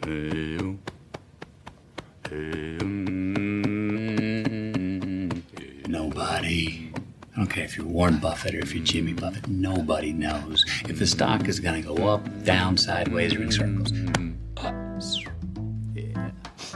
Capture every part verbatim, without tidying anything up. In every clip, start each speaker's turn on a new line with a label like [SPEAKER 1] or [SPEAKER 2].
[SPEAKER 1] Nobody. I don't care if you're Warren Buffett or if you're Jimmy Buffett. Nobody knows if the stock is going to go up, down, sideways, or in circles. Up. Yeah.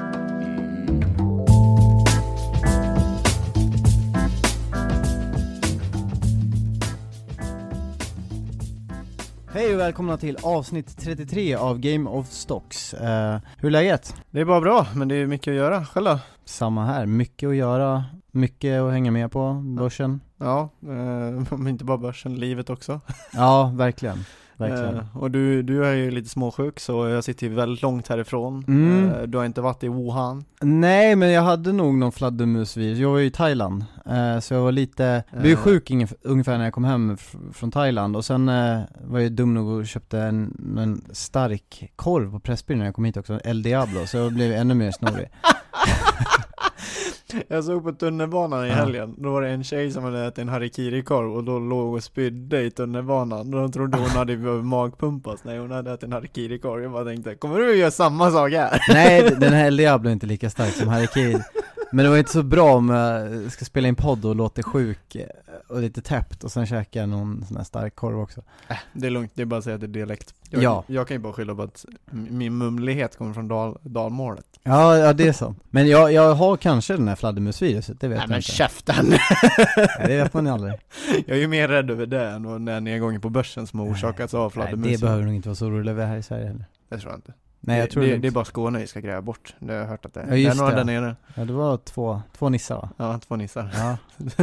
[SPEAKER 2] Hej och välkomna till avsnitt trettiotre av Game of Stocks. Uh, hur är läget?
[SPEAKER 3] Det är bara bra, men det är mycket att göra. Själv då?
[SPEAKER 2] Samma här, mycket att göra, mycket att hänga med på börsen.
[SPEAKER 3] Ja, eh, inte bara börsen, livet också.
[SPEAKER 2] Ja, verkligen. verkligen.
[SPEAKER 3] Eh, och du, du är ju lite småsjuk, så jag sitter ju väldigt långt härifrån.
[SPEAKER 2] Mm.
[SPEAKER 3] Eh, du har inte varit i Wuhan.
[SPEAKER 2] Nej, men jag hade nog någon fladdermusvirus. Jag var ju i Thailand, eh, så jag var lite... Jag blev sjuk ingef- ungefär när jag kom hem f- från Thailand. Och sen eh, var jag dum nog och köpte en, en stark korv på Pressbyrån när jag kom hit också. El Diablo, så jag blev ännu mer snorig.
[SPEAKER 3] Jag såg på tunnelbanan i helgen. Då var det en tjej som hade ätit en harikiri-korv och då låg och spydde i tunnelbanan. Då trodde hon hade magpumpas när hon hade ätit en harikiri-korv. Jag bara tänkte, kommer du att göra samma sak här?
[SPEAKER 2] Nej, den här El Diablo är inte lika stark som harikiri. Men det var inte så bra om jag ska spela in podd och låter sjuk och lite täppt och sen käka någon sån här stark korv också.
[SPEAKER 3] Äh, det är lugnt, det är bara att säga att det är dialekt. Jag,
[SPEAKER 2] ja.
[SPEAKER 3] jag kan ju bara skylla på att min mumlighet kommer från dal, dalmålet.
[SPEAKER 2] Ja, ja, det är så. Men jag, jag har kanske den här fladdermusviruset, det vet
[SPEAKER 3] Nej,
[SPEAKER 2] jag
[SPEAKER 3] men
[SPEAKER 2] inte.
[SPEAKER 3] käften!
[SPEAKER 2] Nej, det vet man aldrig.
[SPEAKER 3] Jag är ju mer rädd över det än den här nedgången på börsen som har orsakats av fladdermus.
[SPEAKER 2] Nej, det behöver nog inte vara så roligt här i Sverige heller.
[SPEAKER 3] Det tror jag inte.
[SPEAKER 2] Nej, jag tror
[SPEAKER 3] det,
[SPEAKER 2] det,
[SPEAKER 3] det är bara Skåne vi ska gräva bort. Det har jag hört att det är.
[SPEAKER 2] Ja, just
[SPEAKER 3] det är några
[SPEAKER 2] det.
[SPEAKER 3] där nere.
[SPEAKER 2] Ja, det var två, två nissar, va?
[SPEAKER 3] Ja, två nissar.
[SPEAKER 2] Ja,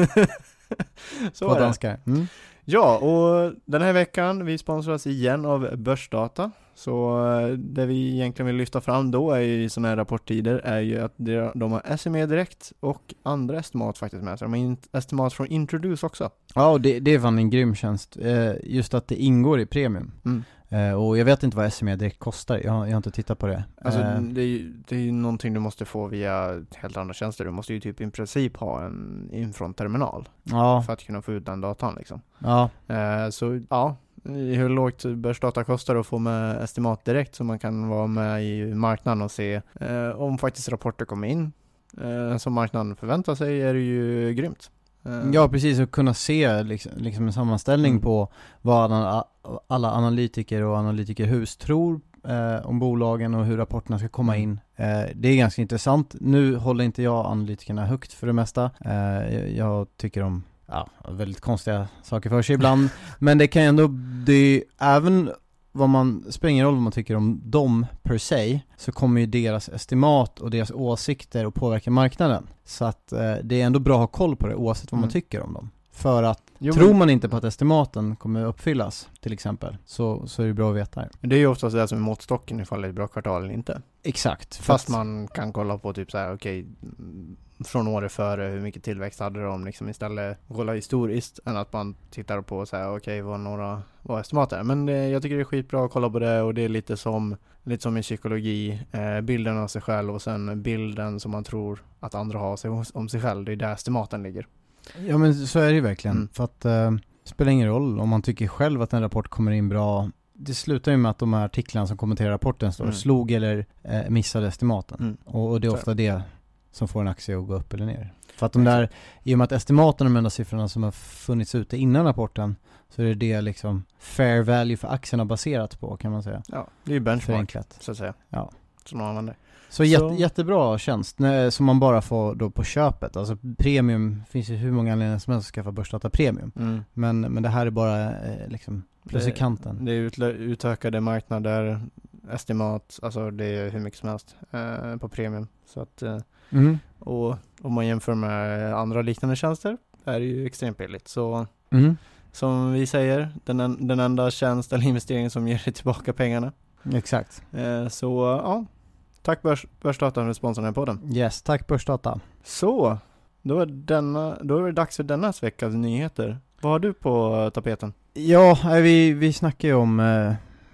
[SPEAKER 3] Så
[SPEAKER 2] två
[SPEAKER 3] är det.
[SPEAKER 2] danskar. Mm.
[SPEAKER 3] Ja, och den här veckan vi sponsras igen av Börsdata. Så det vi egentligen vill lyfta fram då är i sådana här rapporttider är ju att de har S M E Direkt och andra estimat faktiskt med. Så de har estimat från Introduce också.
[SPEAKER 2] Ja, och det, det är fan en grym tjänst. Eh, just att det ingår i premium.
[SPEAKER 3] Mm.
[SPEAKER 2] Eh, och jag vet inte vad S M E Direkt kostar. Jag, jag har inte tittat på det.
[SPEAKER 3] Alltså
[SPEAKER 2] eh.
[SPEAKER 3] det är ju det är ju någonting du måste få via helt andra tjänster. Du måste ju typ i princip ha en infront-terminal
[SPEAKER 2] Ja.
[SPEAKER 3] för att kunna få ut den datan liksom.
[SPEAKER 2] Ja.
[SPEAKER 3] Eh, så ja, hur lågt Börsdata kostar att få med estimat direkt så man kan vara med i marknaden och se eh, om faktiskt rapporter kommer in eh, som marknaden förväntar sig är det ju grymt. Eh.
[SPEAKER 2] Ja, precis, att kunna se liksom, liksom en sammanställning mm. på vad alla, alla analytiker och analytikerhus tror eh, om bolagen och hur rapporterna ska komma in. Eh, det är ganska intressant. Nu håller inte jag analytikerna högt för det mesta. Eh, jag, jag tycker om ja, väldigt konstiga saker för sig ibland. Men det kan ändå, det är, även vad man, spelar ingen roll vad man tycker om dem per se, så kommer ju deras estimat och deras åsikter och påverka marknaden. Så att eh, det är ändå bra att ha koll på det oavsett vad mm. man tycker om dem. För att jo, tror man inte på att estimaten kommer uppfyllas till exempel, så, så är det bra att veta här.
[SPEAKER 3] Det är ju oftast det som är måttstocken ifall det är ett bra kvartal eller inte.
[SPEAKER 2] Exakt.
[SPEAKER 3] Fast man kan kolla på typ så här, okej, okay, från året före hur mycket tillväxt hade de liksom istället kolla historiskt än att man tittar på så här, okej, okay, vad några vad estimat är. Men eh, jag tycker det är skitbra att kolla på det och det är lite som lite som i psykologi, eh, bilden av sig själv och sen bilden som man tror att andra har sig, om sig själv. Det är där estimaten ligger.
[SPEAKER 2] Ja, men så är det ju verkligen.
[SPEAKER 3] Mm.
[SPEAKER 2] För att eh, det spelar ingen roll om man tycker själv att en rapport kommer in bra. Det slutar ju med att de här artiklarna som kommenterar rapporten står mm. slog eller eh, missade estimaten. Mm. Och, och det är ofta så. Det som får en aktie att gå upp eller ner. För att de där, i och med att estimaten är de enda siffrorna som har funnits ute innan rapporten, så är det det liksom fair value för aktierna baserat på, kan man säga.
[SPEAKER 3] Ja, det är ju benchmark,
[SPEAKER 2] förenklat.
[SPEAKER 3] Så att säga.
[SPEAKER 2] Ja.
[SPEAKER 3] Som man använder.
[SPEAKER 2] Så, så. Jätte, jättebra tjänst när, som man bara får då på köpet. Alltså premium, finns ju hur många anledningar som helst att skaffa Börsdata premium. Mm. Men, men det här är bara eh, liksom plus i kanten.
[SPEAKER 3] Det är utlö- utökade marknader, estimat, alltså det är hur mycket som helst eh, på premium. Så att, eh, mm. Och om man jämför med andra liknande tjänster är det ju extremt billigt. Så mm. som vi säger, den, en, den enda tjänst eller investeringen som ger dig tillbaka pengarna.
[SPEAKER 2] Exakt.
[SPEAKER 3] Eh, så ja, tack Börs, Börsdata för sponsorn på den.
[SPEAKER 2] Yes, tack Börsdata.
[SPEAKER 3] Så, då är, denna, då är det dags för denna veckas nyheter. Vad har du på tapeten?
[SPEAKER 2] Ja, vi, vi snackar ju om eh,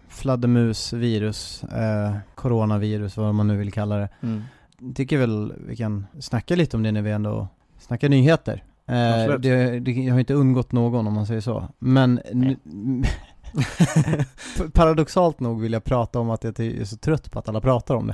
[SPEAKER 2] fladdermusvirus, eh, coronavirus, vad man nu vill kalla det. Mm. Tycker väl vi kan snacka lite om det när vi ändå snackar nyheter. Eh, det, det har inte undgått någon om man säger så. Men n- Paradoxalt nog vill jag prata om att jag är så trött på att alla pratar om det.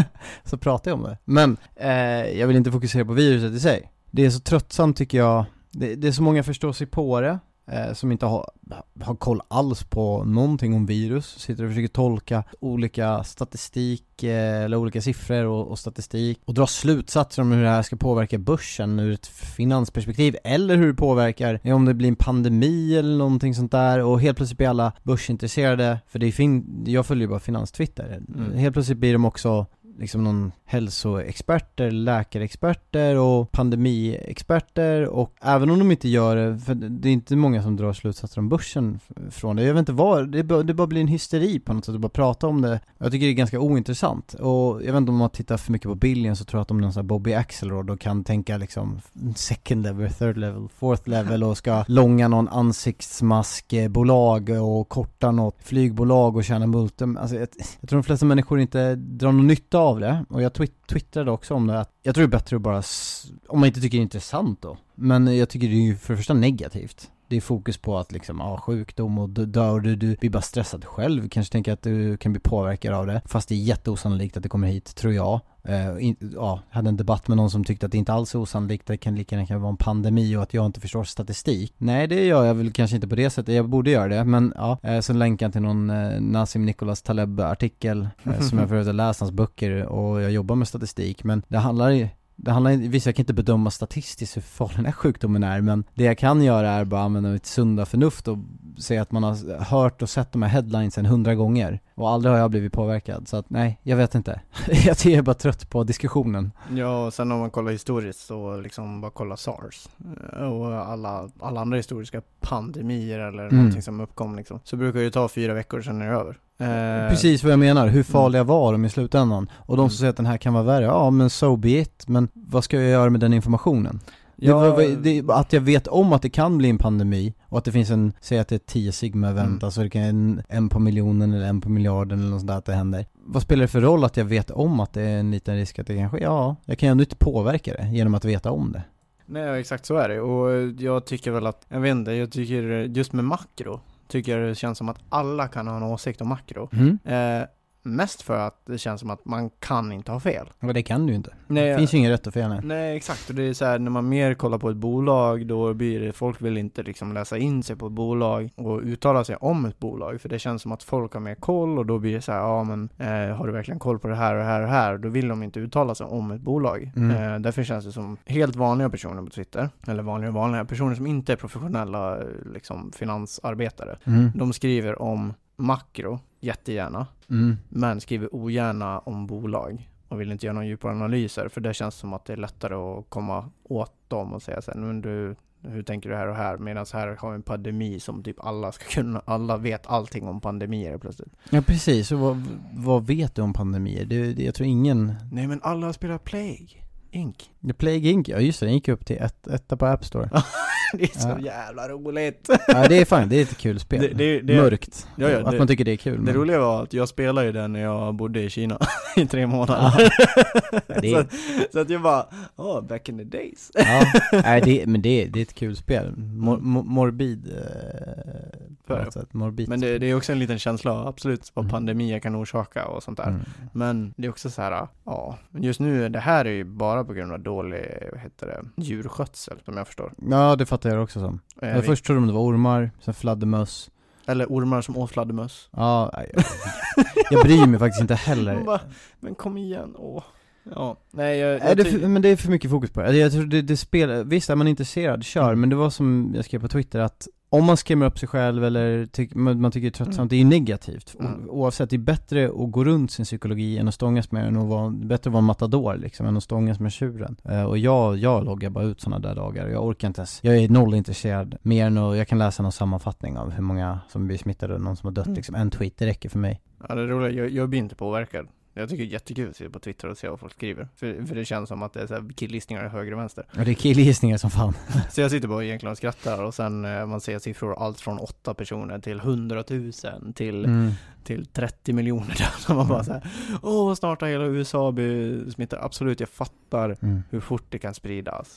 [SPEAKER 2] Så pratar jag om det. Men eh, jag vill inte fokusera på viruset i sig. Det är så tröttsamt tycker jag. Det, det är så många förstår sig på det. Eh, som inte har, har koll alls på någonting om virus. Sitter och försöker tolka olika statistik eh, eller olika siffror och, och statistik och dra slutsatser om hur det här ska påverka börsen ur ett finansperspektiv eller hur det påverkar om det blir en pandemi eller någonting sånt där. Och helt plötsligt blir alla börsintresserade, för det är fin- jag följer ju bara finanstwitter. Mm. Helt plötsligt blir de också liksom någon hälsoexperter, läkarexperter och pandemiexperter, och även om de inte gör det, för det är inte många som drar slutsatser om börsen från det. Jag vet inte vad, det bara, det bara blir en hysteri på något sätt att bara prata om det. Jag tycker det är ganska ointressant, och jag vet inte om man tittar för mycket på bilden så tror jag att de är någon sån här Bobby Axelrod och kan tänka liksom second level, third level, fourth level och ska långa någon ansiktsmaskbolag och korta något flygbolag och tjäna multum. Alltså jag, jag tror de flesta människor inte drar någon nytta av det, och jag twitt- twittrade också om det, att jag tror det är bättre att bara s- om man inte tycker det är intressant då, men jag tycker det är ju för det första negativt. Det är fokus på att liksom, ja, sjukdom och dö, och du, du blir bara stressad själv, kanske tänker att du kan bli påverkad av det, fast det är jätteosannolikt att det kommer hit, tror jag. Uh, in, ja, hade en debatt med någon som tyckte att det inte alls är osannolikt, det kan lika gärna vara en pandemi och att jag inte förstår statistik. Nej, det gör jag väl kanske inte på det sättet, jag borde göra det, men ja, uh, så länkar jag till någon uh, Nassim Nicholas Taleb-artikel uh, som jag förut har läst hans böcker, och jag jobbar med statistik, men det handlar ju Det handlar inte, visst jag kan inte bedöma statistiskt hur farlig den här sjukdomen är, men det jag kan göra är bara använda mitt sunda förnuft och säga att man har hört och sett de här headlinesen hundra gånger och aldrig har jag blivit påverkad, så att nej, jag vet inte. Jag är bara trött på diskussionen.
[SPEAKER 3] Ja, och sen om man kollar historiskt så liksom bara kolla SARS och alla, alla andra historiska pandemier eller mm. någonting som uppkom liksom, så brukar det ju ta fyra veckor sedan är det över. Eh,
[SPEAKER 2] Precis vad jag menar, hur farliga mm. var de i slutändan? Och de som mm. säger att den här kan vara värre, ja men so be it, men vad ska jag göra med den informationen? Ja, det var, det, att jag vet om att det kan bli en pandemi och att det finns en, säg att det är tio sigma-event, mm. alltså det kan en, en på miljonen eller en på miljarden eller något sånt där att det händer. Vad spelar det för roll att jag vet om att det är en liten risk att det kan ske? Ja, jag kan ju ändå inte påverka det genom att veta om det. Nej,
[SPEAKER 3] exakt så är det, och jag tycker väl att, jag vet inte, jag tycker just med makro tycker jag det känns som att alla kan ha en åsikt om makro. Mm. Eh, mest för att det känns som att man kan inte ha fel.
[SPEAKER 2] Men det kan du ju inte.
[SPEAKER 3] Nej,
[SPEAKER 2] det finns ju ingen rätt och fel. Nej,
[SPEAKER 3] nej exakt. Och det är så här, när man mer kollar på ett bolag, då blir det, folk vill inte liksom läsa in sig på ett bolag och uttala sig om ett bolag, för det känns som att folk har mer koll, och då blir det så här, ja men eh, har du verkligen koll på det här och det här och det här? Då vill de inte uttala sig om ett bolag. Mm. Eh, därför känns det som helt vanliga personer på Twitter, eller vanliga vanliga personer som inte är professionella liksom finansarbetare. Mm. De skriver om makro jättegärna, mm. men skriver ogärna om bolag och vill inte göra någon djupare analyser, för det känns som att det är lättare att komma åt dem och säga så här, men du, hur tänker du här och här, medan här har vi en pandemi som typ alla ska kunna, alla vet allting om pandemier plötsligt.
[SPEAKER 2] Ja precis, och vad, vad vet du om pandemier? Det, det, jag tror ingen...
[SPEAKER 3] Nej, men alla spelar Plague Inc.
[SPEAKER 2] The Plague Inc, ja just det, den gick upp till ett, etta på App Store.
[SPEAKER 3] Det är så ja. jävla roligt.
[SPEAKER 2] Ja, det är fan, det är ett kul spel. Det, det, det, Mörkt. Ja, ja, att det, man tycker det är kul.
[SPEAKER 3] Det
[SPEAKER 2] men...
[SPEAKER 3] roliga var att jag spelade ju den när jag bodde i Kina i tre månader. det... så, så att jag bara, oh, back in the days.
[SPEAKER 2] Ja, nej, det, men det, det är ett kul spel. Mor, mor, morbid. Eh, sätt, morbid.
[SPEAKER 3] Men det, det är också en liten känsla, absolut, vad mm. pandemier kan orsaka och sånt där. Mm. Men det är också så här, ja, just nu, det här är ju bara på grund av dålig, vad heter det, djurskötsel, som jag förstår.
[SPEAKER 2] Ja, det fattar jag också som. Jag, jag först trodde de det var ormar, sen fladdermöss.
[SPEAKER 3] Eller ormar som åt fladdermöss.
[SPEAKER 2] Ja, jag, jag bryr mig faktiskt inte heller.
[SPEAKER 3] Bara, men kom igen, åh. Ja, nej, jag,
[SPEAKER 2] jag, jag det för, men det är för mycket fokus på det. Jag tror det, det spelar, visst är man intresserad, kör, mm. men det var som jag skrev på Twitter, att om man skrämmer upp sig själv eller tyck, man tycker det är tröttsamt, mm. det är ju negativt. Mm. Oavsett, det är bättre att gå runt sin psykologi än att stångas med den, och vara, bättre att vara en matador liksom, än att stångas med tjuren. Uh, och jag, jag loggar bara ut sådana där dagar. Jag orkar inte ens. Jag är noll intresserad mer än att jag kan läsa någon sammanfattning av hur många som blir smittade och någon som har dött. Mm. Liksom. En tweet, det räcker för mig.
[SPEAKER 3] Ja, det är roligt. Jag, jag blir inte påverkad. Jag tycker det är jättekul att se på Twitter och se vad folk skriver. För, för det känns som att det är så här killgissningar i höger och vänster.
[SPEAKER 2] Ja, det är killgissningar som fan.
[SPEAKER 3] Så jag sitter bara egentligen och skrattar, och sen eh, man ser siffror allt från åtta personer till hundratusen till, mm. till trettio miljoner. Så man bara så här, åh, snart har hela U S A smittar. Absolut, jag fattar mm. hur fort det kan spridas.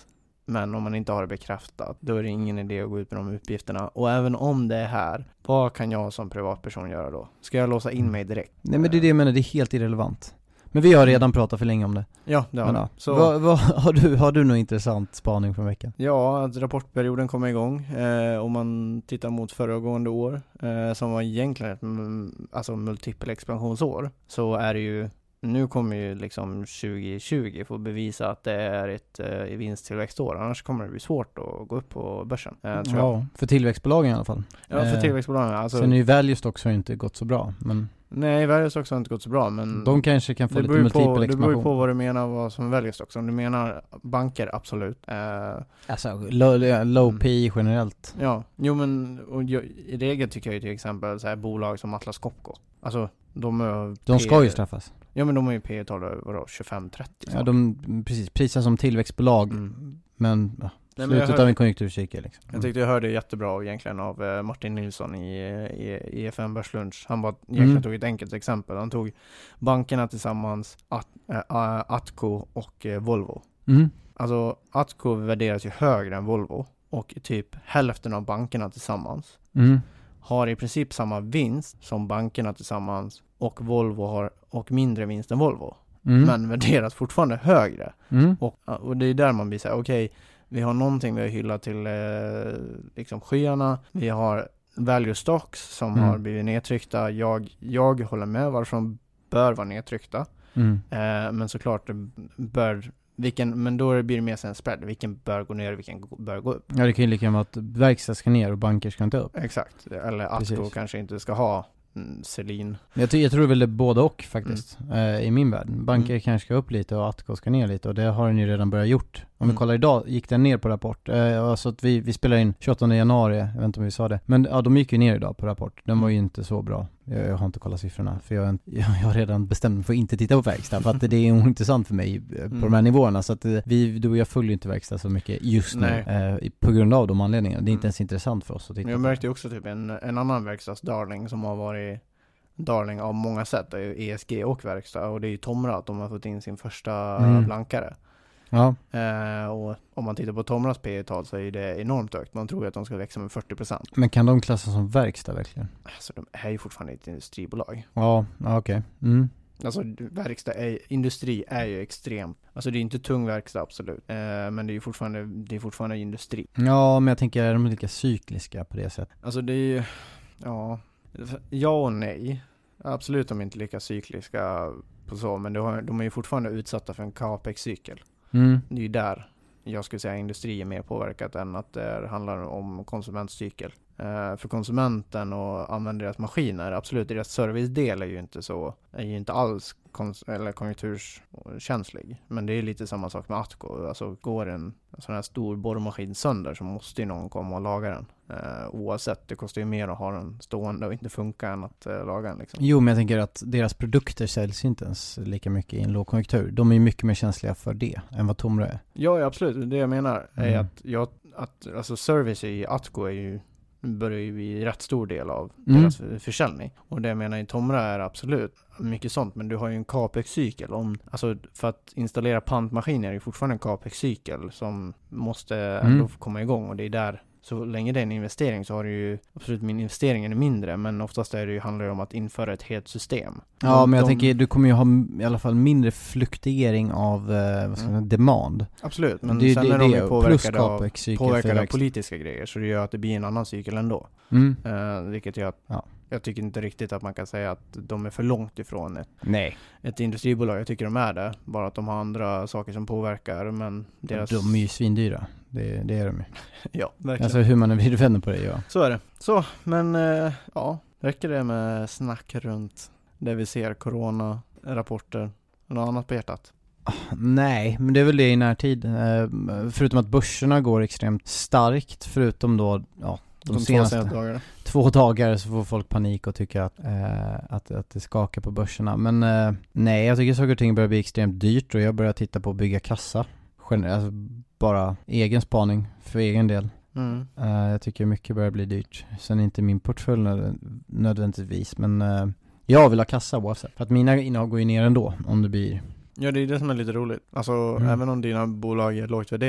[SPEAKER 3] Men om man inte har det bekräftat, då är det ingen idé att gå ut med de uppgifterna. Och även om det är här, vad kan jag som privatperson göra då? Ska jag låsa in mig direkt?
[SPEAKER 2] Nej, men det är det jag menar, det är helt irrelevant. Men vi har redan pratat för länge om det.
[SPEAKER 3] Ja, det har
[SPEAKER 2] men,
[SPEAKER 3] vi.
[SPEAKER 2] ja.
[SPEAKER 3] Så,
[SPEAKER 2] vad, vad, har, du, har du någon intressant spaning från veckan?
[SPEAKER 3] ja, att rapportperioden kommer igång. Eh, om man tittar mot föregående år, eh, som var egentligen ett m- alltså multipel expansionsår, så är det ju, nu kommer ju liksom tjugo tjugo få bevisa att det är ett eh, vinsttillväxtår. Annars kommer det bli svårt att gå upp på börsen. Eh, tror
[SPEAKER 2] Ja,
[SPEAKER 3] jag.
[SPEAKER 2] för tillväxtbolagen i alla fall.
[SPEAKER 3] Ja, för tillväxtbolagen. Alltså,
[SPEAKER 2] Sen är ju value stocks har ju inte gått så bra, men
[SPEAKER 3] nej, value stocks har inte gått så bra, men
[SPEAKER 2] de kanske kan få
[SPEAKER 3] det
[SPEAKER 2] lite
[SPEAKER 3] beror, på,
[SPEAKER 2] multipel
[SPEAKER 3] det beror
[SPEAKER 2] expansion.
[SPEAKER 3] på vad du menar vad som value stocks. Om du menar banker, absolut. Eh,
[SPEAKER 2] Alltså low, low
[SPEAKER 3] Mm.
[SPEAKER 2] P E generellt.
[SPEAKER 3] ja, jo men och jag, i regel tycker jag ju till exempel så här bolag som Atlas Copco. Alltså, de är
[SPEAKER 2] De
[SPEAKER 3] P-
[SPEAKER 2] ska ju straffas.
[SPEAKER 3] Ja, men de är ju P E-tal vadå, tjugofem trettio.
[SPEAKER 2] Ja, de precis prisas som tillväxtbolag,
[SPEAKER 3] Mm.
[SPEAKER 2] men ja,
[SPEAKER 3] Nej, men jag
[SPEAKER 2] slutet
[SPEAKER 3] hör-
[SPEAKER 2] av en konjunkturcykel liksom.
[SPEAKER 3] Jag tyckte jag hörde jättebra egentligen av eh, Martin Nilsson i, i, i F M Börslunch. Han bara egentligen
[SPEAKER 2] Mm.
[SPEAKER 3] tog ett enkelt exempel. Han tog bankerna tillsammans, At, äh, Atco och eh, Volvo.
[SPEAKER 2] Mm.
[SPEAKER 3] Alltså Atco värderas ju högre än Volvo, och typ hälften av bankerna tillsammans
[SPEAKER 2] Mm.
[SPEAKER 3] har i princip samma vinst som bankerna tillsammans, och Volvo har och mindre vinst än Volvo.
[SPEAKER 2] Mm.
[SPEAKER 3] Men värderas fortfarande högre.
[SPEAKER 2] Mm.
[SPEAKER 3] Och, och det är där man blir så här: okej, okay, vi har någonting vi har hyllat till eh, liksom skyarna. Vi har value stocks som
[SPEAKER 2] Mm.
[SPEAKER 3] har blivit nedtryckta. Jag, jag håller med varför de bör vara nedtryckta.
[SPEAKER 2] Mm.
[SPEAKER 3] Eh, men såklart det bör, vilken, men då blir det mer sen spread. Vilken bör gå ner och vilken bör gå upp.
[SPEAKER 2] Ja, det kan ju lika gärna vara att verkstad ska ner och banker ska inte upp.
[SPEAKER 3] Exakt. Eller att
[SPEAKER 2] Precis.
[SPEAKER 3] då kanske inte ska ha mm, Selin.
[SPEAKER 2] Jag, ty- jag tror väl det är både och faktiskt, eh, i min värld. Banker
[SPEAKER 3] Mm.
[SPEAKER 2] kanske ska upp lite och Atco ska ner lite, och det har den ju redan börjat gjort. Om
[SPEAKER 3] Mm.
[SPEAKER 2] vi kollar idag gick den ner på rapport. Eh, alltså att vi, vi spelar in tjugoåttonde januari, jag vet inte om vi sa det. Men ja, de gick ju ner idag på rapport. Den var ju inte så bra. Jag, jag har inte kollat siffrorna, för jag, jag, jag har redan bestämt mig för att inte titta på verkstad, för att det är ointressant för mig eh, på
[SPEAKER 3] Mm.
[SPEAKER 2] de här nivåerna. Så att eh, vi, du och jag följer inte verkstad så mycket just nu, eh, i- på grund av de anledningarna. Det är inte
[SPEAKER 3] Mm.
[SPEAKER 2] ens intressant för oss att titta
[SPEAKER 3] Men jag
[SPEAKER 2] på.
[SPEAKER 3] märkte ju också typ en, en annan verkstadsdarling som har varit darling av många sätt. Det är ju E S G och verkstad, och det är ju Tomra att de har fått in sin första
[SPEAKER 2] Mm.
[SPEAKER 3] blankare.
[SPEAKER 2] Ja,
[SPEAKER 3] Eh, och om man tittar på Tomras P E-tal så är det enormt högt. Man tror ju att de ska växa med fyrtio procent.
[SPEAKER 2] men kan de klassas som verkstad verkligen?
[SPEAKER 3] Alltså de är ju fortfarande ett industribolag.
[SPEAKER 2] Ja, ja okej. Mm.
[SPEAKER 3] Alltså verkstad är, industri är ju extremt. Alltså det är inte tung verkstad absolut. Eh, men det är ju fortfarande, det är fortfarande industri.
[SPEAKER 2] Ja, men jag tänker, är de lika cykliska på det sättet?
[SPEAKER 3] Alltså det är ju, ja, ja och nej. Absolut, de är inte lika cykliska på så, men de, har, de är ju fortfarande utsatta för en capex-cykel.
[SPEAKER 2] Mm.
[SPEAKER 3] Det är ju där jag skulle säga industri är mer påverkat än att det handlar om konsumentcykel. Uh, för konsumenten och använder deras maskiner, absolut, deras servicedel är ju inte så, är ju inte alls kons- eller konjunkturskänslig. Men det är lite samma sak med Atco. Alltså går en sån här stor borrmaskin sönder så måste ju någon komma och laga den. Uh, oavsett, det kostar ju mer att ha den stående och inte funka än att uh, laga den liksom.
[SPEAKER 2] Jo, men jag tänker att deras produkter säljs inte ens lika mycket i en lågkonjunktur. De är ju mycket mer känsliga för det än vad Tomra är.
[SPEAKER 3] Ja, absolut. Det jag menar är
[SPEAKER 2] Mm.
[SPEAKER 3] att, jag, att alltså service i Atco är ju börjar ju bli rätt stor del av
[SPEAKER 2] Mm.
[SPEAKER 3] deras försäljning. Och det jag menar i Tomra är absolut mycket sånt, men du har ju en capex-cykel. Om, alltså för att installera pantmaskiner är ju fortfarande en capex-cykel som måste
[SPEAKER 2] Mm.
[SPEAKER 3] ändå komma igång, och det är där, så länge det är en investering så har du ju, absolut min investeringen är mindre, men oftast är det ju, handlar det om att införa ett helt system.
[SPEAKER 2] Ja,
[SPEAKER 3] De-
[SPEAKER 2] men jag
[SPEAKER 3] de-
[SPEAKER 2] tänker, du kommer ju ha i alla fall mindre fluktuering av eh, vad ska man säga, demand.
[SPEAKER 3] Absolut, men
[SPEAKER 2] det,
[SPEAKER 3] sen
[SPEAKER 2] det,
[SPEAKER 3] är de ju
[SPEAKER 2] det, plus
[SPEAKER 3] påverkade av,
[SPEAKER 2] capex-cykel för
[SPEAKER 3] påverkade av
[SPEAKER 2] växt.
[SPEAKER 3] politiska grejer, så det gör att det blir en annan cykel ändå.
[SPEAKER 2] Mm.
[SPEAKER 3] Uh, vilket gör att
[SPEAKER 2] Ja.
[SPEAKER 3] jag tycker inte riktigt att man kan säga att de är för långt ifrån ett,
[SPEAKER 2] Nej.
[SPEAKER 3] ett industribolag. Jag tycker de är det, bara att de har andra saker som påverkar, men deras...
[SPEAKER 2] De är ju svindyra. Det, det är de ju.
[SPEAKER 3] Ja, verkligen.
[SPEAKER 2] Alltså hur man vill vända på det, ja.
[SPEAKER 3] Så är det. Så, men uh, ja, räcker det med snack runt det vi ser, corona-rapporter, något annat på hjärtat?
[SPEAKER 2] Nej, men det är väl det i närtid. Eh, förutom att börserna går extremt starkt, förutom då, ja, de,
[SPEAKER 3] De,
[SPEAKER 2] senaste
[SPEAKER 3] två senaste dagarna.
[SPEAKER 2] två dagar så får folk panik och tycker att, eh, att, att det skakar på börserna. Men eh, nej, jag tycker saker och ting börjar bli extremt dyrt, och jag börjar titta på att bygga kassa. Gener- alltså bara egen spaning för egen del.
[SPEAKER 3] Mm.
[SPEAKER 2] Eh, jag tycker mycket börjar bli dyrt. Sen inte min portfölj nöd- nödvändigtvis, men eh, jag vill ha kassa oavsett. För att mina innehav går ju ner ändå om det blir...
[SPEAKER 3] Ja, det är det som är lite roligt. Alltså,
[SPEAKER 2] Mm.
[SPEAKER 3] även om dina bolag är lågt värderade,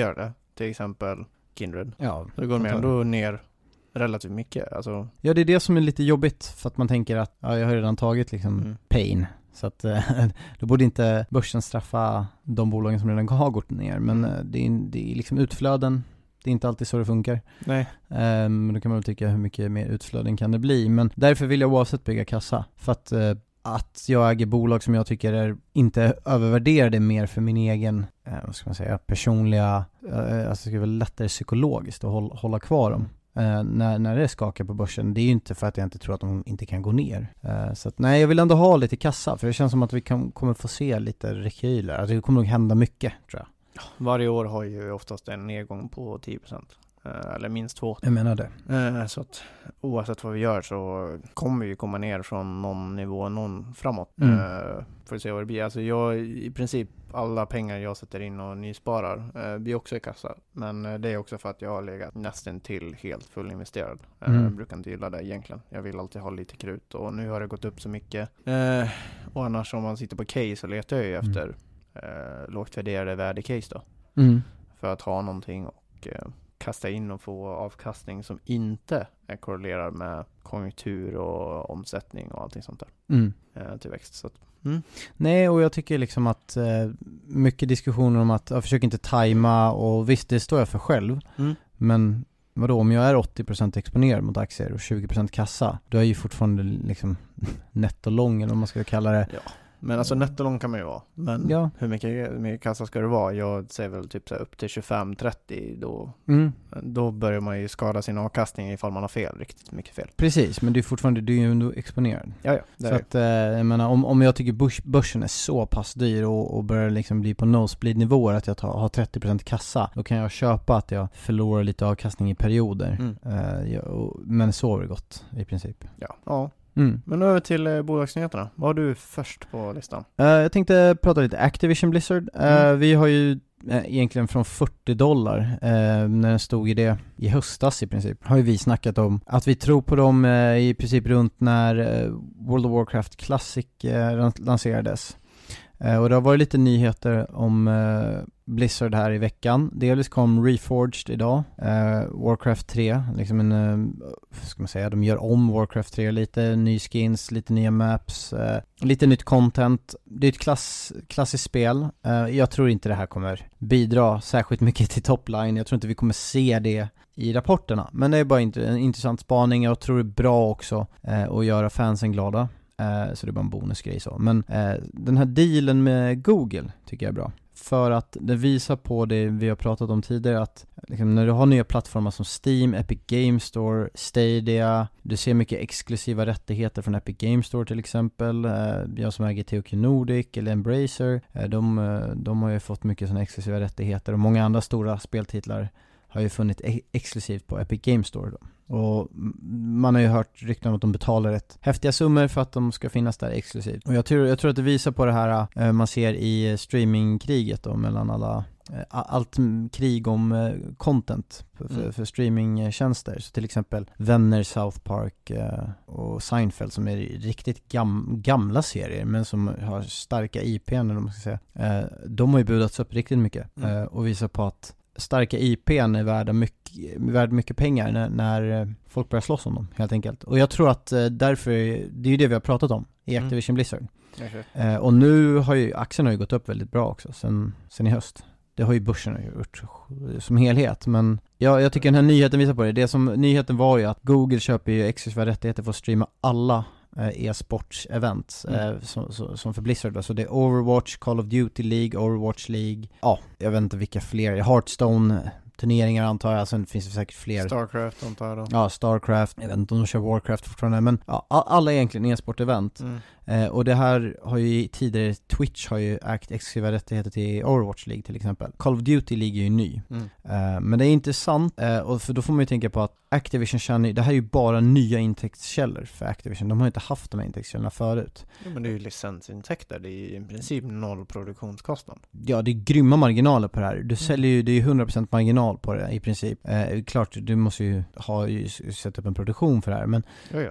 [SPEAKER 3] till exempel Kindred.
[SPEAKER 2] Ja,
[SPEAKER 3] Så går de ändå ner relativt mycket. Alltså.
[SPEAKER 2] Ja, det är det som är lite jobbigt för att man tänker att ja, jag har redan tagit liksom mm. pain. Så att då borde inte börsen straffa de bolagen som redan har gått ner. Men mm. det, är, det är liksom utflöden. Det är inte alltid så det funkar.
[SPEAKER 3] Nej.
[SPEAKER 2] Men um, då kan man väl tycka hur mycket mer utflöden kan det bli. Men därför vill jag oavsett bygga kassa. För att, uh, att jag äger bolag som jag tycker är inte övervärderade mer för min egen uh, vad ska man säga, personliga, uh, alltså det ska vara lättare psykologiskt att hålla, hålla kvar dem. Uh, när, när det skakar på börsen. Det är ju inte för att jag inte tror att de inte kan gå ner. Uh, så att, nej, jag vill ändå ha lite kassa. För det känns som att vi kan, kommer få se lite rekyler. Alltså, det kommer nog hända mycket, tror jag.
[SPEAKER 3] Varje år har ju oftast en nedgång på tio procent. Uh, eller minst två.
[SPEAKER 2] Jag menar det.
[SPEAKER 3] Uh, så att oavsett vad vi gör så kommer vi komma ner från någon nivå, någon framåt. Mm. Uh, för att se vad det blir. Alltså jag, i princip alla pengar jag sätter in och nysparar uh, blir också i kassa. Men uh, det är också för att jag har legat nästan till helt fullinvesterad. Uh, mm. Jag brukar inte gilla det egentligen. Jag vill alltid ha lite krut. Och nu har det gått upp så mycket. Uh, och annars om man sitter på case så letar jag ju mm. efter uh, lågt värderade värde-case då. Mm. För att ha någonting och uh, kasta in och få avkastning som inte är korrelerad med konjunktur och omsättning och allting sånt där. Mm. Uh, tillväxt. Så att Mm.
[SPEAKER 2] Nej, och jag tycker liksom att eh, mycket diskussioner om att jag försöker inte tajma och visst, det står jag för själv. Mm. Men vadå, om jag är åttio procent exponerad mot aktier och tjugo procent kassa, då är jag ju fortfarande liksom nettolång eller vad man ska kalla det.
[SPEAKER 3] Ja. Men alltså nettolång kan man ju vara. Men ja. hur mycket, hur mycket kassa ska det vara? Jag säger väl typ så här upp till tjugofem trettio. Då, mm. då börjar man ju skada sin avkastning ifall man har fel, riktigt mycket fel.
[SPEAKER 2] Precis, men du är fortfarande du är ju ändå exponerad.
[SPEAKER 3] Ja, ja.
[SPEAKER 2] Så att, eh, jag menar, om, om jag tycker börs, börsen är så pass dyr och, och börjar liksom bli på nosebleed-nivåer att jag tar, har trettio procent kassa, då kan jag köpa att jag förlorar lite avkastning i perioder. Mm. Eh, jag, och, men så är det gott i princip.
[SPEAKER 3] Ja, ja. Mm. Men över till eh, bolagsnyheterna. Vad har du först på listan?
[SPEAKER 2] Uh, jag tänkte prata lite Activision Blizzard. Uh, mm. Vi har ju uh, egentligen från fyrtio dollar uh, när den stod i det i höstas i princip, har ju vi snackat om att vi tror på dem uh, i princip runt när uh, World of Warcraft Classic uh, lanserades. Uh, och det har varit lite nyheter om uh, Blizzard här i veckan. Dels kom Reforged idag, uh, Warcraft tre, liksom en, uh, ska man säga, de gör om Warcraft tre lite, ny skins, lite nya maps, uh, lite nytt content. Det är ett klass, klassiskt spel. Uh, jag tror inte det här kommer bidra särskilt mycket till topline. Jag tror inte vi kommer se det i rapporterna. Men det är bara en intressant spaning. Jag tror det är bra också uh, att göra fansen glada. Uh, så det är bara en bonusgrej så. Men uh, den här dealen med Google tycker jag är bra. För att det visar på det vi har pratat om tidigare, att liksom, när du har nya plattformar som Steam, Epic Games Store, Stadia, du ser mycket exklusiva rättigheter från Epic Games Store till exempel. Jag som äger T H Q Nordic eller Embracer, de, de har ju fått mycket sådana exklusiva rättigheter, och många andra stora speltitlar har ju funnits ex- exklusivt på Epic Games Store då. Och man har ju hört rykten om att de betalar ett häftiga summor för att de ska finnas där exklusivt. Och jag tror, jag tror att det visar på det här eh, man ser i streamingkriget då, mellan alla, eh, allt krig om eh, content för, mm. för, för streamingtjänster. Så till exempel Vänner, South Park eh, och Seinfeld, som är riktigt gam, gamla serier men som har starka I P, eller man ska säga. Eh, de har ju budats upp riktigt mycket mm. eh, och visar på att starka I P:n är värda mycket, värda mycket pengar när, när folk börjar slåss om dem, helt enkelt. Och jag tror att eh, därför, det är ju det vi har pratat om i Activision mm. Blizzard. Okay. Eh, och nu har ju aktien har ju gått upp väldigt bra också sen, sen i höst. Det har ju börsen gjort som helhet. Men ja, jag tycker den här nyheten visar på det. Det som nyheten var ju att Google köper ju exklusiva rättigheter för att streama alla e-sports-events mm. eh, som, som, som för Blizzard. Så det är Overwatch, Call of Duty League, Overwatch League. Ja, jag vet inte vilka fler. Hearthstone turneringar antar jag. Sen finns det säkert fler.
[SPEAKER 3] Starcraft antar jag då.
[SPEAKER 2] Ja, Starcraft. Jag vet inte om de kör Warcraft fortfarande. Men ja, alla är egentligen e-sport-event. Mm. Eh, och det här har ju tidigare, Twitch har ju ägt exklusiva rättigheter till Overwatch League till exempel. Call of Duty League är ju ny. Mm. Eh, men det är intressant. Eh, och för då får man ju tänka på att Activision känner, det här är ju bara nya intäktskällor för Activision. De har ju inte haft de här intäktskällorna förut.
[SPEAKER 3] Ja, men det är ju licensintäkter. Det är ju i princip noll produktionskostnad.
[SPEAKER 2] Ja, det är grymma marginaler på det här. Du mm. säljer ju, det är ju hundra procent marginal på det i princip. Eh, klart, du måste ju ha ju, sätta upp en produktion för det här. Men,
[SPEAKER 3] ja, ja, men.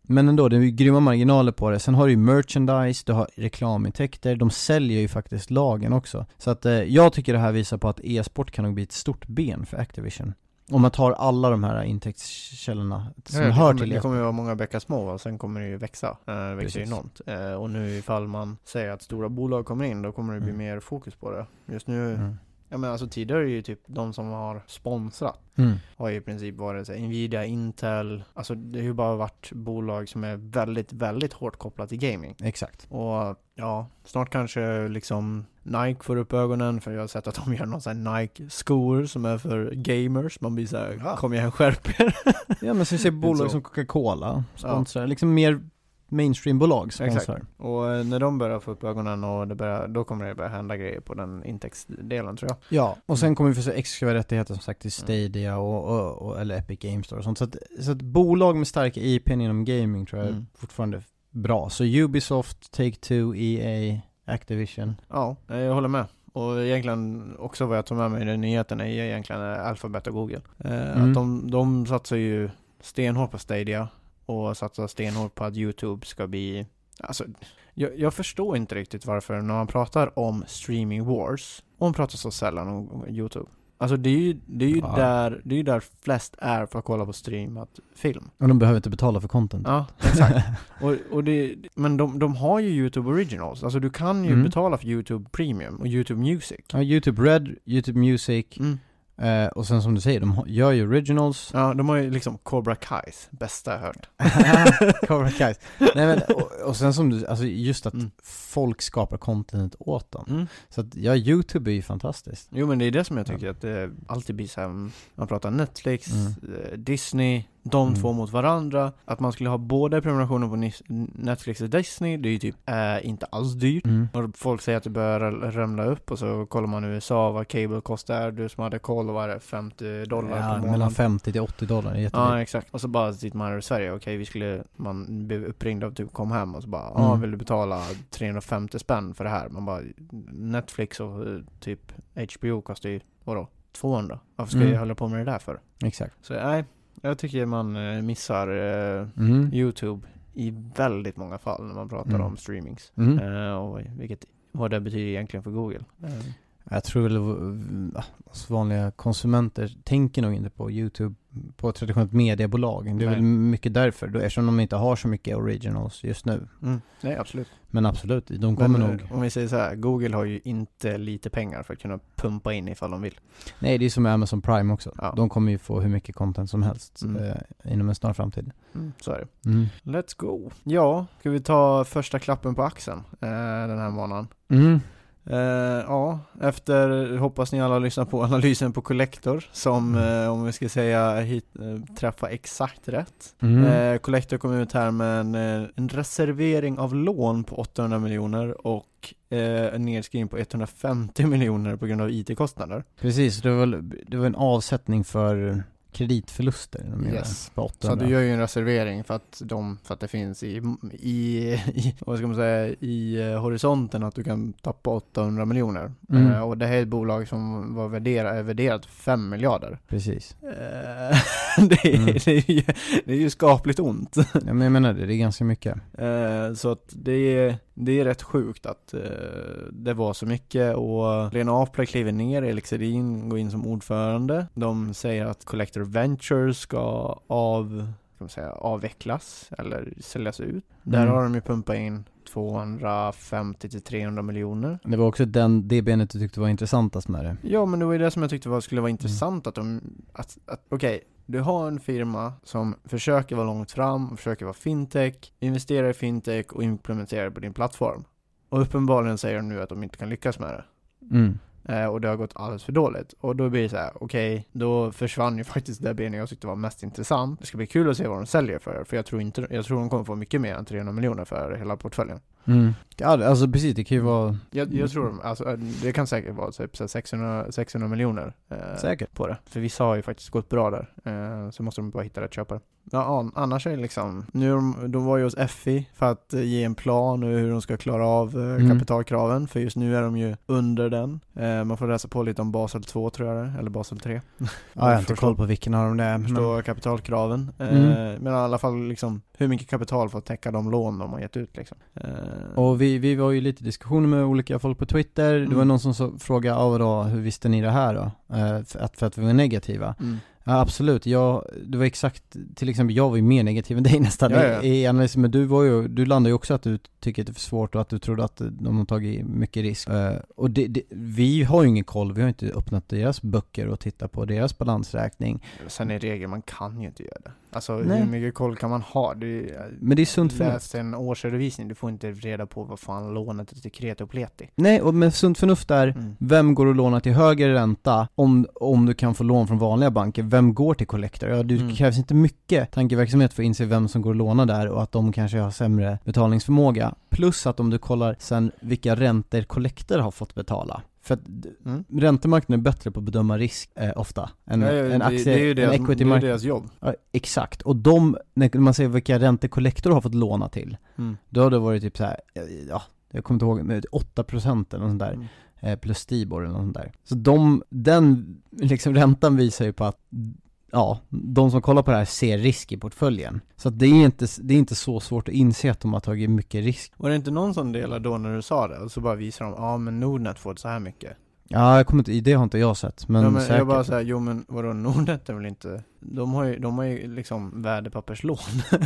[SPEAKER 2] Men ändå, det är ju grymma marginaler på det. Sen har du ju merchandise, du har reklamintäkter, de säljer ju faktiskt lagen också. Så att eh, jag tycker det här visar på att e-sport kan nog bli ett stort ben för Activision. Om man tar alla de här intäktskällorna som
[SPEAKER 3] ja,
[SPEAKER 2] hör
[SPEAKER 3] det
[SPEAKER 2] till
[SPEAKER 3] det
[SPEAKER 2] e-sport.
[SPEAKER 3] kommer ju vara många bäckar små och sen kommer det ju växa. Eh, det växer ju
[SPEAKER 2] Precis.
[SPEAKER 3] enormt. Eh, och nu ifall man säger att stora bolag kommer in, då kommer det bli
[SPEAKER 2] Mm.
[SPEAKER 3] mer fokus på det. Just nu,
[SPEAKER 2] Mm.
[SPEAKER 3] ja men alltså tidigare är ju typ de som har sponsrat
[SPEAKER 2] Mm.
[SPEAKER 3] har ju i princip varit så här, Nvidia, Intel, alltså det har ju bara varit bolag som är väldigt, väldigt hårt kopplat till gaming.
[SPEAKER 2] Exakt.
[SPEAKER 3] Och ja, snart kanske liksom Nike får upp ögonen, för jag har sett att de gör någon sån här Nike-skor som är för gamers. Man blir såhär,
[SPEAKER 2] Ja.
[SPEAKER 3] kom igen, skärp er.
[SPEAKER 2] Ja, men så ser bolag
[SPEAKER 3] Så.
[SPEAKER 2] som Coca-Cola sponsrar, liksom mer mainstream-bolag sponsrar.
[SPEAKER 3] Exakt. Och eh, när de börjar få upp ögonen och det börjar, då kommer det börja hända grejer på den intäktsdelen, tror jag.
[SPEAKER 2] Ja, och sen kommer vi få se exklusiva rättigheter som sagt till Stadia och, och, och eller Epic Games Store och sånt. Så att, så att bolag med starka I P inom gaming tror jag
[SPEAKER 3] Mm.
[SPEAKER 2] är fortfarande bra. Så Ubisoft, Take-Two, E A, Activision.
[SPEAKER 3] Ja, eh, jag håller med. Och egentligen också vad jag tog med mig i den nyheten är egentligen Alphabet och Google. Eh,
[SPEAKER 2] Mm.
[SPEAKER 3] att de, de satsar ju stenhårt på Stadia och satsar stenhårt på att YouTube ska bli... Alltså, jag, jag förstår inte riktigt varför när man pratar om streaming wars, och man pratar så sällan om YouTube. Alltså det är ju, det är ju,
[SPEAKER 2] Ja.
[SPEAKER 3] där, det är ju där flest är för att kolla på streamat film.
[SPEAKER 2] Och de behöver inte betala för content.
[SPEAKER 3] Ja, exakt. och, och det, men de, de har ju YouTube Originals. Alltså du kan ju
[SPEAKER 2] Mm.
[SPEAKER 3] betala för YouTube Premium och YouTube Music.
[SPEAKER 2] Ja, YouTube Red, YouTube Music,
[SPEAKER 3] Mm.
[SPEAKER 2] eh, och sen som du säger, de har- gör ju originals.
[SPEAKER 3] Ja, de har ju liksom Cobra Kais, bästa jag hört.
[SPEAKER 2] Cobra Kai. Nej, men, och, och sen som du, alltså just att
[SPEAKER 3] Mm.
[SPEAKER 2] folk skapar content åt dem.
[SPEAKER 3] Mm.
[SPEAKER 2] Så att, ja, YouTube är ju fantastiskt.
[SPEAKER 3] Jo, men det är det som jag tycker att det alltid blir så här, man pratar Netflix,
[SPEAKER 2] Mm.
[SPEAKER 3] eh, Disney, de
[SPEAKER 2] Mm.
[SPEAKER 3] två mot varandra. Att man skulle ha båda prenumerationer på Nis- Netflix och Disney, det är ju typ äh, inte alls dyrt.
[SPEAKER 2] Mm.
[SPEAKER 3] Och folk säger att det börjar ramla upp och så kollar man i U S A vad cable kostar. Du som hade koll, vad är det, femtio dollar per
[SPEAKER 2] Ja,
[SPEAKER 3] månad?
[SPEAKER 2] mellan femtio till åttio dollar, det är jättedyrt.
[SPEAKER 3] Ja, exakt. Och så bara sitter man här i Sverige, okej, vi skulle, man blev uppringd av typ kom hem och så bara, ja,
[SPEAKER 2] Mm.
[SPEAKER 3] vill du betala trehundrafemtio spänn för det här? Man bara, Netflix och eh, typ H B O kostar ju, vadå, tvåhundra. Varför ska
[SPEAKER 2] Mm.
[SPEAKER 3] jag hålla på med det där för?
[SPEAKER 2] Exakt.
[SPEAKER 3] Så nej, jag tycker man eh, missar eh,
[SPEAKER 2] Mm.
[SPEAKER 3] YouTube i väldigt många fall när man pratar
[SPEAKER 2] Mm.
[SPEAKER 3] om streamings.
[SPEAKER 2] Mm.
[SPEAKER 3] Eh, och vilket, vad det betyder egentligen för Google. Eh,
[SPEAKER 2] Jag tror väl uh, oss vanliga konsumenter tänker nog inte på YouTube på ett traditionellt mediebolag. Det är
[SPEAKER 3] Nej.
[SPEAKER 2] väl mycket därför, då, eftersom de inte har så mycket originals just nu.
[SPEAKER 3] mm. Nej, absolut.
[SPEAKER 2] Men absolut, de kommer
[SPEAKER 3] Men,
[SPEAKER 2] nog...
[SPEAKER 3] eh, om vi säger så här, Google har ju inte lite pengar för att kunna pumpa in ifall de vill.
[SPEAKER 2] Nej, det är som med Amazon Prime också.
[SPEAKER 3] Ja.
[SPEAKER 2] De kommer ju få hur mycket content som helst
[SPEAKER 3] Mm.
[SPEAKER 2] eh, inom en snar framtid.
[SPEAKER 3] Mm, så är det.
[SPEAKER 2] Mm.
[SPEAKER 3] Let's go. Ja, ska vi ta första klappen på axeln eh, den här månaden?
[SPEAKER 2] Mm.
[SPEAKER 3] Eh, ja, efter, hoppas ni alla har lyssnat på analysen på Collector som, eh, om vi ska säga, hit, eh, träffa exakt rätt.
[SPEAKER 2] Mm.
[SPEAKER 3] Eh, Collector kom ut här med en, eh, en reservering av lån på åttahundra miljoner och eh, en nedskrivning på etthundrafemtio miljoner på grund av I T-kostnader.
[SPEAKER 2] Precis, det var, väl- det var en avsättning för kreditförluster. De gjorde
[SPEAKER 3] Yes.
[SPEAKER 2] på
[SPEAKER 3] Så
[SPEAKER 2] åttahundra.
[SPEAKER 3] du gör ju en reservering för att, de, för att det finns i, i, i, vad ska man säga, i eh, horisonten att du kan tappa åttahundra miljoner.
[SPEAKER 2] Mm.
[SPEAKER 3] Eh, och det här är ett bolag som var värderat, är värderat fem miljarder.
[SPEAKER 2] Precis.
[SPEAKER 3] Eh, det, är,
[SPEAKER 2] Mm.
[SPEAKER 3] det, är ju, det är ju skapligt ont.
[SPEAKER 2] Ja, men jag menar det, det är ganska mycket.
[SPEAKER 3] Eh, så att det är, det är rätt sjukt att eh, det var så mycket. Och Lena Apler kliver ner, Erik Sedin går in som ordförande. De säger att Collector Ventures ska av, ska man säga, avvecklas eller säljas ut. Där
[SPEAKER 2] Mm.
[SPEAKER 3] har de ju pumpat in tvåhundrafemtio till trehundra miljoner.
[SPEAKER 2] Det var också den, det benet du tyckte var intressantast med det.
[SPEAKER 3] Ja, men det var ju det som jag tyckte var, skulle vara
[SPEAKER 2] Mm.
[SPEAKER 3] intressant att de, att, att okej, du har en firma som försöker vara långt fram och försöker vara fintech, investerar i fintech och implementerar på din plattform. Och uppenbarligen säger de nu att de inte kan lyckas med det.
[SPEAKER 2] Mm.
[SPEAKER 3] Eh, och det har gått alldeles för dåligt. Och då blir det så här, okej, då försvann ju faktiskt det benet jag tyckte var mest intressant. Det ska bli kul att se vad de säljer för, för jag tror inte, jag tror de kommer få mycket mer än trehundra miljoner för hela portföljen.
[SPEAKER 2] Mm. Ja, alltså precis, det kan ju vara...
[SPEAKER 3] Jag, jag tror de, alltså, det kan säkert vara typ så här sexhundra, sexhundra miljoner eh,
[SPEAKER 2] Säkert.
[SPEAKER 3] på det. För vissa har ju faktiskt gått bra där. Eh, så måste de bara hitta rätt köpare. Ja, annars är det liksom, nu de, de var ju hos F I för att eh, ge en plan och hur de ska klara av eh,
[SPEAKER 2] Mm.
[SPEAKER 3] kapitalkraven, för just nu är de ju under den. Eh, man får läsa på lite om Basel två tror jag det är, eller Basel tre.
[SPEAKER 2] Ja, jag har inte koll på vilken av dem det är.
[SPEAKER 3] Förstå
[SPEAKER 2] Men...
[SPEAKER 3] kapitalkraven. Eh,
[SPEAKER 2] Mm.
[SPEAKER 3] Men i alla fall liksom, hur mycket kapital för att täcka de lån de har gett ut liksom. Eh,
[SPEAKER 2] Och vi, vi var ju lite i diskussioner med olika folk på Twitter.
[SPEAKER 3] Mm.
[SPEAKER 2] Det var någon som så, frågade, ja, då, hur visste ni det här då? Eh, för, att, för att vi var negativa.
[SPEAKER 3] mm.
[SPEAKER 2] Ja, absolut. Jag, det var exakt, till exempel jag var ju mer negativ än dig nästan
[SPEAKER 3] Ja, ja.
[SPEAKER 2] i, i analysen, men du var ju, du landade ju också att du tycker att det är för svårt och att du trodde att de har tagit mycket risk. Uh, och det, det, vi har ju ingen koll, vi har inte öppnat deras böcker och tittat på deras balansräkning.
[SPEAKER 3] Sen är regel, man kan ju inte göra det. Alltså
[SPEAKER 2] Nej.
[SPEAKER 3] hur mycket koll kan man ha? Du,
[SPEAKER 2] Men det är sunt förnuft.
[SPEAKER 3] läs en årsredovisning, du får inte reda på vad fan lånet är till kreti och pleti.
[SPEAKER 2] Nej, och med sunt förnuft är,
[SPEAKER 3] Mm.
[SPEAKER 2] vem går att låna till högre ränta om, om du kan få lån från vanliga banker? Vem går till Collector? Ja, det
[SPEAKER 3] Mm.
[SPEAKER 2] krävs inte mycket tankeverksamhet för att inse vem som går att låna där och att de kanske har sämre betalningsförmåga. Plus att om du kollar sen vilka räntor Collector har fått betala. För att
[SPEAKER 3] Mm.
[SPEAKER 2] räntemarknaden är bättre på att bedöma risk eh, ofta än
[SPEAKER 3] Ja, ja,
[SPEAKER 2] en
[SPEAKER 3] det,
[SPEAKER 2] aktie,
[SPEAKER 3] det är ju
[SPEAKER 2] en
[SPEAKER 3] deras, det är ju
[SPEAKER 2] equity-marknad.
[SPEAKER 3] deras jobb.
[SPEAKER 2] Ja, exakt. Och de, när man ser vilka räntor Collector har fått låna till,
[SPEAKER 3] Mm.
[SPEAKER 2] då har det varit typ så här, ja, jag kommer inte ihåg, med åtta procent eller något sånt där.
[SPEAKER 3] Mm.
[SPEAKER 2] Eh, plus Stibor eller något sånt där. Så de, den liksom räntan visar ju på att ja, de som kollar på det här ser risk i portföljen. Så att det är inte, det är inte så svårt att inse att de har tagit mycket risk.
[SPEAKER 3] Var det inte någon som delade då när du sa det? Och så bara visar de, ja men Nordnet får så här mycket.
[SPEAKER 2] Ja, jag kommer inte, det har inte jag sett, men,
[SPEAKER 3] ja, men
[SPEAKER 2] säkert.
[SPEAKER 3] jag bara säger, jo men vadå, Nordnet är väl inte, de har ju, de har ju liksom värdepapperslån.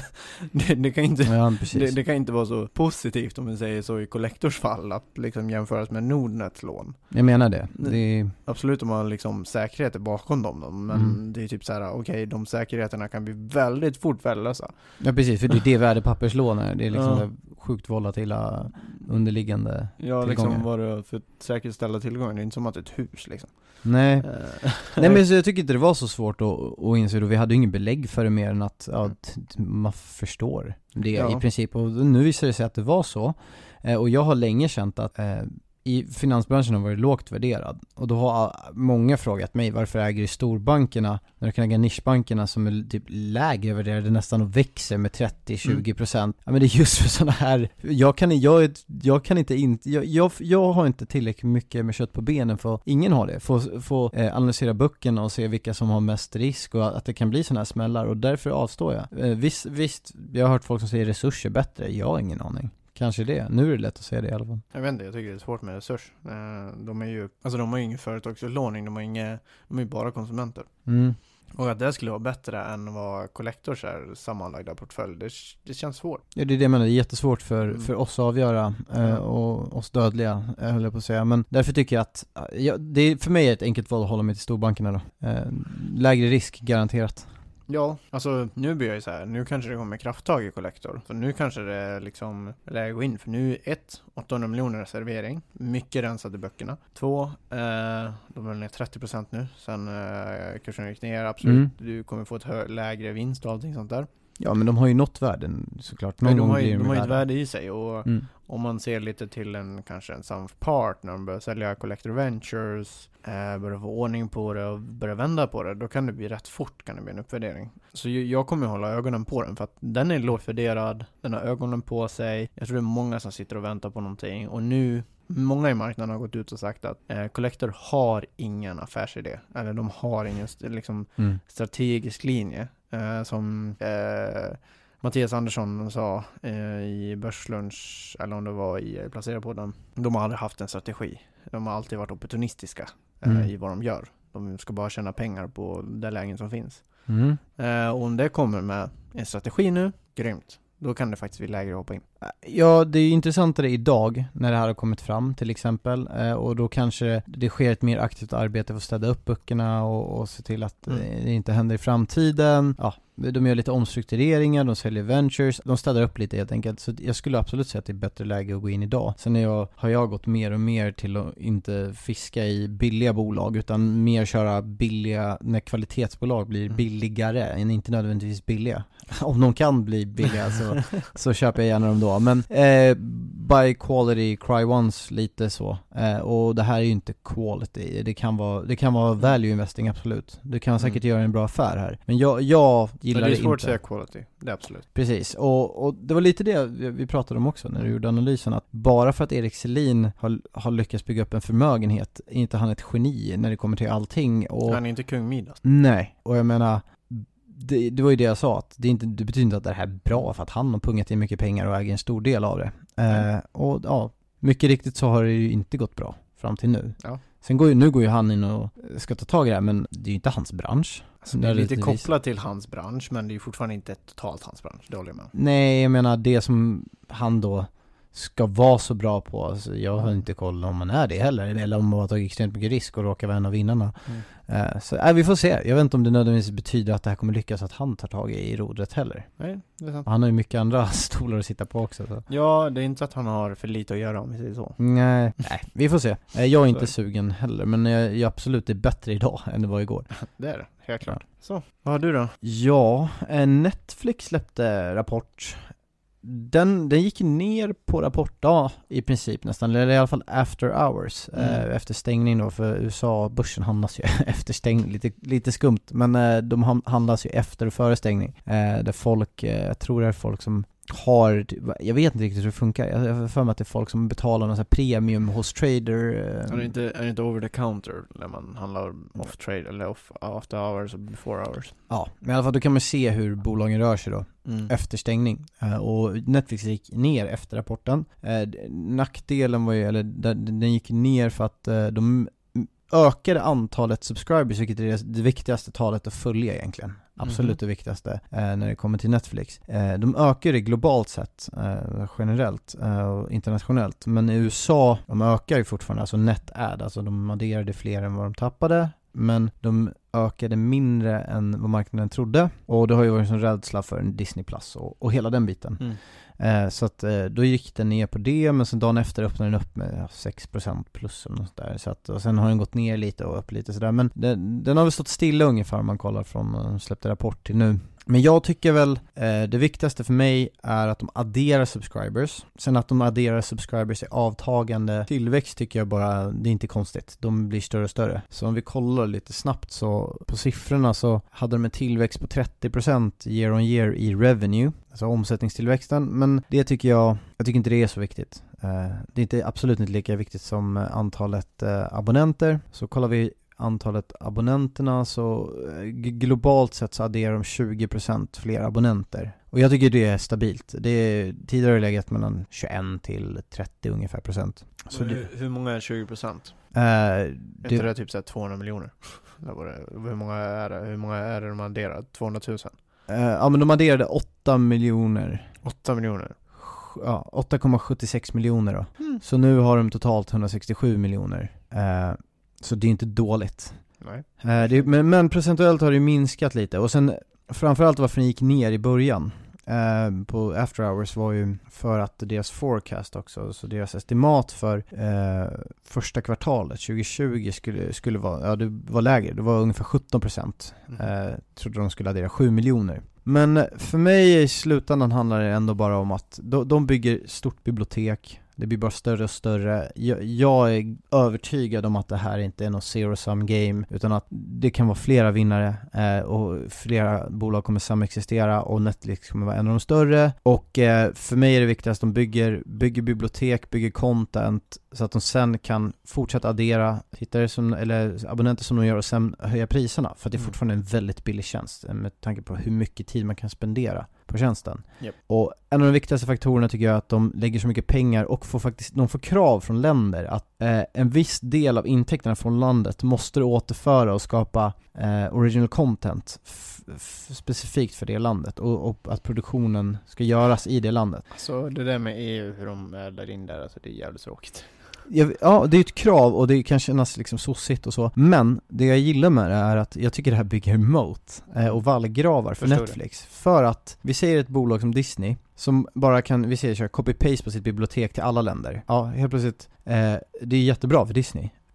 [SPEAKER 3] det, det kan inte
[SPEAKER 2] Ja, precis.
[SPEAKER 3] det, det kan inte vara så positivt om man säger så i Collectors fall att liksom jämföras med Nordnets lån.
[SPEAKER 2] Jag menar det. det är...
[SPEAKER 3] Absolut om man har liksom säkerheter bakom dem då, men
[SPEAKER 2] Mm.
[SPEAKER 3] det är typ så här: okej, okay, de säkerheterna kan bli väldigt fort värdelösa.
[SPEAKER 2] Ja, precis, för det är det värdepapperslån är. Det är liksom
[SPEAKER 3] Ja.
[SPEAKER 2] det sjukt volatila underliggande
[SPEAKER 3] Ja,
[SPEAKER 2] tillgångar.
[SPEAKER 3] liksom vad det för säkerställa tillgångar, det är inte som att det är ett hus liksom.
[SPEAKER 2] Nej.
[SPEAKER 3] Eh,
[SPEAKER 2] Nej, men så jag tycker inte det var så svårt att, att inse, och vi hade ju ingen belägg för det mer än att ja, t- t- man förstår det
[SPEAKER 3] Ja.
[SPEAKER 2] i princip, och nu visar det sig att det var så, eh, och jag har länge känt att eh, i finansbranschen har varit lågt värderad, och då har många frågat mig varför äger i storbankerna när du kan äga nischbankerna som är typ lägre värderade nästan och växer med trettio till tjugo procent. Ja, men det är just för sådana här, jag kan, jag, jag kan inte, inte jag, jag, jag har inte tillräckligt mycket med kött på benen för ingen har det, få, få eh, analysera böckerna och se vilka som har mest risk och att det kan bli sådana här smällar, och därför avstår jag. Eh, visst, visst, jag har hört folk som säger resurser bättre, jag har ingen aning. Kanske det. Nu är det lätt att säga det i alla fall.
[SPEAKER 3] Jag vet inte, jag tycker det är svårt med resurs. Eh, De är ju, alltså de har ju ingen företagsutlåning, de har inga, de är ju bara konsumenter.
[SPEAKER 2] Mm.
[SPEAKER 3] Och att det skulle vara bättre än vad Collectors är sammanlagda portfölj, det, det känns svårt.
[SPEAKER 2] Ja, det är det jag menar, det är jättesvårt för,
[SPEAKER 3] Mm.
[SPEAKER 2] för oss att avgöra eh, och oss dödliga, jag höll jag på att säga. Men därför tycker jag att ja, det är, för mig är ett enkelt val att hålla mig till storbankerna då. Eh, lägre risk, garanterat.
[SPEAKER 3] Ja, alltså nu blir jag ju så här, nu kanske det kommer krafttag i Collector. Så nu kanske det är liksom läge att gå in, för nu ett, åttahundra miljoner reservering, mycket rensade böckerna. Två, eh, de är ner trettio procent nu, sen eh, kursen gick ner, absolut.
[SPEAKER 2] Mm.
[SPEAKER 3] Du kommer få ett hö- lägre vinst och allting sånt där.
[SPEAKER 2] Ja, men de har ju nått värden såklart. Någon
[SPEAKER 3] Men de
[SPEAKER 2] gång
[SPEAKER 3] har
[SPEAKER 2] blir
[SPEAKER 3] ju,
[SPEAKER 2] de
[SPEAKER 3] de har ju ett
[SPEAKER 2] värda.
[SPEAKER 3] värde i sig, och
[SPEAKER 2] Mm.
[SPEAKER 3] om man ser lite till en kanske en sum part när de börjar sälja Collector Ventures, eh, börjar få ordning på det och börjar vända på det, då kan det bli rätt fort, kan det bli en uppvärdering. Så ju- jag kommer hålla ögonen på den, för att den är lågt värderad, den har ögonen på sig. Jag tror det är många som sitter och väntar på någonting, och nu många i marknaden har gått ut och sagt att eh, Collector har ingen affärsidé, eller de har ingen st- liksom
[SPEAKER 2] Mm.
[SPEAKER 3] strategisk linje, eh, som eh, Mattias Andersson sa eh, i Börslunch, eller om det var i Placera på den. De har aldrig haft en strategi. De har alltid varit opportunistiska eh,
[SPEAKER 2] Mm.
[SPEAKER 3] i vad de gör. De ska bara tjäna pengar på det lägen som finns.
[SPEAKER 2] Mm.
[SPEAKER 3] Eh, och om det kommer med en strategi nu, grymt. Då kan det faktiskt bli lägre att hoppa in.
[SPEAKER 2] Ja, det är ju intressantare idag när det här har kommit fram till exempel, eh, och då kanske det sker ett mer aktivt arbete för att städa upp böckerna och, och se till att
[SPEAKER 3] Mm.
[SPEAKER 2] eh, det inte händer i framtiden. Ja, de gör lite omstruktureringar, de säljer ventures, de städar upp lite helt enkelt. Så jag skulle absolut säga att det är bättre läge att gå in idag. Sen är jag, har jag gått mer och mer till att inte fiska i billiga bolag, utan mer köra billiga, när kvalitetsbolag blir
[SPEAKER 3] Mm.
[SPEAKER 2] billigare än inte nödvändigtvis billiga. Om de kan bli billiga så, så köper jag gärna dem då. vara, men eh, by quality cry once lite så. Eh, och det här är ju inte quality. Det kan vara, det kan vara value investing, absolut. Du kan säkert mm. göra en bra affär här. Men jag, jag gillar det inte.
[SPEAKER 3] Det är svårt att säga quality, det är absolut.
[SPEAKER 2] Precis, och, och det var lite det vi, vi pratade om också när du gjorde analysen, att bara för att Erik Selin har, har lyckats bygga upp en förmögenhet är inte han ett geni när det kommer till allting. Och,
[SPEAKER 3] han är inte kung Midas.
[SPEAKER 2] Nej, och jag menar det, det var ju det jag sa, att det, inte, det betyder inte att det här är bra för att han har pungat in mycket pengar och äger en stor del av det. Eh, och ja, mycket riktigt så har det ju inte gått bra fram till nu.
[SPEAKER 3] Ja.
[SPEAKER 2] Sen går ju, nu går ju han in och ska ta tag i det här, men det är ju inte hans bransch.
[SPEAKER 3] Alltså, det är lite kopplat till hans bransch, men det är ju fortfarande inte totalt hans bransch, det håller jag med.
[SPEAKER 2] Nej, jag menar det som han då ska vara så bra på, alltså, jag har inte koll om man är det heller, eller om man har tagit extremt mycket risk och råkar vara en av vinnarna. Mm. Uh, så äh, vi får se. Jag vet inte om det nödvändigtvis betyder att det här kommer lyckas, att han tar tag i rodret heller.
[SPEAKER 3] Nej, det är sant.
[SPEAKER 2] Han har ju mycket andra stolar att sitta på också. Så.
[SPEAKER 3] Ja, det är inte så att han har för lite att göra, om vi säger så.
[SPEAKER 2] Nej, nej, vi får se. Uh, jag är inte sugen heller, men jag, jag absolut är bättre idag än det var igår.
[SPEAKER 3] Det är det, helt klart. Ja. Så, vad har du då?
[SPEAKER 2] Ja, Netflix släppte rapport. Den, den gick ner på rapportdag i princip nästan, eller i alla fall after hours, mm. eh, efter stängning då, för U S A-börsen handlas ju efter stängning, lite, lite skumt, men eh, de handlas ju efter och före stängning, eh, där folk, eh, jag tror det är folk som har, jag vet inte riktigt hur det funkar, jag har för mig att det är folk som betalar någon sån här premium hos trader.
[SPEAKER 3] Är det inte, är det inte over the counter när man handlar off trade eller off after hours och before hours?
[SPEAKER 2] Ja, men i alla fall då kan man se hur bolagen rör sig då mm. efter stängning, uh, och Netflix gick ner efter rapporten. Uh, nackdelen var ju, eller den gick ner för att uh, de ökade antalet subscribers, vilket är det, det viktigaste talet att följa egentligen. Absolut mm-hmm. det viktigaste eh, när det kommer till Netflix. Eh, de ökar det globalt sett, eh, generellt eh, och internationellt. Men i U S A, de ökar ju fortfarande, alltså net ad, alltså de adderade fler än vad de tappade. Men de ökade mindre än vad marknaden trodde. Och det har ju varit en rädsla för en Disney Plus och, och hela den biten. Mm. Eh, så att eh, då gick den ner på det, men sen dagen efter öppnade den upp med ja, sex procent plus och något där. Så att, och sen har den gått ner lite och upp lite sådär. Men den, den har väl stått stilla ungefär om man kollar från uh, släppte rapport till nu. Men jag tycker väl eh, det viktigaste för mig är att de adderar subscribers. Sen att de adderar subscribers i avtagande tillväxt tycker jag bara, det är inte konstigt. De blir större och större. Så om vi kollar lite snabbt så på siffrorna så hade de en tillväxt på trettio procent year on year i revenue. Alltså omsättningstillväxten. Men det tycker jag, jag tycker inte det är så viktigt. Eh, det är inte, absolut inte lika viktigt som antalet eh, abonnenter. Så kollar vi antalet abonnenterna så g- globalt sett så adderar de tjugo procent fler abonnenter. Och jag tycker det är stabilt. Det är tidigare legat mellan tjugoett till trettio ungefär procent. Så
[SPEAKER 3] hur,
[SPEAKER 2] det,
[SPEAKER 3] hur många är tjugo procent?
[SPEAKER 2] Uh,
[SPEAKER 3] är det, det typ så här tvåhundra miljoner? Var det, hur många är det? Hur många är det de adderar? tvåhundratusen?
[SPEAKER 2] Uh, ja, men de adderade åtta miljoner.
[SPEAKER 3] åtta miljoner?
[SPEAKER 2] Ja, åtta komma sjuttiosex miljoner då.
[SPEAKER 3] Mm.
[SPEAKER 2] Så nu har de totalt hundrasextiosju miljoner. Uh, Så det är inte dåligt.
[SPEAKER 3] Nej.
[SPEAKER 2] Eh, det, men, men procentuellt har det minskat lite. Och sen framförallt varför det gick ner i början eh, på after hours var ju för att deras forecast också, så deras estimat för eh, första kvartalet tjugo tjugo skulle, skulle vara, ja, det var lägre. Det var ungefär sjutton procent. Eh, trodde de skulle addera sju miljoner. Men för mig i slutändan handlar det ändå bara om att de, de bygger stort bibliotek. Det blir bara större och större. Jag, jag är övertygad om att det här inte är något zero-sum game, utan att det kan vara flera vinnare eh, och flera bolag kommer samexistera och Netflix kommer vara en av de större. Och eh, för mig är det viktigt att de bygger, bygger bibliotek, bygger content så att de sen kan fortsätta addera tittare som, eller abonnenter som de gör och sen höja priserna. För att det är fortfarande en väldigt billig tjänst med tanke på hur mycket tid man kan spendera på tjänsten. Yep. Och en av de viktigaste faktorerna tycker jag är att de lägger så mycket pengar och får faktiskt, de får krav från länder att eh, en viss del av intäkterna från landet måste återföra och skapa eh, original content f- f- specifikt för det landet och, och att produktionen ska göras i det landet.
[SPEAKER 3] Så det där med E U, hur de är där in där, alltså det är jävligt tråkigt.
[SPEAKER 2] Ja, det är ett krav och det kan kännas liksom sossigt och så. Men det jag gillar med det är att jag tycker det här bygger moat eh, och vallgravar för Förstår Netflix. Det. För att vi säger ett bolag som Disney som bara kan, vi säger köra copy-paste på sitt bibliotek till alla länder. Ja, helt plötsligt, eh, det är jättebra för Disney.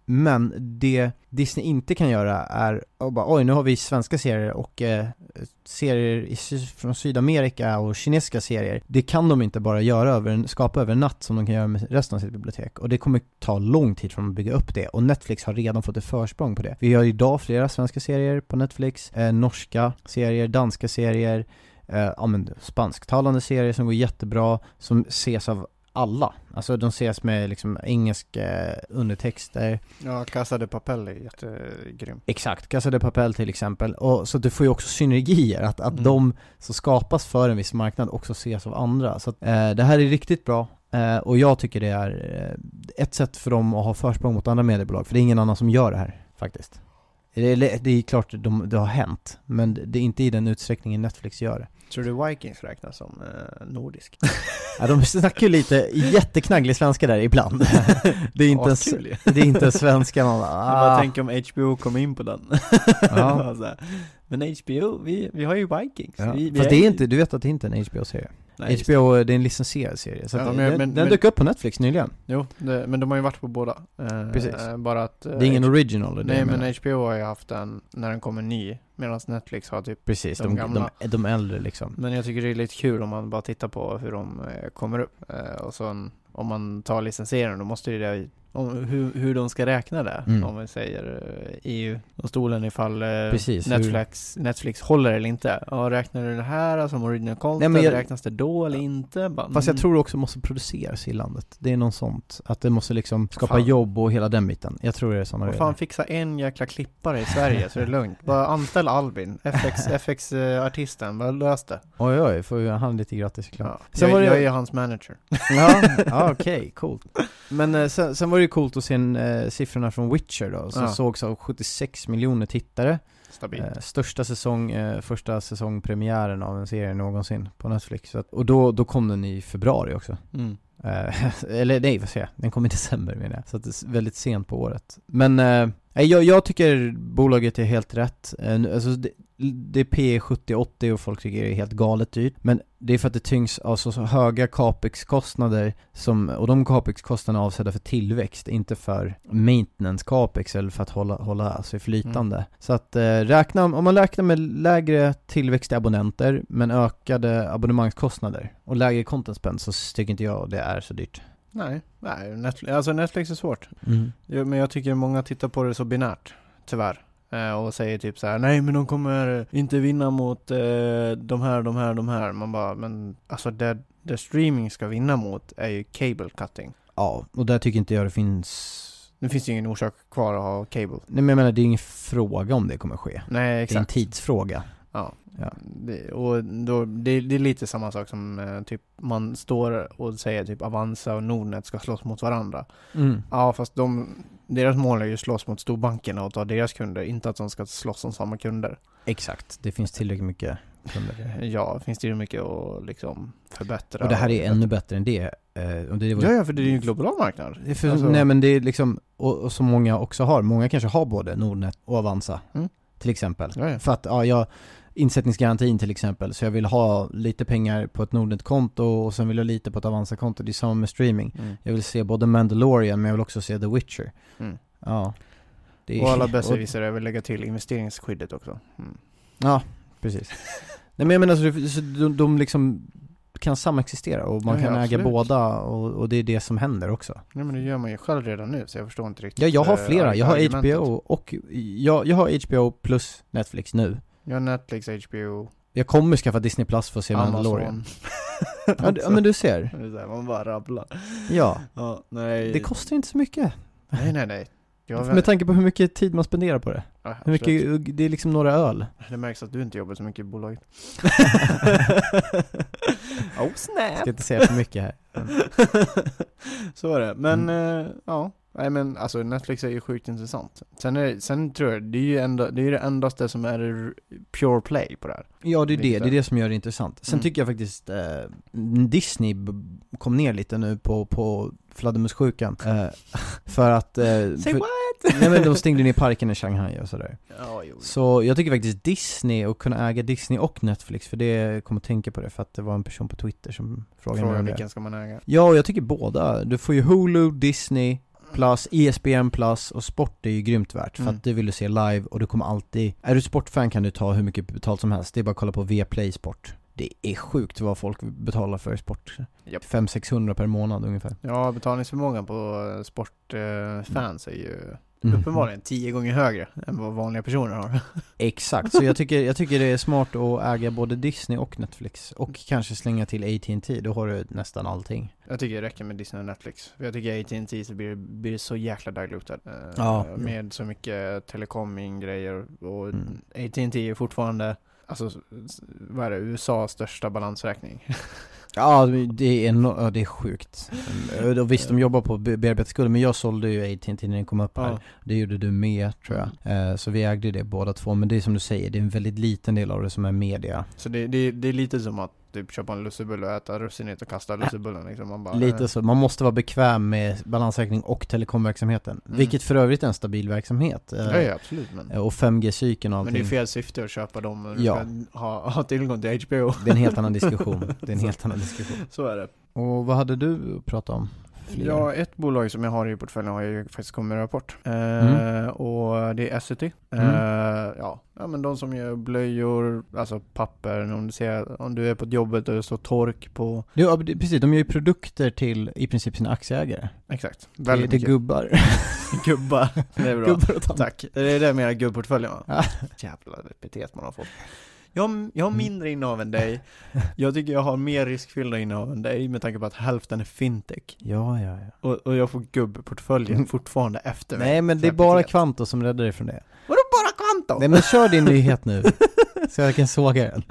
[SPEAKER 2] Men det Disney inte kan göra är att bara, oj, nu har vi svenska serier och eh, serier i, från Sydamerika och kinesiska serier. Det kan de inte bara göra över en, skapa över en natt som de kan göra med resten av sitt bibliotek. Och det kommer ta lång tid för dem att bygga upp det. Och Netflix har redan fått ett försprång på det. Vi har idag flera svenska serier på Netflix, eh, norska serier, danska serier, eh, ja, men spansktalande serier som går jättebra, som ses av alla. Alltså de ses med liksom engelska undertexter.
[SPEAKER 3] Ja, Casa de Papel är jättegrym.
[SPEAKER 2] Exakt, Casa de Papel till exempel. Och så du får ju också synergier, att, att mm. de som skapas för en viss marknad också ses av andra. Så att, eh, det här är riktigt bra. Eh, och jag tycker det är eh, ett sätt för dem att ha försprång mot andra mediebolag. För det är ingen annan som gör det här faktiskt. Det är, det är klart att de, det har hänt, men det är inte i den utsträckningen Netflix gör det.
[SPEAKER 3] Tror du Vikings räknas som eh, nordisk?
[SPEAKER 2] Ja, de snackar ju lite jätteknagglig svenska där ibland. Det är inte,
[SPEAKER 3] oh,
[SPEAKER 2] en, det är inte en svenska. Man bara, ah.
[SPEAKER 3] Jag bara tänker om H B O kom in på den. Ja. Men H B O, vi, vi har ju Vikings.
[SPEAKER 2] Ja.
[SPEAKER 3] Vi, vi
[SPEAKER 2] Fast
[SPEAKER 3] är...
[SPEAKER 2] det är inte, du vet att det inte är en H B O-serie. Nej, H B O, det är en licensierad serie. Så ja, men, den, men, den dök upp på Netflix nyligen.
[SPEAKER 3] Jo, det, men de har ju varit på båda. Eh,
[SPEAKER 2] Precis.
[SPEAKER 3] Bara att,
[SPEAKER 2] det är ingen H- original.
[SPEAKER 3] Nej, men H B O har ju haft den när den kommer ny. Medan Netflix har typ
[SPEAKER 2] Precis, de,
[SPEAKER 3] de
[SPEAKER 2] gamla. De, de äldre liksom.
[SPEAKER 3] Men jag tycker det är lite kul om man bara tittar på hur de eh, kommer upp. Eh, och så om man tar licensieringen, då måste ju det om hur, hur de ska räkna det. Mm. Om vi säger eh, E U och stolen ifall eh,
[SPEAKER 2] Precis,
[SPEAKER 3] Netflix, Netflix håller eller inte. Ja, räknar du det här som original content? Nej, men jag, räknas det då eller inte? Bara,
[SPEAKER 2] fast jag tror det också måste produceras i landet. Det är någon sånt. Att det måste liksom skapa fan. jobb och hela den biten. Jag tror det är sådana
[SPEAKER 3] grejer. Fan, fixa en jäkla klippare i Sverige så är det lugnt. Bara anställ Albin, F X, F X-artisten. Bara lös det.
[SPEAKER 2] Oj, oj, får ju han lite gratis.
[SPEAKER 3] Ja. Sen jag, var det... jag är hans manager.
[SPEAKER 2] Ja, ja okej, okay, coolt. Men eh, sen, sen var det ju coolt att se eh, siffrorna från Witcher då. Som ja. sågs av sjuttiosex miljoner tittare.
[SPEAKER 3] Stabilt.
[SPEAKER 2] Eh, största säsong, eh, första säsongpremiären av en serie någonsin på Netflix. Så att, och då, då kom den i februari också. Mm. Eh, eller nej, vad säger jag? Den kom i december menar jag. Så att det är väldigt sent på året. Men eh, jag, jag tycker bolaget är helt rätt. Eh, alltså det, det är P sjuttio åttio och folk tycker det är helt galet dyrt. Men det är för att det tyngs av så, så höga capex-kostnader som, och de capex-kostnaderna är avsedda för tillväxt, inte för maintenance capex eller för att hålla, hålla sig flytande. Mm. Så att eh, räkna, om man räknar med lägre tillväxt i abonnenter men ökade abonnemangskostnader och lägre content spend, så tycker inte jag det är så dyrt.
[SPEAKER 3] Nej, nej Netflix, alltså Netflix är svårt.
[SPEAKER 2] Mm.
[SPEAKER 3] Men jag tycker många tittar på det så binärt, tyvärr. Och säger typ så här: nej men de kommer inte vinna mot eh, de här, de här, de här. Man bara, men alltså det, det streaming ska vinna mot är ju cable cutting.
[SPEAKER 2] Ja, och där tycker inte jag det finns...
[SPEAKER 3] Nu finns det ingen orsak kvar att ha cable.
[SPEAKER 2] Nej, men jag menar, det är ingen fråga om det kommer ske.
[SPEAKER 3] Nej, exakt.
[SPEAKER 2] Det är en tidsfråga.
[SPEAKER 3] Ja, ja. Det, och då, det, det är lite samma sak som eh, typ man står och säger typ Avanza och Nordnet ska slåss mot varandra.
[SPEAKER 2] Mm.
[SPEAKER 3] Ja, fast de, deras mål är ju slåss mot storbankerna och ta deras kunder, inte att de ska slåss om samma kunder.
[SPEAKER 2] Exakt, det finns tillräckligt mycket kunder.
[SPEAKER 3] Ja, finns det ju mycket att liksom förbättra.
[SPEAKER 2] Och det här är och ännu bättre än det. Eh, och det var...
[SPEAKER 3] Ja, ja, för det är ju en global marknad.
[SPEAKER 2] Det för,
[SPEAKER 3] alltså...
[SPEAKER 2] Nej, men det är liksom, och, och som många också har, många kanske har både Nordnet och Avanza, mm. till exempel.
[SPEAKER 3] Ja, ja.
[SPEAKER 2] För att, ja, jag insättningsgarantin till exempel, så jag vill ha lite pengar på ett Nordnet-konto och sen vill jag lite på ett Avanza-konto. Det är samma med streaming. Mm. Jag vill se både Mandalorian, men jag vill också se The Witcher.
[SPEAKER 3] Mm.
[SPEAKER 2] Ja.
[SPEAKER 3] Det är... Och alla bästa visar jag vill lägga till investeringsskyddet också. Mm.
[SPEAKER 2] Ja, precis. Nej, men jag menar, så, så de, de liksom kan samexistera och man ja, kan ja, äga båda och, och det är det som händer också.
[SPEAKER 3] Nej, men det gör man ju själv redan nu, så jag förstår inte riktigt.
[SPEAKER 2] Ja, jag har flera. Jag har H B O och jag, jag har H B O plus Netflix nu.
[SPEAKER 3] Jag har Netflix, H B O.
[SPEAKER 2] Jag kommer skaffa Disney Plus för att se Mandalorian. Ja, ja, men du ser.
[SPEAKER 3] Det är så här, man bara rabblar.
[SPEAKER 2] Ja.
[SPEAKER 3] Ja, nej.
[SPEAKER 2] Det kostar inte så mycket.
[SPEAKER 3] Nej, nej, nej. Jag
[SPEAKER 2] med tanke på hur mycket tid man spenderar på det.
[SPEAKER 3] Ja,
[SPEAKER 2] hur mycket, det är liksom några öl.
[SPEAKER 3] Det märks att du inte jobbar så mycket i bolaget. Oh, snap.
[SPEAKER 2] Ska inte säga för mycket här.
[SPEAKER 3] Så är det. Men, mm. eh, ja. Nej, men alltså Netflix är ju sjukt intressant. Sen, är, sen tror jag, det är ju enda, det, är det endaste som är pure play på det här.
[SPEAKER 2] Ja, det är det. Det är det som gör det intressant. Sen mm. tycker jag faktiskt eh, Disney b- kom ner lite nu på, på fladdermussjukan. Eh, för att... Eh,
[SPEAKER 3] Say
[SPEAKER 2] för,
[SPEAKER 3] what?
[SPEAKER 2] Nej, men de stängde ner parken i Shanghai och sådär.
[SPEAKER 3] Ja, jo.
[SPEAKER 2] Så jag tycker faktiskt Disney, och kunna äga Disney och Netflix, för det kommer att tänka på det, för att det var en person på Twitter som frågade
[SPEAKER 3] Fråga
[SPEAKER 2] mig om
[SPEAKER 3] vilken
[SPEAKER 2] det.
[SPEAKER 3] ska man äga?
[SPEAKER 2] Ja, jag tycker båda. Du får ju Hulu, Disney, Plus, E S P N Plus och sport är ju grymt värt för
[SPEAKER 3] Mm.
[SPEAKER 2] att det vill du se live och du kommer alltid, är du sportfan kan du ta hur mycket betalt som helst, det är bara att kolla på Viaplay Sport. Det är sjukt vad folk betalar för sport.
[SPEAKER 3] Japp.
[SPEAKER 2] fem till sexhundra per månad ungefär.
[SPEAKER 3] Ja, betalningsförmågan på sportfans eh, är ju
[SPEAKER 2] Mm.
[SPEAKER 3] uppenbarligen tio gånger högre än vad vanliga personer har.
[SPEAKER 2] Exakt, så jag tycker, jag tycker det är smart att äga både Disney och Netflix och kanske slänga till A T and T, då har du nästan allting.
[SPEAKER 3] Jag tycker det räcker med Disney och Netflix. För jag tycker A T and T så blir det, blir det så jäkla diluted. Eh,
[SPEAKER 2] Ja.
[SPEAKER 3] Med så mycket telekoming-grejer. Och
[SPEAKER 2] Mm.
[SPEAKER 3] A T and T är fortfarande, alltså, s- vad är det, U S A:s största balansräkning.
[SPEAKER 2] Ja, det är, no- ja, det är sjukt. Mm, och visst, de jobbar på be- bearbetningsskuld, men jag sålde ju A T and T när den kom upp här.
[SPEAKER 3] Ja.
[SPEAKER 2] Det gjorde du med, tror jag. Eh, så vi ägde det båda två. Men det är som du säger, det är en väldigt liten del av det som är media.
[SPEAKER 3] Så det, det, det är lite som att typ köpa en lussebulle och äta russinet och kasta lussebullen. Liksom. Man bara,
[SPEAKER 2] Lite
[SPEAKER 3] eh,
[SPEAKER 2] så. Man måste vara bekväm med balansräkning och telekomverksamheten.
[SPEAKER 3] Mm.
[SPEAKER 2] Vilket för övrigt är en stabil verksamhet. Eh,
[SPEAKER 3] Ja, ja, absolut. Men,
[SPEAKER 2] och fem G-cykeln och
[SPEAKER 3] men
[SPEAKER 2] allting.
[SPEAKER 3] det är fel syfte att köpa dem och
[SPEAKER 2] Ja.
[SPEAKER 3] ska ha, ha tillgång till H B O.
[SPEAKER 2] Det är en helt annan diskussion. Det är en helt annan diskussion.
[SPEAKER 3] Så är det.
[SPEAKER 2] Och vad hade du att prata om? Fler?
[SPEAKER 3] Ja, ett bolag som jag har i portföljen har ju faktiskt kommit med en rapport. Eh,
[SPEAKER 2] Mm.
[SPEAKER 3] Och det är Essity. Eh,
[SPEAKER 2] Mm.
[SPEAKER 3] ja. ja, men de som gör blöjor, alltså papper, om du ser, om du är på ett jobbet och det står tork på.
[SPEAKER 2] Ja, det- precis. De gör ju produkter till i princip sina aktieägare.
[SPEAKER 3] Exakt.
[SPEAKER 2] Det,
[SPEAKER 3] Väldigt
[SPEAKER 2] det är
[SPEAKER 3] mycket.
[SPEAKER 2] gubbar.
[SPEAKER 3] Gubbar. Det är bra.
[SPEAKER 2] Gubbar och tant.
[SPEAKER 3] Tack. Det är det med gubbportföljen, va?
[SPEAKER 2] Ja.
[SPEAKER 3] Jävla epitet man har fått. Jag, jag har mindre innehav än dig. Jag tycker jag har mer riskfyllda innehav än dig med tanke på att hälften är fintech.
[SPEAKER 2] Ja, ja, ja.
[SPEAKER 3] Och, och jag får gubbportföljen fortfarande efter mig.
[SPEAKER 2] Nej, men det är
[SPEAKER 3] Så
[SPEAKER 2] bara
[SPEAKER 3] epitet.
[SPEAKER 2] Kvanto som räddar dig från det.
[SPEAKER 3] Vadå bara Kvanto?
[SPEAKER 2] Nej, men kör din nyhet nu. Så jag kan såga den.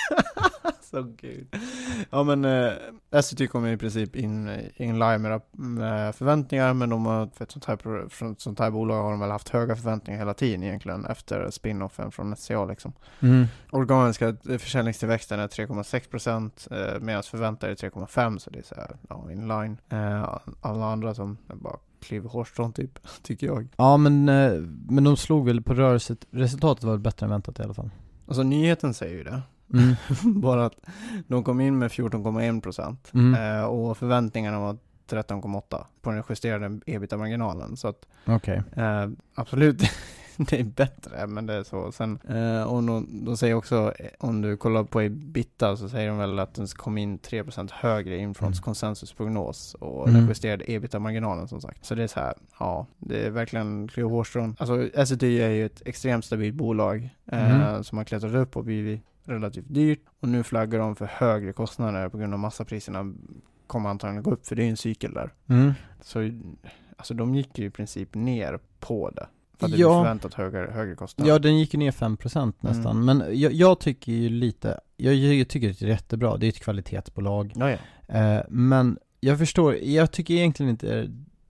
[SPEAKER 3] Så gud. Ja, men äh, Essity kommer i princip in, in line med, med förväntningar, men de har, för ett sånt här, pro- från ett sånt här bolag har de väl haft höga förväntningar hela tiden egentligen efter spin-offen från S C A liksom.
[SPEAKER 2] Mm.
[SPEAKER 3] Organiska försäljningstillväxten är tre komma sex procent eh, medan förväntade är tre komma fem, så det är så här, ja, in line. Eh, alla andra som är bara kliver hårstrån typ, tycker jag.
[SPEAKER 2] Ja, men, eh, men de slog väl på rörelset. Resultatet var bättre än väntat i alla fall.
[SPEAKER 3] Alltså nyheten säger ju det.
[SPEAKER 2] Mm.
[SPEAKER 3] Bara att de kom in med fjorton komma en procent
[SPEAKER 2] Mm.
[SPEAKER 3] eh, och förväntningarna var tretton komma åtta på den justerade ebitda-marginalen. Så att
[SPEAKER 2] Okej.
[SPEAKER 3] eh, absolut, det är bättre, men det är så. Sen, eh, och de, de säger också, eh, om du kollar på ebitda så säger de väl att den kom in tre procent högre in från
[SPEAKER 2] Mm.
[SPEAKER 3] konsensusprognos och
[SPEAKER 2] Mm.
[SPEAKER 3] den justerade ebitda-marginalen som sagt. Så det är så här, ja, det är verkligen kliv hårstrån. Alltså Essity är ju ett extremt stabilt bolag eh,
[SPEAKER 2] Mm.
[SPEAKER 3] som har klättrat upp och blivit relativt dyrt, och nu flaggar de för högre kostnader på grund av massapriserna kommer antagligen gå upp, för det är ju en cykel där.
[SPEAKER 2] Mm.
[SPEAKER 3] Så alltså de gick ju i princip ner på det för att det
[SPEAKER 2] Ja.
[SPEAKER 3] blev förväntat högre, högre kostnader.
[SPEAKER 2] Ja, den gick ju ner fem procent nästan.
[SPEAKER 3] Mm.
[SPEAKER 2] Men jag, jag tycker ju lite, jag, jag tycker det är jättebra. Det är ett kvalitetsbolag.
[SPEAKER 3] Ja, ja.
[SPEAKER 2] Eh, men jag förstår, jag tycker egentligen inte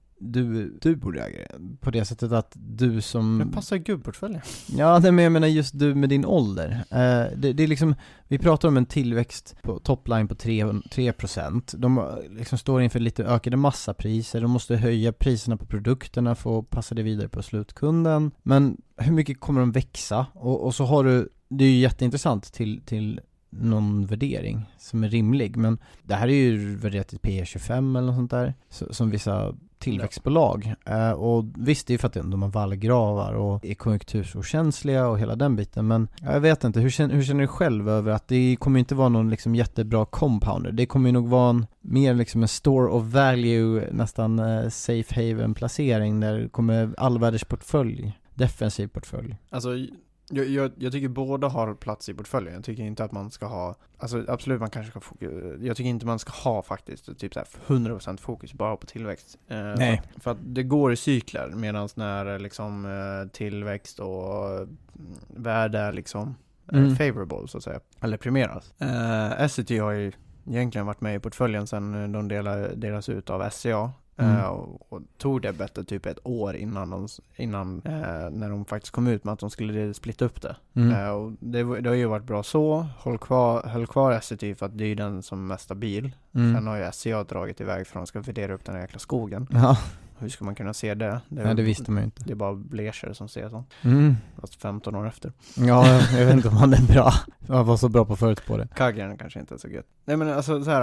[SPEAKER 2] du, du borde äga det. På det sättet att du som...
[SPEAKER 3] Men passar gubbportföljen.
[SPEAKER 2] Ja, det men jag menar just du med din ålder. Eh, det, det är liksom, vi pratar om en tillväxt på topline på tre procent. De liksom står inför lite ökade massapriser. De måste höja priserna på produkterna för att passa det vidare på slutkunden. Men hur mycket kommer de växa? Och, och så har du, det är ju jätteintressant till, till någon värdering som är rimlig. Men det här är ju värderat till P E tjugofem eller något sånt där. Så, som vissa tillväxtbolag. Eh, och visst, det är för att de har vallgravar och är konjunktursokänsliga och hela den biten. Men jag vet inte, hur känner, hur känner du själv över att det kommer inte vara någon liksom jättebra compounder? Det kommer ju nog vara en, mer liksom en store of value, nästan eh, safe haven placering där det kommer allvärlders portfölj, defensiv portfölj.
[SPEAKER 3] Alltså jag, jag, jag tycker båda har plats i portföljen. Jag tycker inte att man ska ha, alltså absolut man kanske ska fokus, jag tycker inte man ska ha faktiskt typ så här hundra procent fokus bara på tillväxt. Eh,
[SPEAKER 2] Nej.
[SPEAKER 3] För, för att det går i cykler, medan när liksom eh, tillväxt och mm, värde är liksom eh,
[SPEAKER 2] Mm.
[SPEAKER 3] favorable så att säga, eller premieras. Eh, Essity har ju egentligen varit med i portföljen sedan de delar, delas ut av S C A.
[SPEAKER 2] Mm.
[SPEAKER 3] Uh, och, och tog det bättre typ ett år innan, de, innan uh, när de faktiskt kom ut med att de skulle splitta upp det.
[SPEAKER 2] Mm.
[SPEAKER 3] Uh, och det, det har ju varit bra så. Håll kvar, höll kvar Essity för att det är den som är mest stabil.
[SPEAKER 2] Mm.
[SPEAKER 3] Sen har ju S C A dragit iväg för att de ska värdera upp den här jäkla skogen.
[SPEAKER 2] Ja,
[SPEAKER 3] Hur ska man kunna se det? Det, är,
[SPEAKER 2] nej, det visste man ju inte.
[SPEAKER 3] det är bara bleacher som ser sånt.
[SPEAKER 2] Mm.
[SPEAKER 3] Fast femton år efter.
[SPEAKER 2] Ja, jag vet inte om han är bra. Jag var så bra på förut på det.
[SPEAKER 3] Kaggen kanske inte är så gött. Nej men alltså så här.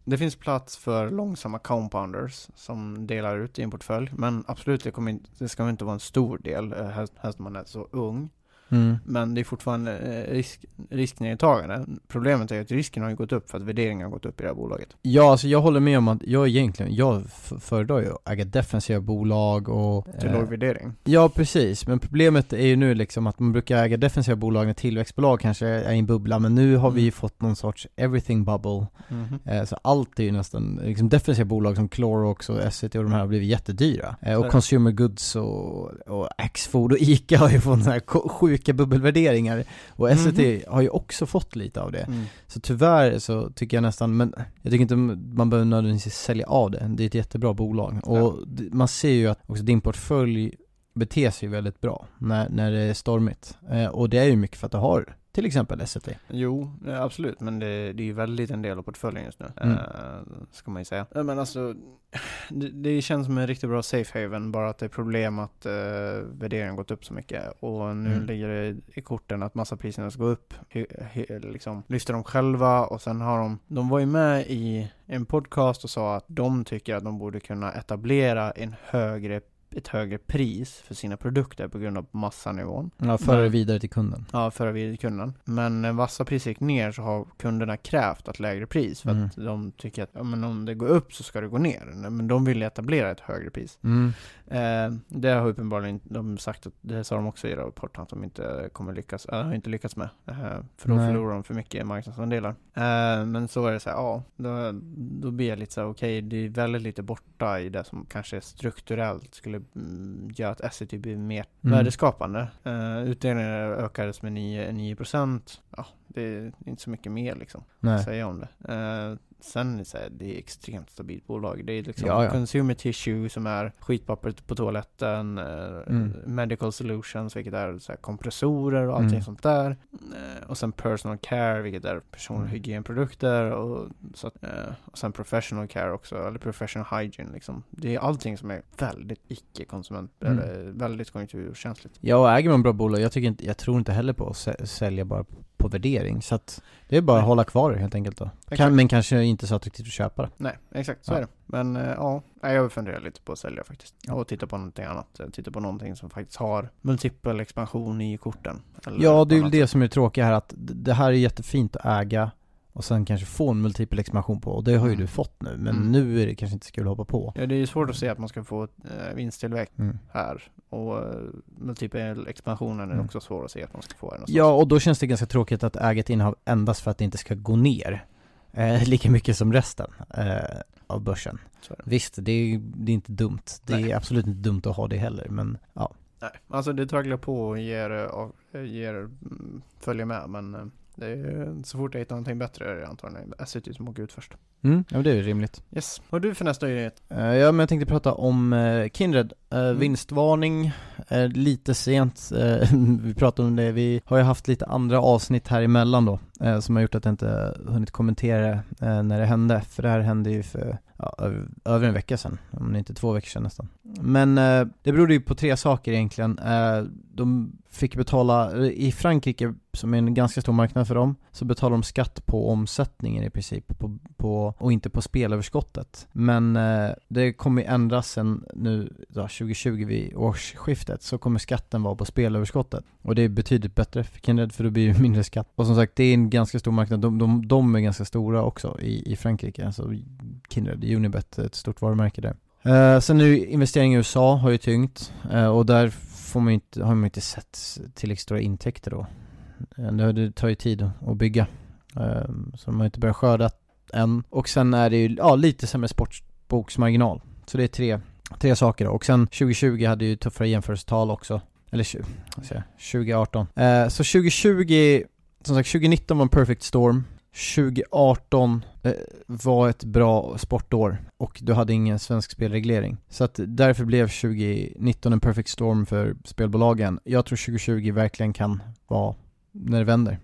[SPEAKER 3] det finns plats för långsamma compounders som delar ut i en portfölj. Men absolut, det, kommer inte, det ska inte vara en stor del, helst, helst man är så ung. Mm. Men det är fortfarande risk, risknedtagande. Problemet är att risken har gått upp för att värderingen har gått upp i det här bolaget.
[SPEAKER 2] Ja, alltså jag håller med om att jag egentligen, jag föredrar ju att äga defensiva bolag och...
[SPEAKER 3] Till eh, låg värdering.
[SPEAKER 2] Ja, precis. Men problemet är ju nu liksom att man brukar äga defensiva bolag när tillväxtbolag kanske är i en bubbla. Men nu har mm. vi ju fått någon sorts everything bubble. Mm-hmm. Eh, så allt är ju nästan, liksom defensiva bolag som Clorox och S C T och de här har blivit jättedyra. Eh, och Consumer Goods och, och Axfood och Ica har ju fått sådana här sjuka bubbelvärderingar. Och S C T mm-hmm. har ju också fått lite av det. Mm. Så tyvärr så tycker jag nästan, men jag tycker inte man behöver nödvändigtvis sälja av det. Det är ett jättebra bolag. Ja. Och man ser ju att också din portfölj beter sig väldigt bra när, när det är stormigt. Eh, och det är ju mycket för att du har till exempel S C T.
[SPEAKER 3] Jo, absolut. Men det, det är ju väldigt en del av portföljen just nu. Mm. Uh, ska man ju säga. Men alltså, det, det känns som en riktigt bra safe haven. Bara att det är problem att uh, värderingen gått upp så mycket. Och nu mm. ligger det i korten att massapriserna ska gå upp. He, he, liksom, lyfter de själva. Och sen har de, de var ju med i en podcast och sa att de tycker att de borde kunna etablera en högre ett högre pris för sina produkter på grund av massanivån.
[SPEAKER 2] Ja, föra vidare till kunden.
[SPEAKER 3] Ja, föra vidare till kunden. Men när massapriset gick ner så har kunderna krävt ett lägre pris för mm. att de tycker att ja, men om det går upp så ska det gå ner. Men de vill etablera ett högre pris. Mm. Eh, det har uppenbarligen de sagt att det sa de också i rapporten att de inte kommer lyckas, äh, har inte lyckats med. Eh, för då Nej. förlorar de för mycket marknadsandelar. Eh, men så är det så här, ja, då, då blir jag lite så här, okej, okay, det är väldigt lite borta i det som kanske strukturellt skulle gör att S C T blir mer mm. värdeskapande. Uh, utdelningen ökades med nio procent. Ja, det är inte så mycket mer liksom att säga om det. Uh, sen är det, så här, det är extremt stabilt bolag. Det är liksom ja, ja. Consumer Tissue som är skitpappret på toaletten, uh, mm. Medical Solutions, vilket är så här, kompressorer och allting mm. sånt där. Uh, och sen Personal Care, vilket är personlig mm. hygienprodukter och, så att, uh, och sen Professional Care också, eller Professional Hygiene liksom. Det är allting som är väldigt icke-konsument mm. eller väldigt konjunkturkänsligt.
[SPEAKER 2] Ja, äger man bra bolag, jag, tycker inte, jag tror inte heller på att sälja bara på värdering, så att det är bara att hålla kvar det helt enkelt då. Kan, men kanske inte så attraktivt att köpa det.
[SPEAKER 3] Nej, exakt, så ja. är det. Men äh, ja, jag funderar lite på att sälja faktiskt. Ja. Och titta på någonting annat. Titta på någonting som faktiskt har multipel expansion i korten. Eller
[SPEAKER 2] ja, det är ju det som är tråkigt här, att det här är jättefint att äga och sen kanske få en multipel expansion på. Och det har ju mm. du fått nu. Men mm. nu är det kanske inte så kul att hoppa på.
[SPEAKER 3] Ja, det är ju svårt att se att man ska få äh, vinsttillväxt mm. här. Och äh, multipel expansionen är mm. också svår att se att man ska få en.
[SPEAKER 2] Ja, och då känns det ganska tråkigt att äga ett innehav endast för att det inte ska gå ner. Eh, lika mycket som resten eh, av börsen. Visst, det är, det är inte dumt. Det Nej. är absolut inte dumt att ha det heller. Men ja.
[SPEAKER 3] Nej, alltså det tragglar på och ger, ger följer med. Men det är, så fort jag hittar någonting bättre är det antagligen S C T som åker ut först.
[SPEAKER 2] Mm, ja, det är rimligt.
[SPEAKER 3] Yes. Och du för nästa nyhet?
[SPEAKER 2] Uh, ja, men jag tänkte prata om uh, Kindred. Uh, mm. Vinstvarning, uh, lite sent. Uh, vi pratade om det. Vi har ju haft lite andra avsnitt här emellan då. Uh, som har gjort att jag inte hunnit kommentera uh, när det hände. För det här hände ju för ja, över, över en vecka sedan. Om inte två veckor sedan nästan. Men uh, det berodde ju på tre saker egentligen. Uh, de fick betala, i Frankrike som är en ganska stor marknad för dem, så betalar de skatt på omsättningen i princip på, på, och inte på spelöverskottet. Men eh, det kommer ändras sen nu då, tjugo tjugo vid årsskiftet, så kommer skatten vara på spelöverskottet. Och det är betydligt bättre för Kindred, för då blir det mindre skatt. Och som sagt, det är en ganska stor marknad. De, de, de är ganska stora också i, i Frankrike. Alltså Kindred, Unibet, ett stort varumärke där. Uh, sen nu investering i U S A har ju tyngt uh, och där får man inte, har man inte sett till stora intäkter då. Uh, det tar ju tid att bygga, uh, så de har inte börjat skörda än. Och sen är det ju ja, lite sämre sportboksmarginal. Så det är tre, tre saker då. Och sen tjugo tjugo hade ju tuffare jämförelsetal också. Eller tjugo arton. Uh, så tjugo tjugo, som sagt tjugo nitton var en perfect storm. tjugo arton eh, var ett bra sportår och du hade ingen svensk spelreglering. Så att därför blev tjugo nitton en perfect storm för spelbolagen. Jag tror tjugo tjugo verkligen kan vara när det vänder.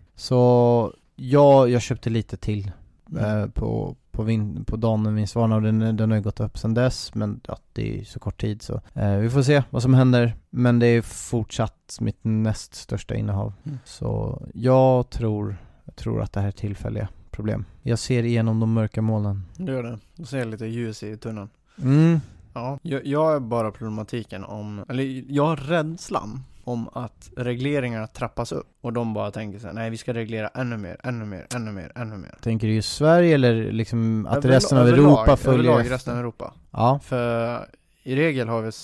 [SPEAKER 2] Så ja, jag köpte lite till eh, på, på, vin, på dagen när vinstvarna och den, den har ju gått upp sedan dess. Men ja, det är så kort tid så eh, vi får se vad som händer. Men det är fortsatt mitt näst största innehav. Mm. Så jag tror... Jag tror att det här är tillfälliga problem. Jag ser igenom de mörka molnen.
[SPEAKER 3] Du gör det. Du ser lite ljus i tunneln.
[SPEAKER 2] Mm.
[SPEAKER 3] Ja, jag, jag är bara problematiken om, eller jag har rädslan om att regleringarna trappas upp och de bara tänker så här: nej, vi ska reglera ännu mer, ännu mer, ännu mer, ännu mer.
[SPEAKER 2] Tänker du i Sverige eller liksom att
[SPEAKER 3] Överlag,
[SPEAKER 2] resten av
[SPEAKER 3] överlag,
[SPEAKER 2] Europa följer?
[SPEAKER 3] Överlag resten av Europa.
[SPEAKER 2] Ja.
[SPEAKER 3] För i regel har vi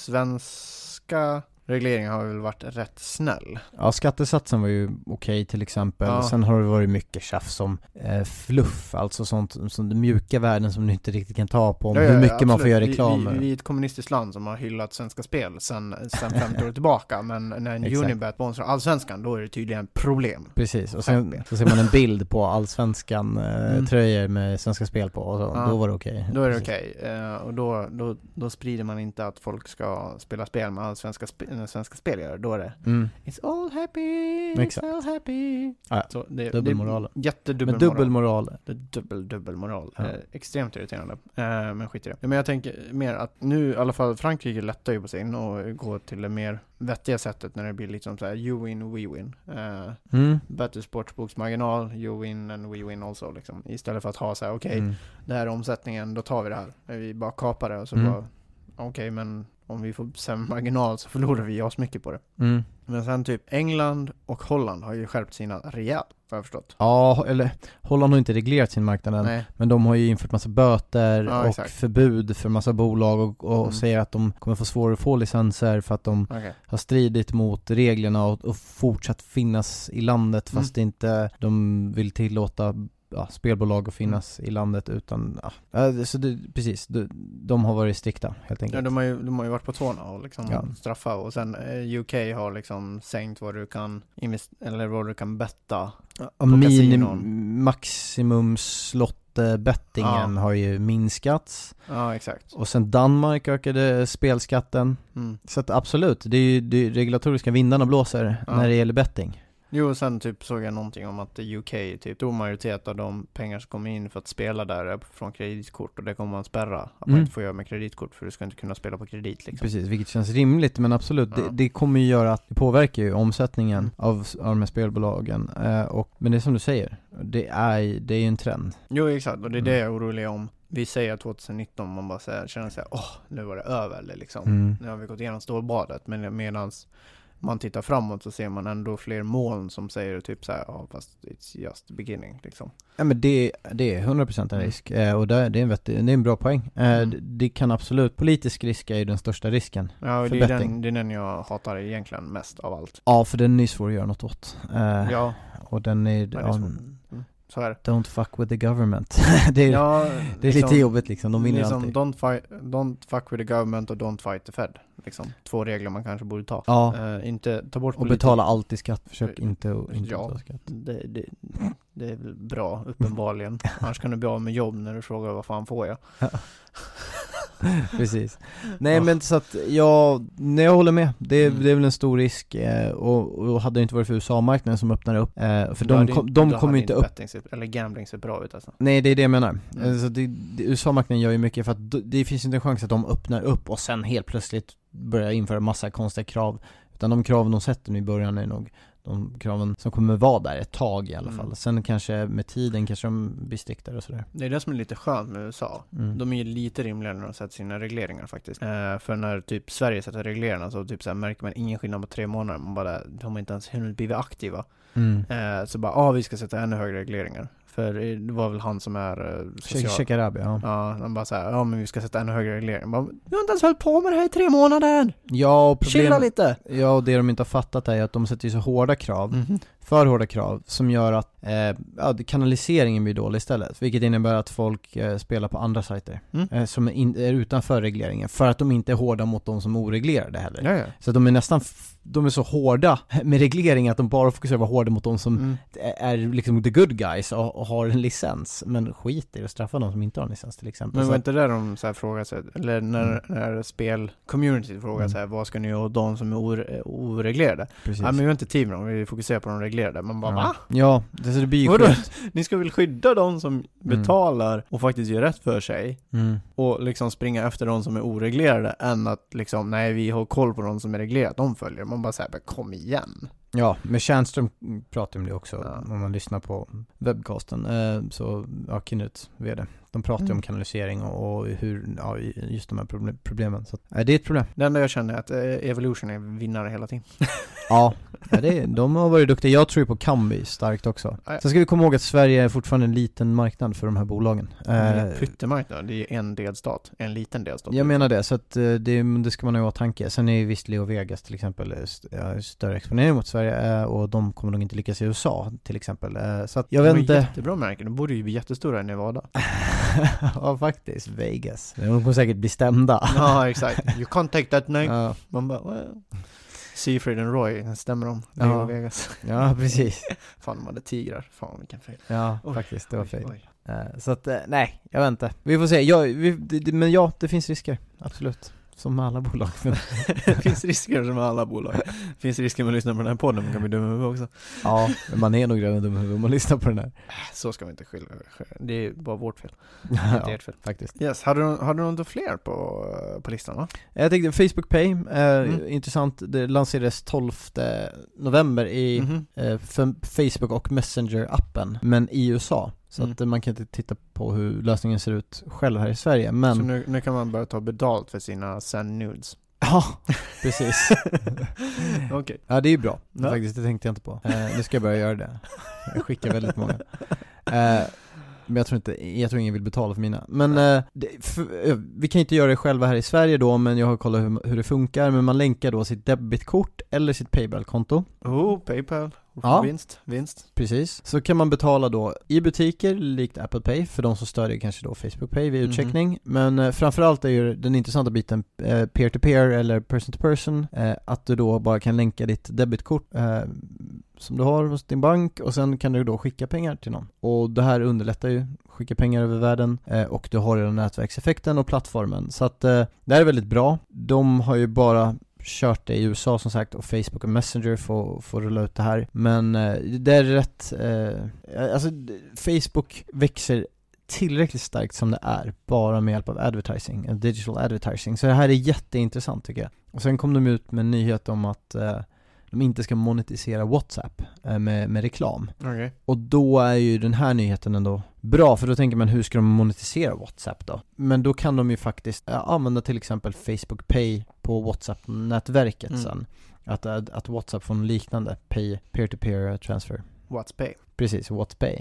[SPEAKER 3] svenska regleringar har väl varit rätt snäll.
[SPEAKER 2] Ja, skattesatsen var ju okej till exempel.
[SPEAKER 3] Ja.
[SPEAKER 2] Sen har det varit mycket tjafs om eh, fluff, alltså sånt som de mjuka värden som du inte riktigt kan ta på, om
[SPEAKER 3] Ja, ja,
[SPEAKER 2] hur mycket
[SPEAKER 3] absolut.
[SPEAKER 2] man får göra reklam.
[SPEAKER 3] Vi, vi, vi är ett kommunistiskt land som har hyllat Svenska Spel sen, sen femtio år tillbaka, men när en Unibet sponsrar Allsvenskan, då är det tydligen problem.
[SPEAKER 2] Precis, och sen så ser man en bild på Allsvenskan eh,
[SPEAKER 3] Mm.
[SPEAKER 2] tröjor med Svenska Spel på, och så,
[SPEAKER 3] Ja.
[SPEAKER 2] då var det okej.
[SPEAKER 3] Då är det
[SPEAKER 2] Precis.
[SPEAKER 3] okej. Eh, och då, då, då sprider man inte att folk ska spela spel med Allsvenska sp- svenska spel gör. Då är det
[SPEAKER 2] Mm.
[SPEAKER 3] It's all happy, it's
[SPEAKER 2] Exakt.
[SPEAKER 3] all happy.
[SPEAKER 2] Ja,
[SPEAKER 3] Så det,
[SPEAKER 2] dubbelmoral.
[SPEAKER 3] Det är
[SPEAKER 2] Men
[SPEAKER 3] jättedubbelmoral.
[SPEAKER 2] dubbelmoral.
[SPEAKER 3] Det är dubbel, dubbelmoral.
[SPEAKER 2] Ja.
[SPEAKER 3] Eh, extremt irriterande. Eh, men skit i det. Ja, men jag tänker mer att nu, i alla fall Frankrike lättar ju på sin och går till det mer vettiga sättet när det blir liksom så här: you win, we win. Eh,
[SPEAKER 2] Mm.
[SPEAKER 3] Better sportsboksmarginal, you win and we win also. Liksom. Istället för att ha så här: okej, okay,
[SPEAKER 2] Mm.
[SPEAKER 3] det här är omsättningen, då tar vi det här. Vi bara kapar det och så
[SPEAKER 2] Mm.
[SPEAKER 3] bara, okej, okay, men om vi får sämre marginal så förlorar vi oss mycket på det.
[SPEAKER 2] Mm.
[SPEAKER 3] Men sen typ England och Holland har ju skärpt sina rejält, har jag förstått.
[SPEAKER 2] Ja, eller Holland har inte reglerat sin marknad än.
[SPEAKER 3] Nej.
[SPEAKER 2] Men de har ju infört massa böter
[SPEAKER 3] Ja,
[SPEAKER 2] och
[SPEAKER 3] exakt.
[SPEAKER 2] förbud för massa bolag och, och
[SPEAKER 3] Mm.
[SPEAKER 2] säger att de kommer få svårare att få licenser för att de
[SPEAKER 3] Okay.
[SPEAKER 2] har stridit mot reglerna och, och fortsatt finnas i landet
[SPEAKER 3] Mm.
[SPEAKER 2] fast inte de vill tillåta ja, spelbolag att finnas
[SPEAKER 3] Mm.
[SPEAKER 2] i landet utan, ja, Ja, så det, precis, de, de har varit strikta helt enkelt.
[SPEAKER 3] Ja, de har ju, de har ju varit på tårna och liksom
[SPEAKER 2] Ja.
[SPEAKER 3] straffa, och sen eh, U K har liksom sänkt vad du kan invest- eller vad du kan betta.
[SPEAKER 2] Ja,
[SPEAKER 3] på
[SPEAKER 2] minim,
[SPEAKER 3] kasinon.
[SPEAKER 2] maximum slott-bettingen
[SPEAKER 3] Ja.
[SPEAKER 2] har ju minskats.
[SPEAKER 3] Ja, exakt.
[SPEAKER 2] Och sen Danmark ökade spelskatten.
[SPEAKER 3] Mm.
[SPEAKER 2] Så att absolut, det är ju det regulatoriska vindarna blåser
[SPEAKER 3] Ja.
[SPEAKER 2] när det gäller betting.
[SPEAKER 3] Jo, och sen typ såg jag någonting om att U K, typ stor majoritet av de pengar som kommer in för att spela där är från kreditkort, och det kommer man spärra. Att man
[SPEAKER 2] Mm.
[SPEAKER 3] inte får göra med kreditkort, för du ska inte kunna spela på kredit liksom.
[SPEAKER 2] Precis, vilket känns rimligt, men absolut,
[SPEAKER 3] Ja.
[SPEAKER 2] det, det kommer ju göra att det påverkar ju omsättningen
[SPEAKER 3] Mm.
[SPEAKER 2] av, av de här spelbolagen. Eh, och, men det är som du säger, det är, det är ju en trend.
[SPEAKER 3] Jo, exakt, och det är
[SPEAKER 2] Mm.
[SPEAKER 3] det jag är orolig om. Vi säger tjugonitton, man bara säger, känner sig, åh, nu var det över eller liksom.
[SPEAKER 2] Mm.
[SPEAKER 3] Nu har vi gått igenom stålbadet, men medans man tittar framåt så ser man ändå fler moln som säger typ så här, ja, fast it's just the beginning liksom.
[SPEAKER 2] Ja, men det, det är hundra procent en
[SPEAKER 3] Mm.
[SPEAKER 2] risk. Eh, och det, det, är en vettig, det är en bra poäng. Eh,
[SPEAKER 3] Mm.
[SPEAKER 2] det, det kan absolut, politisk risk är ju den största risken.
[SPEAKER 3] Ja, och
[SPEAKER 2] För
[SPEAKER 3] det är,
[SPEAKER 2] betting.
[SPEAKER 3] den, det är den jag hatar egentligen mest av allt.
[SPEAKER 2] Ja, för den är svår att göra något åt. Eh,
[SPEAKER 3] Ja,
[SPEAKER 2] Och den är,
[SPEAKER 3] det är
[SPEAKER 2] ja,
[SPEAKER 3] svårt. så är det.
[SPEAKER 2] don't fuck with the government. det är,
[SPEAKER 3] Ja,
[SPEAKER 2] det är
[SPEAKER 3] liksom,
[SPEAKER 2] lite jobbigt liksom, de vinner
[SPEAKER 3] liksom,
[SPEAKER 2] alltid.
[SPEAKER 3] don't, fight, don't fuck with the government och don't fight the Fed. Liksom. Två regler man kanske borde ta.
[SPEAKER 2] Ja,
[SPEAKER 3] Eh, inte ta bort
[SPEAKER 2] och
[SPEAKER 3] politik.
[SPEAKER 2] betala alltid skatt. Försök inte att inte
[SPEAKER 3] Ja.
[SPEAKER 2] betala skatt.
[SPEAKER 3] Det, det, det är väl bra, uppenbarligen. Annars kan du bli av med jobb när du frågar vad fan får jag.
[SPEAKER 2] Precis. Nej,
[SPEAKER 3] Ja.
[SPEAKER 2] men så att jag, nej, jag håller med. Det, är-
[SPEAKER 3] Mm.
[SPEAKER 2] det är väl en stor risk. Eh, och, och hade det inte varit för U S A-marknaden som öppnar upp. Eh, för
[SPEAKER 3] Då
[SPEAKER 2] de,
[SPEAKER 3] hade
[SPEAKER 2] kom,
[SPEAKER 3] inte-
[SPEAKER 2] de
[SPEAKER 3] då
[SPEAKER 2] kommer
[SPEAKER 3] hade
[SPEAKER 2] inte upp.
[SPEAKER 3] betting se- eller gambling ser bra ut alltså.
[SPEAKER 2] Nej, det är det jag menar.
[SPEAKER 3] Mm.
[SPEAKER 2] Alltså det, det, U S A-marknaden gör ju mycket för att d- det finns inte en chans att de öppnar upp och sen helt plötsligt börjar införa massa konstiga krav. Utan de kraven de sätter nu i början är nog de kraven som kommer vara där ett tag i alla
[SPEAKER 3] Mm.
[SPEAKER 2] fall. Sen kanske med tiden kanske de blir striktare och sådär.
[SPEAKER 3] Det är det som är lite skönt med U S A.
[SPEAKER 2] Mm.
[SPEAKER 3] De är ju lite rimligare när de sätter sina regleringar faktiskt. Eh, för när typ Sverige sätter reglerna så typ så här märker man ingen skillnad på tre månader. Man bara, de har inte ens hunnit bli aktiva.
[SPEAKER 2] Mm.
[SPEAKER 3] Eh, så bara, ja ah, vi ska sätta ännu högre regleringar. För det var väl han som är eh, social...
[SPEAKER 2] Shekarabi, ja.
[SPEAKER 3] Ja, han bara såhär, ja men vi ska sätta ännu högre regleringar. Bara, vi har inte ens hållit på med det här i tre månader!
[SPEAKER 2] Ja, och
[SPEAKER 3] Chilla
[SPEAKER 2] problem,
[SPEAKER 3] lite!
[SPEAKER 2] ja, och det de inte har fattat är att de sätter ju så hårda krav,
[SPEAKER 3] Mhm.
[SPEAKER 2] för hårda krav, som gör att eh, ja, kanaliseringen blir dålig istället. Vilket innebär att folk eh, spelar på andra sajter
[SPEAKER 3] Mm.
[SPEAKER 2] eh, som är, in, är utanför regleringen. För att de inte är hårda mot de som är oreglerade heller.
[SPEAKER 3] Ja, ja.
[SPEAKER 2] Så de är nästan, f- de är så hårda med reglering att de bara fokuserar på att vara hårda mot de som
[SPEAKER 3] Mm.
[SPEAKER 2] är liksom the good guys och, och har en licens. Men skit i att straffa de som inte har en licens till exempel.
[SPEAKER 3] Men
[SPEAKER 2] Så
[SPEAKER 3] var
[SPEAKER 2] att-
[SPEAKER 3] inte det de så här frågar sig, eller när,
[SPEAKER 2] Mm.
[SPEAKER 3] när spel-community frågar
[SPEAKER 2] Mm.
[SPEAKER 3] så här, vad ska ni göra åt de som är ore- oreglerade?
[SPEAKER 2] Precis.
[SPEAKER 3] Ja, men vi har inte tid med dem, vi fokuserar på de reglerade. Man bara,
[SPEAKER 2] ja.
[SPEAKER 3] va?
[SPEAKER 2] Ja, det, så det blir ju
[SPEAKER 3] Vadå?
[SPEAKER 2] skit.
[SPEAKER 3] Ni ska väl skydda de som betalar och faktiskt gör rätt för sig
[SPEAKER 2] Mm.
[SPEAKER 3] och liksom springa efter de som är oreglerade än att liksom, nej vi har koll på de som är reglerade, de följer. Man bara säger, kom igen.
[SPEAKER 2] Ja, med Tjärnström pratar om det också,
[SPEAKER 3] Ja.
[SPEAKER 2] om man lyssnar på webcasten. Eh, så, ja, Kinut, vd. De pratar
[SPEAKER 3] Mm.
[SPEAKER 2] om kanalisering och, och hur, ja, just de här problem, problemen. Så att, eh, det är ett problem.
[SPEAKER 3] Det enda jag känner är att eh, Evolution är vinnare hela tiden.
[SPEAKER 2] Ja, ja det, de har varit duktiga. Jag tror ju på Kambi starkt också.
[SPEAKER 3] Ja.
[SPEAKER 2] Sen ska vi komma ihåg att Sverige är fortfarande en liten marknad för de här bolagen. Eh,
[SPEAKER 3] Pyttemarknad, det är en delstat. En liten delstat.
[SPEAKER 2] jag menar det, så att eh, det, det ska man ju ha tanke. Sen är ju visst Leo Vegas till exempel eh, st- ja, större exponering mot Sverige, eh, och de kommer nog inte lyckas i U S A till exempel. Eh, så att jag
[SPEAKER 3] De
[SPEAKER 2] vet
[SPEAKER 3] är
[SPEAKER 2] inte.
[SPEAKER 3] jättebra märken, de borde ju bli jättestora i Nevada.
[SPEAKER 2] Ja, faktiskt. Vegas. De kommer säkert bli stämda.
[SPEAKER 3] Ja, exakt. You can't take that name.
[SPEAKER 2] Ja,
[SPEAKER 3] Man bara, well. Seafried and Roy, stämmer de? Det
[SPEAKER 2] Ja.
[SPEAKER 3] är Vegas.
[SPEAKER 2] ja, precis.
[SPEAKER 3] Fan, de hade tigrar. Fan, vilken fel.
[SPEAKER 2] Ja,
[SPEAKER 3] Oj,
[SPEAKER 2] faktiskt. Det var
[SPEAKER 3] Oj,
[SPEAKER 2] fel.
[SPEAKER 3] oj.
[SPEAKER 2] Eh, Så att, eh, nej, jag vet inte. Vi får se. Ja, vi, det, det- men ja, det finns risker. Absolut. Som med alla bolag.
[SPEAKER 3] Det finns risker som med alla bolag. Det finns risker med att lyssna på den här podden, man kan bli dum i huvudet också.
[SPEAKER 2] Ja, men man är nog redan dum i huvudet om man lyssnar på den här.
[SPEAKER 3] Så ska vi inte skylla. Det är bara vårt fel. Inte
[SPEAKER 2] Ja,
[SPEAKER 3] ert fel.
[SPEAKER 2] faktiskt.
[SPEAKER 3] Yes, har du, har du något fler på, på listan, va?
[SPEAKER 2] Jag tänkte Facebook Pay, eh,
[SPEAKER 3] Mm.
[SPEAKER 2] intressant. Det lanserades tolfte november i
[SPEAKER 3] Mhm.
[SPEAKER 2] eh, för Facebook och Messenger-appen, men i U S A. Så
[SPEAKER 3] Mm.
[SPEAKER 2] att eh, man kan inte titta på hur lösningen ser ut själv här i Sverige. Men
[SPEAKER 3] Så nu, nu kan man börja ta betalt för sina send nudes.
[SPEAKER 2] ja, precis.
[SPEAKER 3] Okej.
[SPEAKER 2] Ja, det är ju bra.
[SPEAKER 3] Ja.
[SPEAKER 2] Faktiskt, det tänkte jag inte på. Eh, nu ska jag börja göra det. Jag skickar väldigt många. Eh, men jag tror inte, jag tror ingen vill betala för mina. Men eh, det, för, eh, vi kan inte göra det själva här i Sverige då, men jag har kollat hur, hur det funkar. Men man länkar då sitt debitkort eller sitt Paypal-konto.
[SPEAKER 3] Oh, Paypal.
[SPEAKER 2] Ja.
[SPEAKER 3] Vinst, vinst.
[SPEAKER 2] Precis. Så kan man betala då i butiker likt Apple Pay, för de som stödjer kanske då Facebook Pay vid utcheckning.
[SPEAKER 3] Mhm.
[SPEAKER 2] Men eh, framförallt är ju den intressanta biten eh, peer-to-peer eller person-to-person. Eh, att du då bara kan länka ditt debitkort eh, som du har hos din bank, och sen kan du då skicka pengar till någon. Och det här underlättar ju skicka pengar över världen, eh, och du har ju den nätverkseffekten och plattformen. Så att eh, det här är väldigt bra. De har ju bara kört det i U S A som sagt, och Facebook och Messenger får, får rulla ut det här. Men eh, det är rätt, eh, alltså d- Facebook växer tillräckligt starkt som det är, bara med hjälp av advertising, eh, digital advertising. Så det här är jätteintressant tycker jag. Och sen kom de ut med en nyhet om att eh, de inte ska monetisera WhatsApp eh, med, med reklam.
[SPEAKER 3] Okej.
[SPEAKER 2] Och då är ju den här nyheten ändå bra, för då tänker man, hur ska de monetisera WhatsApp då? Men då kan de ju faktiskt ja, använda till exempel Facebook Pay på WhatsApp-nätverket
[SPEAKER 3] Mm.
[SPEAKER 2] sen. Att, att, att WhatsApp får en liknande pay, peer-to-peer transfer.
[SPEAKER 3] What's Pay?
[SPEAKER 2] Precis, WhatsApp.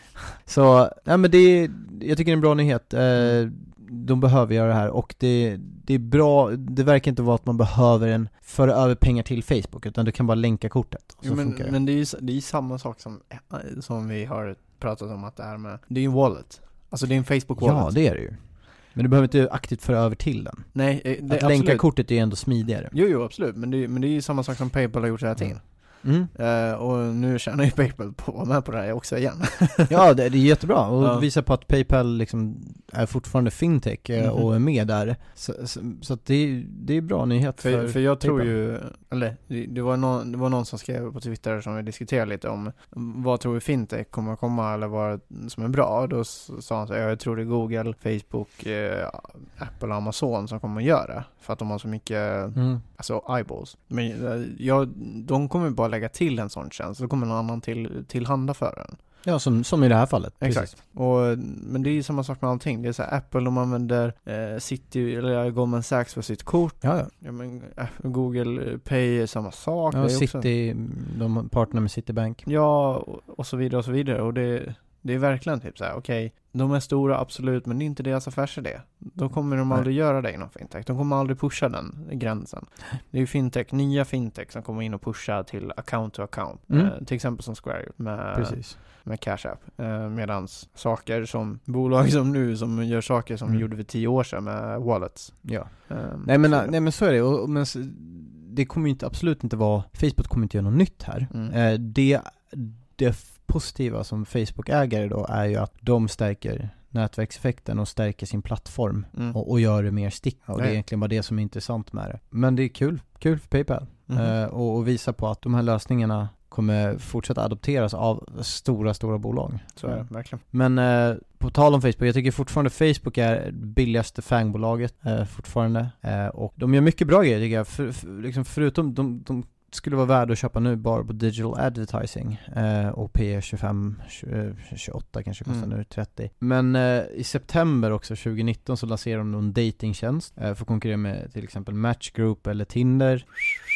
[SPEAKER 2] Så, ja men det, jag tycker det är en bra nyhet. Eh, de behöver göra det här, och det, det är bra, det verkar inte vara att man behöver en föra över pengar till Facebook, utan du kan bara länka kortet. Och så
[SPEAKER 3] Jo, men,
[SPEAKER 2] funkar det.
[SPEAKER 3] men det är ju det är ju samma sak som, som vi har pratat om, att det här med, det är ju en wallet. Alltså det är en Facebook wallet.
[SPEAKER 2] Ja, det är det ju. Men du behöver inte aktivt föra över till den.
[SPEAKER 3] Nej, eh, det,
[SPEAKER 2] Att
[SPEAKER 3] absolut.
[SPEAKER 2] länka kortet är ändå smidigare.
[SPEAKER 3] Jo, jo, absolut. Men det, men det är ju samma sak som Paypal har gjort hela tiden.
[SPEAKER 2] Mm.
[SPEAKER 3] Eh, och nu tjänar ju Paypal på att vara med på det här också igen.
[SPEAKER 2] Ja, det, det är jättebra. Och
[SPEAKER 3] Ja.
[SPEAKER 2] visar på att Paypal liksom är fortfarande fintech eh,
[SPEAKER 3] Mhm.
[SPEAKER 2] och är med där. Så, så, så att det, är- det är bra nyhet för,
[SPEAKER 3] För, för jag tror
[SPEAKER 2] Paypal.
[SPEAKER 3] ju, eller det, det, var någon, det var någon som skrev på Twitter som vi diskuterade lite om vad tror vi fintech kommer att komma, eller vad som är bra. Då s- sa han så här, jag tror det är Google, Facebook, eh, Apple och Amazon som kommer att göra, för att de har så mycket
[SPEAKER 2] Mm.
[SPEAKER 3] alltså eyeballs. Men eh, ja, de kommer bara lägga till en sån tjänst, så kommer någon annan till, tillhanda för den.
[SPEAKER 2] Ja, som, som i det här fallet.
[SPEAKER 3] Exakt.
[SPEAKER 2] Precis.
[SPEAKER 3] Och, men det är ju samma sak med allting. Det är så här, Apple, de använder eh, City, eller Goldman Sachs för sitt kort.
[SPEAKER 2] Ja, ja.
[SPEAKER 3] Ja, men, eh, Google Pay är samma sak.
[SPEAKER 2] ja
[SPEAKER 3] det är också,
[SPEAKER 2] City, de partner med Citibank.
[SPEAKER 3] ja, och, och så vidare och så vidare. Och det, det är verkligen typ så här, okej, de är stora absolut, men det är inte deras affärsidé. Då kommer de
[SPEAKER 2] Nej.
[SPEAKER 3] aldrig göra det inom fintech. De kommer aldrig pusha den gränsen. Det är ju fintech, nya fintech som kommer in och pusha till account to account.
[SPEAKER 2] Mm.
[SPEAKER 3] Eh, till exempel som Square med,
[SPEAKER 2] Precis.
[SPEAKER 3] med Cash App. Eh, medans saker som bolag som nu som gör saker som
[SPEAKER 2] Mm.
[SPEAKER 3] vi gjorde för tio år sedan med wallets.
[SPEAKER 2] Ja.
[SPEAKER 3] Eh,
[SPEAKER 2] Nej men,
[SPEAKER 3] så-
[SPEAKER 2] nej men så är det. Och, och, men, s- det kommer ju inte, absolut inte vara, Facebook kommer inte göra något nytt här.
[SPEAKER 3] Mm.
[SPEAKER 2] Eh, det, det f- positiva som Facebook-ägare då är ju att de stärker nätverkseffekten och stärker sin plattform
[SPEAKER 3] Mm.
[SPEAKER 2] och, och gör det mer stick. Och det är
[SPEAKER 3] Ja.
[SPEAKER 2] egentligen bara det som är intressant med det. Men det är kul, kul för Paypal.
[SPEAKER 3] Mhm.
[SPEAKER 2] Eh, och, och visa på att de här lösningarna kommer fortsätta adopteras av stora, stora bolag.
[SPEAKER 3] Så är det, verkligen.
[SPEAKER 2] Men eh, på tal om Facebook, jag tycker fortfarande Facebook är billigaste fangbolaget eh, fortfarande. Eh, och de gör mycket bra grejer tycker jag. För, för, liksom förutom, de, de skulle vara värd att köpa nu bara på digital advertising. Eh, och P tjugofem, tjugoåtta kanske kostar mm. nu trettio. Men eh, i september också tjugonitton så lanserar de en datingtjänst eh, för att konkurrera med till exempel Match Group eller Tinder.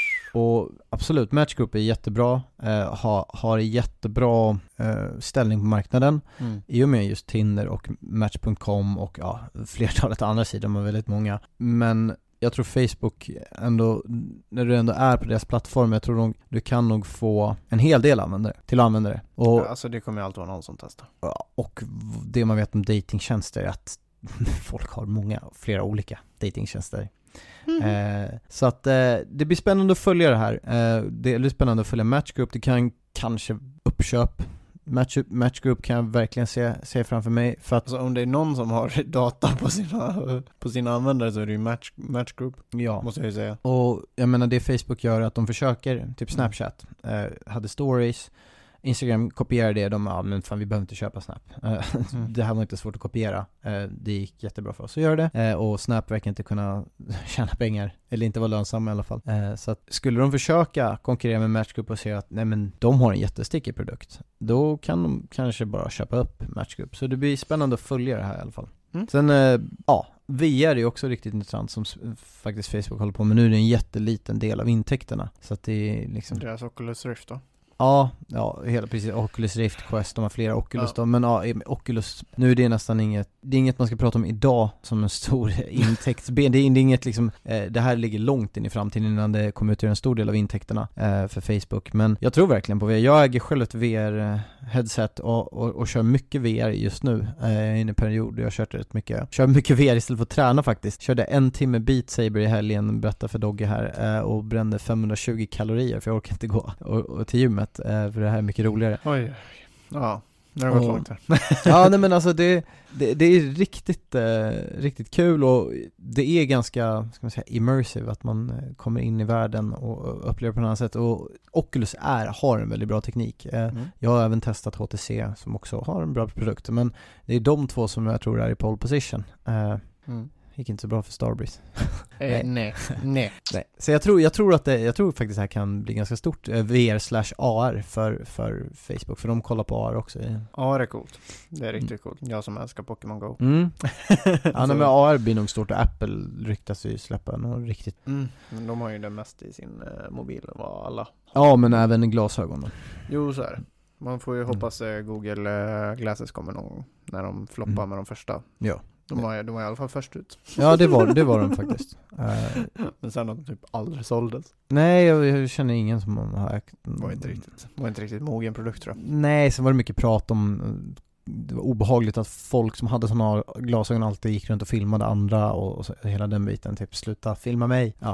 [SPEAKER 2] Och absolut, Match Group är jättebra, eh, har, har jättebra eh, ställning på marknaden mm. i och med just Tinder och Match punkt com och ja, flertalet andra sidor, har väldigt många. Men jag tror Facebook ändå, när du ändå är på deras plattform, jag tror nog, du kan nog få en hel del användare till att använda det. Och,
[SPEAKER 3] ja, alltså det kommer ju alltid vara någon som testar.
[SPEAKER 2] Och det man vet om datingtjänster är att folk har många, flera olika datingtjänster. Mm. Eh, så att eh, det blir spännande att följa det här. Eh, det blir spännande att följa Match Group. Det kan kanske uppköp. Match, Match Group kan jag verkligen se, se framför mig. För att
[SPEAKER 3] alltså, om det är någon som har data på sina, på sina användare så är det ju Match, Match Group.
[SPEAKER 2] Ja.
[SPEAKER 3] Måste jag ju säga.
[SPEAKER 2] Och jag menar det Facebook gör är att de försöker, typ Snapchat, eh, hade stories. Instagram kopierar det, de ja men fan vi behöver inte köpa Snap. Uh, mm. Det här var inte svårt att kopiera. Uh, det gick jättebra för oss att göra det. Uh, och Snap verkar inte kunna tjäna pengar, eller inte vara lönsamma i alla fall. Uh, så att skulle de försöka konkurrera med Match Group och se att nej men de har en jättestickig produkt, då kan de kanske bara köpa upp Match Group. Så det blir spännande att följa det här i alla fall. Mm. Sen, uh, ja, V R är också riktigt intressant som faktiskt Facebook håller på med. Nu är det en jätteliten del av intäkterna. Så att det är liksom...
[SPEAKER 3] Deras Oculus Rift då?
[SPEAKER 2] Ja, ja, hela precis. Oculus Rift, Quest, de har flera Oculus ja. då. Men ja, Oculus, nu är det nästan inget, det är inget man ska prata om idag som en stor intäktsben. Det är inget liksom, eh, det här ligger långt in i framtiden innan det kommer ut en stor del av intäkterna eh, för Facebook. Men jag tror verkligen på V R. Jag äger själv ett V R-headset och, och, och kör mycket V R just nu. Jag är inne i en period, jag har kört rätt mycket. Kör mycket V R istället för att träna faktiskt. Körde en timme Beat Saber i helgen, berättade för Dogge här, eh, och brände femhundratjugo kalorier för jag orkar inte gå och, och till gymmet. För det här är mycket roligare.
[SPEAKER 3] Oj, ja, det har gått
[SPEAKER 2] och,
[SPEAKER 3] långt här.
[SPEAKER 2] Ja, nej men alltså det, det, det är riktigt, eh, riktigt kul och det är ganska, ska man säga, immersive att man kommer in i världen och upplever på något annat sätt. Och Oculus är, har en väldigt bra teknik. Eh, mm. Jag har även testat H T C som också har en bra produkt, men det är de två som jag tror är i pole position. Eh, mm. Gick inte så bra för Starbreeze.
[SPEAKER 3] eh, nej. nej.
[SPEAKER 2] nej. Så jag tror, jag tror att det, jag tror faktiskt det här kan bli ganska stort eh, V R slash A R för, för Facebook. För de kollar på A R också.
[SPEAKER 3] A R är coolt. Det är riktigt mm. coolt. Jag som älskar Pokémon Go.
[SPEAKER 2] Mm. ja, men A R blir nog stort och Apple ryktas ju släppa något riktigt.
[SPEAKER 3] Mm. Men de har ju det mest i sin eh, mobil vad alla.
[SPEAKER 2] Ja, men även glasögonen.
[SPEAKER 3] Jo, så är det. Man får ju hoppas eh, Google eh, Glasses kommer någon när de floppar mm. med de första.
[SPEAKER 2] Ja.
[SPEAKER 3] De var, de var i alla fall först ut.
[SPEAKER 2] Ja, det var, det var de faktiskt. Uh,
[SPEAKER 3] Men sen har de typ aldrig såldes.
[SPEAKER 2] Nej, jag, jag känner ingen som har ägt.
[SPEAKER 3] Var inte riktigt, var inte riktigt mogen produkt tror jag.
[SPEAKER 2] Nej, så var det mycket prat om, det var obehagligt att folk som hade sådana glasögon alltid gick runt och filmade andra och, och så, hela den biten, typ sluta filma mig. Ja.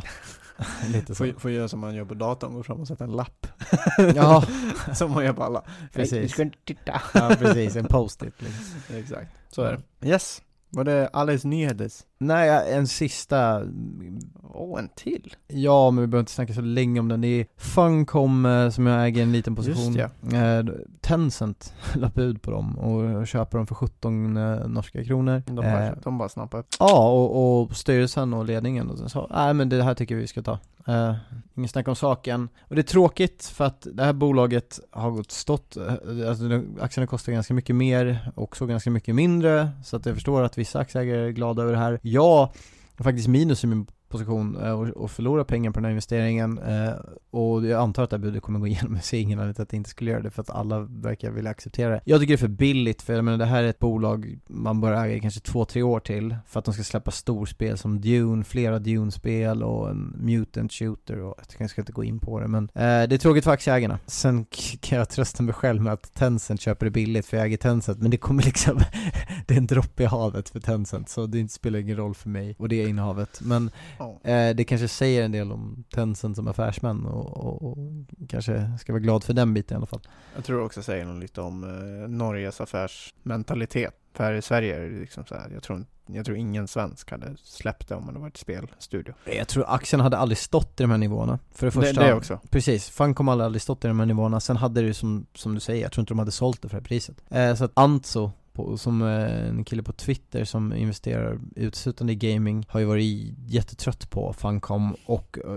[SPEAKER 2] Lite så.
[SPEAKER 3] Får, får göra som man gör på datorn, gå fram och sätta en lapp.
[SPEAKER 2] Ja,
[SPEAKER 3] som man gör på alla.
[SPEAKER 2] Precis.
[SPEAKER 3] Vi ska inte titta.
[SPEAKER 2] Ja, precis, en post-it liksom.
[SPEAKER 3] Exakt, så är det. Yes. Var det alldeles nyhetes?
[SPEAKER 2] Nej, en sista.
[SPEAKER 3] Åh, oh, en till?
[SPEAKER 2] Ja, men vi behöver inte snacka så länge om den. Det är Funcom eh, som jag äger en liten position.
[SPEAKER 3] Just ja.
[SPEAKER 2] eh, Tencent la bud på dem och köper dem för sjutton eh, norska kronor.
[SPEAKER 3] De bara, eh, de bara snappar upp.
[SPEAKER 2] Ja, och, och styrelsen och ledningen och sa, nej men det här tycker vi ska ta. Uh, ingen snack om saken. Och det är tråkigt för att det här bolaget har gått stått, alltså aktierna kostar ganska mycket mer och så ganska mycket mindre, så att jag förstår att vissa aktieägare är glada över det här. Jag är faktiskt minus i min position uh, och, och förlorar pengar på den här investeringen uh, och jag antar att det här budet kommer gå igenom. Jag ser ingen anledning att det inte skulle göra det för att alla verkar vilja acceptera det. Jag tycker det är för billigt för jag menar, det här är ett bolag man bör äga kanske två, tre år till för att de ska släppa storspel som Dune, flera Dune-spel och en Mutant Shooter och jag kanske ska inte gå in på det, men uh, det är tråkigt för aktieägarna. Sen kan jag trösta mig själv med att Tencent köper det billigt för jag äger Tencent, men det kommer liksom det är en dropp i havet för Tencent så det spelar ingen roll för mig och det är innehavet, men Eh, det kanske säger en del om Tencent som affärsmän och, och, och kanske ska vara glad för den biten i alla fall.
[SPEAKER 3] Jag tror också säger något lite om eh, Norges affärsmentalitet. För här i Sverige är det liksom så här, jag tror, jag tror ingen svensk hade släppt det om det var ett spelstudio.
[SPEAKER 2] Jag tror aktien hade aldrig stått i de här nivåerna. För det första,
[SPEAKER 3] det, det också.
[SPEAKER 2] Precis, Funcom hade aldrig stått i de här nivåerna. Sen hade det som, som du säger, jag tror inte de hade sålt det för det priset. Eh, så att Anzo På, som en kille på Twitter som investerar uteslutande i gaming har ju varit jättetrött på Funcom och uh,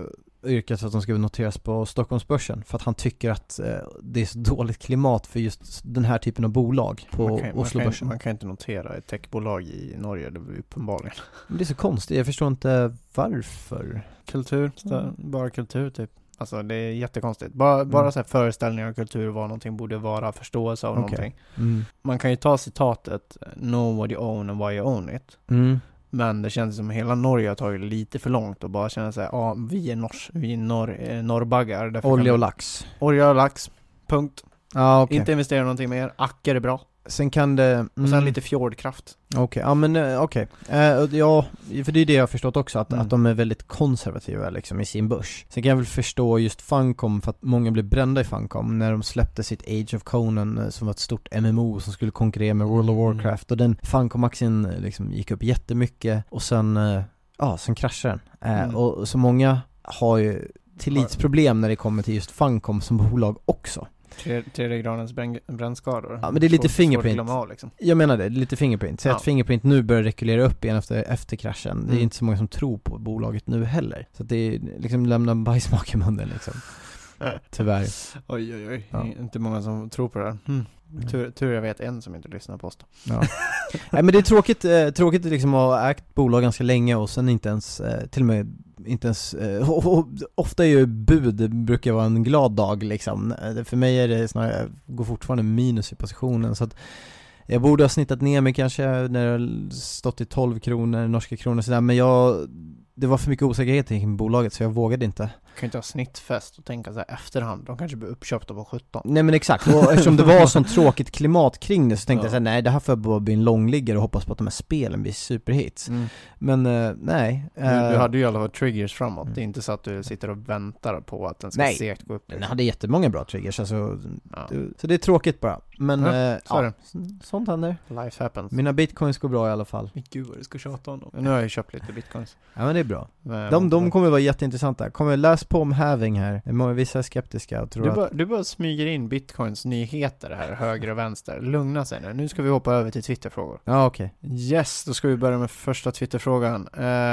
[SPEAKER 2] yrkat att de ska noteras på Stockholmsbörsen för att han tycker att eh, det är så dåligt klimat för just den här typen av bolag på
[SPEAKER 3] man kan,
[SPEAKER 2] Oslobörsen.
[SPEAKER 3] Man, man kan inte notera ett techbolag i Norge, det är uppenbarligen.
[SPEAKER 2] Men det är så konstigt, jag förstår inte varför.
[SPEAKER 3] Kultur, mm. bara kultur typ. Alltså det är jättekonstigt. Bara, bara mm. så här föreställningar av kultur, vad någonting borde vara, förståelse av okay. någonting. Mm. Man kan ju ta citatet know what you own and why you own it. Mm. Men det känns som hela Norge har tagit lite för långt och bara känner sig, ja ah, vi är nors, vi är norr, eh, norrbaggar.
[SPEAKER 2] Olja och lax.
[SPEAKER 3] Olja och lax, punkt.
[SPEAKER 2] Ah, okay.
[SPEAKER 3] Inte investera någonting mer, acker är bra.
[SPEAKER 2] Sen kan det... Mm.
[SPEAKER 3] Och sen lite fjordkraft.
[SPEAKER 2] Okej, okay. ja men okej. Okay. Uh, ja, för det är det jag har förstått också, att, mm. att de är väldigt konservativa liksom, i sin börs. Sen kan jag väl förstå just Funcom, för att många blev brända i Funcom när de släppte sitt Age of Conan som var ett stort M M O som skulle konkurrera med World of Warcraft. Mm. Och den Funcom-aktien liksom gick upp jättemycket och sen, uh, ja, sen kraschade den. Uh, mm. Och så många har ju tillitsproblem när det kommer till just Funcom som bolag också.
[SPEAKER 3] Tredje gradens brän, brännskador.
[SPEAKER 2] Ja, men det är lite
[SPEAKER 3] svår,
[SPEAKER 2] Fingerprint.
[SPEAKER 3] Av, liksom.
[SPEAKER 2] Jag menar det, det är lite Fingerprint. Säg
[SPEAKER 3] ja.
[SPEAKER 2] att Fingerprint nu börjar rekulera upp igen efter, efter kraschen.
[SPEAKER 3] Mm.
[SPEAKER 2] Det är inte så många som tror på bolaget nu heller. Så att det är liksom lämna bajsmak i munnen liksom. Tyvärr.
[SPEAKER 3] Oj, oj, oj.
[SPEAKER 2] Ja.
[SPEAKER 3] Inte många som tror på det här. Mm. Tur, tur jag vet en som inte lyssnar på oss då.
[SPEAKER 2] Ja. Nej, men det är tråkigt, eh, tråkigt liksom att ha ägt bolag ganska länge och sen inte ens, eh, till och med inte ens, eh, och, och, ofta är ju bud brukar vara en glad dag liksom. För mig är det snarare, jag går fortfarande minus i positionen, så att jag borde ha snittat ner mig kanske när det har stått i tolv kronor, norska kronor sådär, men jag, det var för mycket osäkerhet i bolaget så jag vågade inte.
[SPEAKER 3] Du kan inte ha snittfest och tänka så här efterhand. De kanske blir uppköpta på sjutton.
[SPEAKER 2] Nej men exakt, och eftersom det var sånt tråkigt klimat kring det så tänkte ja. jag så här, nej det här får jag bara bli en långliggare och hoppas på att de här spelen blir superhits. Mm. Men uh, nej. Uh,
[SPEAKER 3] du, du hade ju i alla fall triggers framåt. Mm. Det är inte så att du sitter och väntar på att den ska segt gå upp.
[SPEAKER 2] Den hade jättemånga bra triggers. Alltså, ja. du, så det är tråkigt bara. Men ja, uh, ja, sånt händer.
[SPEAKER 3] Life happens.
[SPEAKER 2] Mina bitcoins går bra i alla fall.
[SPEAKER 3] Gud vad du ska tjata om dem. Nu har jag ju köpt lite bitcoins.
[SPEAKER 2] Ja men det är bra. Men, de, de kommer vara jätteintressanta. Kommer läs på om halving här. Vissa är skeptiska och tror
[SPEAKER 3] du bara,
[SPEAKER 2] att...
[SPEAKER 3] Du bara smyger in bitcoins nyheter här, höger och vänster. Lugna sig nu. Nu ska vi hoppa över till Twitterfrågor.
[SPEAKER 2] Ja, okej. Okay.
[SPEAKER 3] Yes, då ska vi börja med första Twitterfrågan.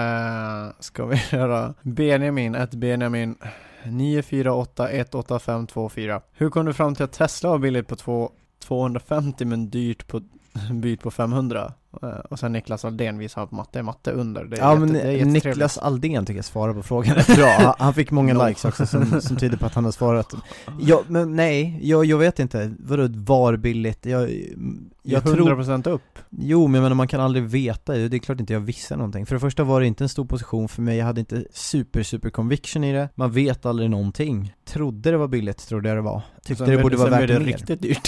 [SPEAKER 3] Uh, ska vi göra Benjamin, ett Benjamin nio fyra åtta ett åtta fem två fyra. Hur kom du fram till att Tesla var billigt på två, tvåhundrafemtio men dyrt på byt på femhundra? Och sen Niklas Aldén visar på matte, matte under. Det är
[SPEAKER 2] ja,
[SPEAKER 3] jätte,
[SPEAKER 2] men
[SPEAKER 3] det är
[SPEAKER 2] Niklas Aldén tycker jag svarar på frågan rätt bra. Han fick många no. likes också som, som tyder på att han har svarat. Ja, men nej, jag, jag vet inte. Vadå var billigt? Jag, jag
[SPEAKER 3] hundra procent tror, upp.
[SPEAKER 2] Jo, men jag menar, man kan aldrig veta. Det är klart inte jag visste någonting. För det första var det inte en stor position för mig. Jag hade inte super, super conviction i det. Man vet aldrig någonting. Trodde det var billigt, trodde jag det var. Tyckte det borde vara värt
[SPEAKER 3] det
[SPEAKER 2] mer.
[SPEAKER 3] Riktigt dyrt.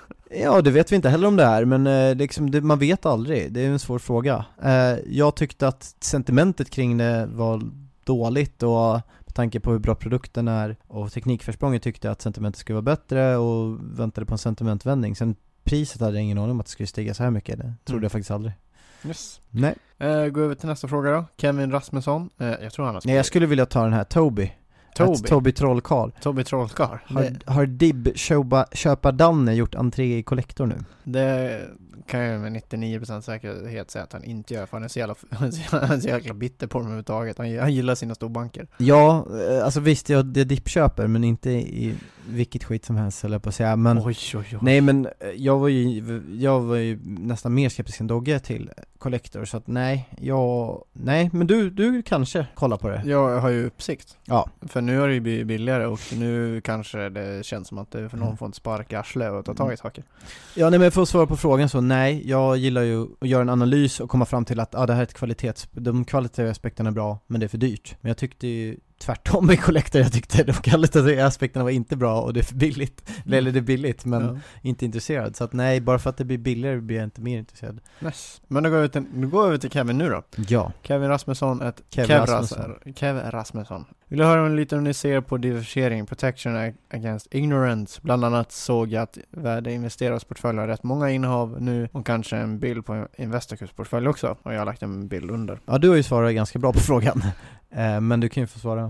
[SPEAKER 2] Ja, det vet vi inte heller om det här, men eh, liksom, det, man vet aldrig. Det är en svår fråga. Eh, jag tyckte att sentimentet kring det var dåligt och med tanke på hur bra produkten är och teknikförsprånget tyckte jag att sentimentet skulle vara bättre och väntade på en sentimentvändning. Sen priset hade jag ingen aning om att det skulle stiga så här mycket. Det trodde mm. jag faktiskt aldrig.
[SPEAKER 3] Yes.
[SPEAKER 2] Nej.
[SPEAKER 3] Eh, gå över till nästa fråga då. Kevin Rasmusson. Eh, jag tror han har
[SPEAKER 2] Nej, jag skulle vilja ta den här Toby.
[SPEAKER 3] Toby.
[SPEAKER 2] Toby Trollkarl.
[SPEAKER 3] Toby Trollkarl.
[SPEAKER 2] Har, har Dib köpa, köpa Danne gjort entré i Collector nu?
[SPEAKER 3] Det kan jag med nittionio procent säkerhet säga att han inte gör, för han är så jävla, han är så jäkla bitter på dem överhuvudtaget. Han, han gillar sina storbanker.
[SPEAKER 2] Ja, alltså visst jag det Dip köper, men inte i vilket skit som helst eller på att säga. Men,
[SPEAKER 3] oj, oj, oj.
[SPEAKER 2] Nej, men jag var ju jag var ju nästan mer skeptisk än Dogge till Collector, så att nej, jag nej, men du du kanske kolla på det.
[SPEAKER 3] Jag har ju uppsikt.
[SPEAKER 2] Ja.
[SPEAKER 3] För nu har det ju blivit billigare och nu kanske det känns som att det för någon mm. får inte sparka arsle och ta tag i saker.
[SPEAKER 2] Ja, nej, men för att svara på frågan så nej, jag gillar ju att göra en analys och komma fram till att ah, det här är ett kvalitets de kvalitativa aspekterna är bra, men det är för dyrt. Men jag tyckte ju tvärtom med Collector, jag tyckte de kvalitativa aspekterna var inte bra och det är för billigt. Mm. Eller det är billigt, men ja. inte intresserad. Så att nej, bara för att det blir billigare blir jag inte mer intresserad.
[SPEAKER 3] Yes. Men då går vi till, nu går vi över till Kevin nu då.
[SPEAKER 2] Ja.
[SPEAKER 3] Kevin Rasmusson, ett
[SPEAKER 2] Kevin
[SPEAKER 3] Kev
[SPEAKER 2] Rasmusson.
[SPEAKER 3] Kev Rasmusson. Vill du höra lite om ni ser på diversifiering, protection against ignorance? Bland annat såg jag att värdeinvesterarsportfölj har rätt många innehav nu och kanske en bild på Investorkusportfölj också. Och jag har lagt en bild under.
[SPEAKER 2] Ja, du har ju svarat ganska bra på frågan. eh, men du kan ju få svara.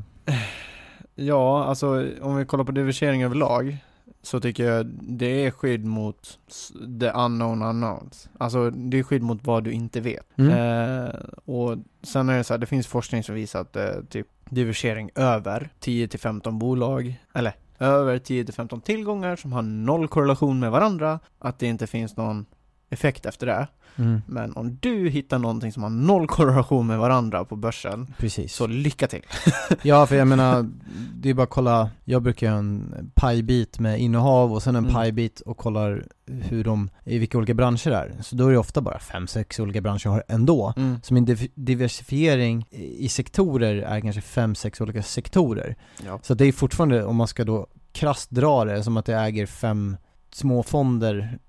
[SPEAKER 3] Ja, alltså om vi kollar på diversifiering överlag så tycker jag det är skydd mot the unknown unknowns. Alltså det är skydd mot vad du inte vet. Mm. Eh, och sen är det så här, det finns forskning som visar att eh, typ diversifiering över tio till femton bolag, eller över tio till femton tillgångar som har noll korrelation med varandra, att det inte finns någon effekt efter det.
[SPEAKER 2] Mm.
[SPEAKER 3] Men om du hittar någonting som har noll korrelation med varandra på börsen,
[SPEAKER 2] Precis.
[SPEAKER 3] så lycka till.
[SPEAKER 2] Ja, för jag menar, det är bara att kolla, jag brukar göra en pajbit med innehav och sen en
[SPEAKER 3] Mm.
[SPEAKER 2] pajbit och kollar hur de, i vilka olika branscher det är. Så då är det ofta bara fem, sex olika branscher jag har ändå.
[SPEAKER 3] Mm.
[SPEAKER 2] Så min div- diversifiering i sektorer är kanske fem, sex olika sektorer.
[SPEAKER 3] Ja.
[SPEAKER 2] Så det är fortfarande, om man ska då krasst dra det, som att jag äger fem små fonder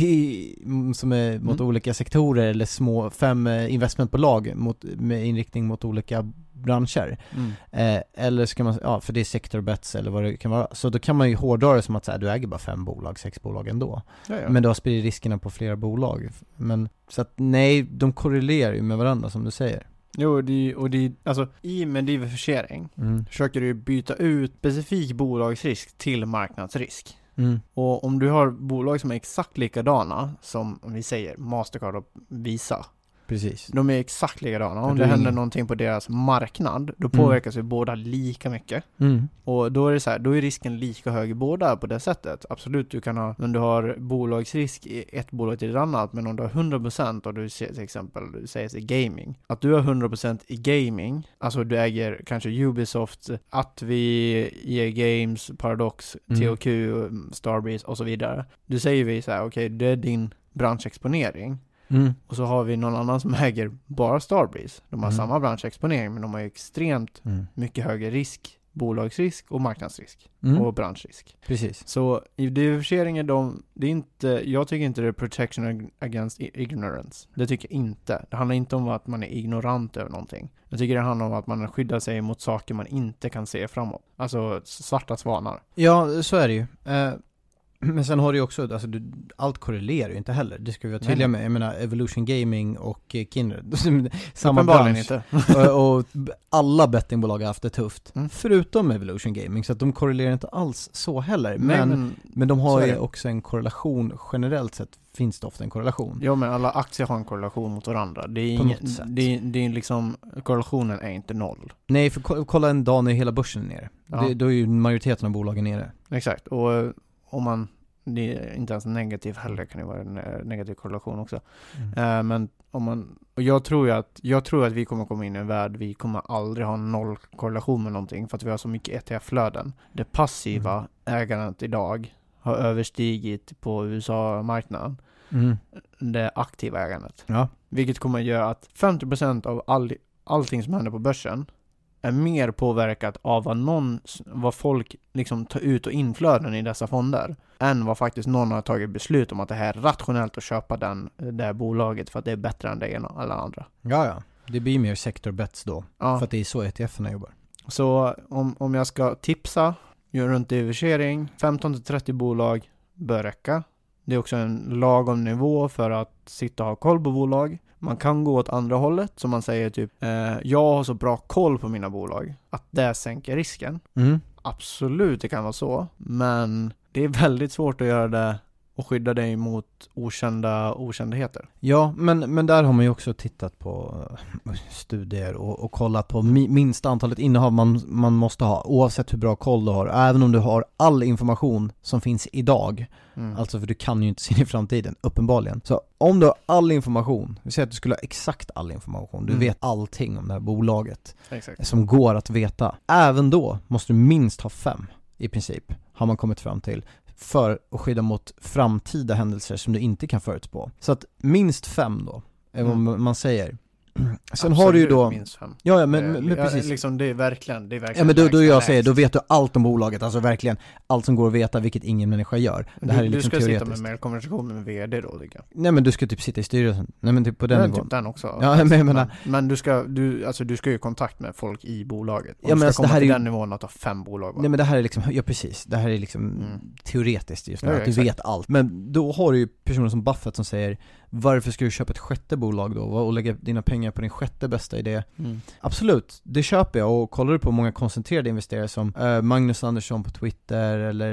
[SPEAKER 2] i, som är mot
[SPEAKER 3] Mm.
[SPEAKER 2] olika sektorer, eller små fem investmentbolag mot, med inriktning mot olika branscher.
[SPEAKER 3] Mm.
[SPEAKER 2] Eh, eller ska man, ja, för det är sector bets eller vad det kan vara. Så då kan man ju hårdra det som att så här, du äger bara fem bolag, sex bolag ändå.
[SPEAKER 3] Ja, ja.
[SPEAKER 2] Men du har spridit riskerna på flera bolag. Men så att nej, de korrelerar ju med varandra som du säger.
[SPEAKER 3] Jo, det, och det, alltså i med diversifiering
[SPEAKER 2] Mm.
[SPEAKER 3] försöker du byta ut specifik bolagsrisk till marknadsrisk.
[SPEAKER 2] Mm.
[SPEAKER 3] Och om du har bolag som är exakt likadana som, om vi säger, Mastercard och Visa.
[SPEAKER 2] Precis.
[SPEAKER 3] De är exakt likadana. Om
[SPEAKER 2] Men
[SPEAKER 3] det
[SPEAKER 2] det är
[SPEAKER 3] händer
[SPEAKER 2] ingen-
[SPEAKER 3] någonting på deras marknad, då påverkas ju båda lika mycket.
[SPEAKER 2] Mm.
[SPEAKER 3] Och då är det så här, då är risken lika hög i båda på det sättet. Absolut, du kan ha, men du har bolagsrisk i ett bolag till ett annat, men om du har hundra procent och du ser till exempel, du säger sig gaming, att du har hundra procent i gaming, alltså du äger kanske Ubisoft, Atvi, E A Games, Paradox,
[SPEAKER 2] Mm.
[SPEAKER 3] T H Q, Starbreeze och så vidare. Du säger vi så här, okej, okay, det är din branschexponering.
[SPEAKER 2] Mm.
[SPEAKER 3] Och så har vi någon annan som äger bara Starbreeze. De har
[SPEAKER 2] Mm.
[SPEAKER 3] samma branschexponering, men de har ju extremt
[SPEAKER 2] Mm.
[SPEAKER 3] mycket högre risk, bolagsrisk och marknadsrisk
[SPEAKER 2] Mm.
[SPEAKER 3] och branschrisk.
[SPEAKER 2] Precis.
[SPEAKER 3] Så i diversifiering är de, det är inte, jag tycker inte det är protection ag- against i- ignorance. Det tycker jag inte. Det handlar inte om att man är ignorant över någonting. Jag tycker det handlar om att man skyddar sig mot saker man inte kan se framåt. Alltså svarta svanar.
[SPEAKER 2] Ja, så är det ju. Eh, men sen har du ju också, alltså du, allt korrelerar ju inte heller. Det ska vi vara tydliga
[SPEAKER 3] Nej.
[SPEAKER 2] med. Jag menar, Evolution Gaming och eh, Kindred. Samma
[SPEAKER 3] Uppenbarligen
[SPEAKER 2] bransch.
[SPEAKER 3] inte.
[SPEAKER 2] och, och b- alla bettingbolag har haft det tufft.
[SPEAKER 3] Mm.
[SPEAKER 2] Förutom Evolution Gaming. Så att de korrelerar inte alls så heller.
[SPEAKER 3] Nej,
[SPEAKER 2] Men,
[SPEAKER 3] men,
[SPEAKER 2] men de
[SPEAKER 3] så
[SPEAKER 2] har
[SPEAKER 3] är
[SPEAKER 2] ju
[SPEAKER 3] det.
[SPEAKER 2] också en korrelation. Generellt sett finns det ofta en korrelation.
[SPEAKER 3] ja, men alla aktier har en korrelation mot varandra. Det är
[SPEAKER 2] På
[SPEAKER 3] ingen,
[SPEAKER 2] något sätt.
[SPEAKER 3] det, är- det är liksom, korrelationen är inte noll.
[SPEAKER 2] Nej, för ko- kolla en dag när hela börsen är nere.
[SPEAKER 3] Ja.
[SPEAKER 2] Det, då är ju majoriteten av bolagen nere.
[SPEAKER 3] Exakt, och eh, om man, det är inte ens negativ heller, kan det vara en eh, negativ korrelation också.
[SPEAKER 2] Mm.
[SPEAKER 3] Eh, men om man, och jag tror ju att, jag tror att vi kommer komma in i en värld, vi kommer aldrig ha noll korrelation med någonting, för att vi har så mycket E T F-flöden. Det passiva
[SPEAKER 2] Mm.
[SPEAKER 3] ägandet idag har överstigit på U S A-marknaden
[SPEAKER 2] Mm.
[SPEAKER 3] det aktiva ägandet.
[SPEAKER 2] Ja.
[SPEAKER 3] Vilket kommer att göra att femtio procent av all, allting som händer på börsen är mer påverkat av vad någon, vad folk liksom tar ut och inflöden i dessa fonder, än vad faktiskt någon har tagit beslut om att det här är rationellt att köpa den, det här bolaget för att det är bättre än det ena eller andra.
[SPEAKER 2] Ja, ja. Det blir mer sector bets då.
[SPEAKER 3] Ja.
[SPEAKER 2] För att det är så E T F-erna jobbar.
[SPEAKER 3] Så om, om jag ska tipsa, gör runt diversifiering, femton till trettio bolag bör räcka. Det är också en lagom nivå för att sitta och ha koll på bolag. Man kan gå åt andra hållet, som man säger typ, eh, jag har så bra koll på mina bolag att det sänker risken.
[SPEAKER 2] Mm.
[SPEAKER 3] Absolut, det kan vara så, men det är väldigt svårt att göra det och skydda dig mot okända okändheter.
[SPEAKER 2] Ja, men, men där har man ju också tittat på eh, studier och, och kollat på mi, minsta antalet innehav man, man måste ha, oavsett hur bra koll du har. Även om du har all information som finns idag.
[SPEAKER 3] Mm.
[SPEAKER 2] Alltså, för du kan ju inte se in i framtiden, uppenbarligen. Så om du har all information, vi säger att du skulle ha exakt all information, du
[SPEAKER 3] Mm.
[SPEAKER 2] vet allting om det här bolaget
[SPEAKER 3] Exakt.
[SPEAKER 2] som går att veta. Även då måste du minst ha fem, i princip, har man kommit fram till, för att skydda mot framtida händelser som du inte kan förutspå. Så att minst fem då, är vad
[SPEAKER 3] Mm.
[SPEAKER 2] man säger. Sen har du ju då...
[SPEAKER 3] minst fem.
[SPEAKER 2] Ja, ja, men, men, men
[SPEAKER 3] Ja,
[SPEAKER 2] precis.
[SPEAKER 3] liksom, det är verkligen, det är verkligen
[SPEAKER 2] Ja, men då, då jag
[SPEAKER 3] lägst.
[SPEAKER 2] säger, då vet du allt om bolaget, alltså verkligen allt som går att veta, vilket ingen människa gör. Det här
[SPEAKER 3] du,
[SPEAKER 2] är liksom
[SPEAKER 3] du ska
[SPEAKER 2] teoretiskt.
[SPEAKER 3] sitta med mer konversation med vd då, tycker jag.
[SPEAKER 2] Nej, men du ska typ sitta i styrelsen. Nej, men typ på den
[SPEAKER 3] Men
[SPEAKER 2] nivån.
[SPEAKER 3] typ den också.
[SPEAKER 2] Ja, men jag menar-
[SPEAKER 3] men, men du ska, du, alltså du ska ju i kontakt med folk i bolaget. Och
[SPEAKER 2] Ja, men
[SPEAKER 3] du ska
[SPEAKER 2] alltså, det
[SPEAKER 3] komma
[SPEAKER 2] här
[SPEAKER 3] till
[SPEAKER 2] är ju-
[SPEAKER 3] den nivån att ha fem bolag. va?
[SPEAKER 2] Nej, men det här är liksom, ja precis, det här är liksom
[SPEAKER 3] Mm.
[SPEAKER 2] teoretiskt just nu,
[SPEAKER 3] Ja, ja,
[SPEAKER 2] att du
[SPEAKER 3] exakt.
[SPEAKER 2] vet allt. Men då har du ju personer som Buffett som säger, varför ska du köpa ett sjätte bolag då? Och lägga dina pengar på din sjätte bästa idé?
[SPEAKER 3] Mm.
[SPEAKER 2] Absolut, det köper jag. Och kollar du på många koncentrerade investerare som eh, Magnus Andersson på Twitter eller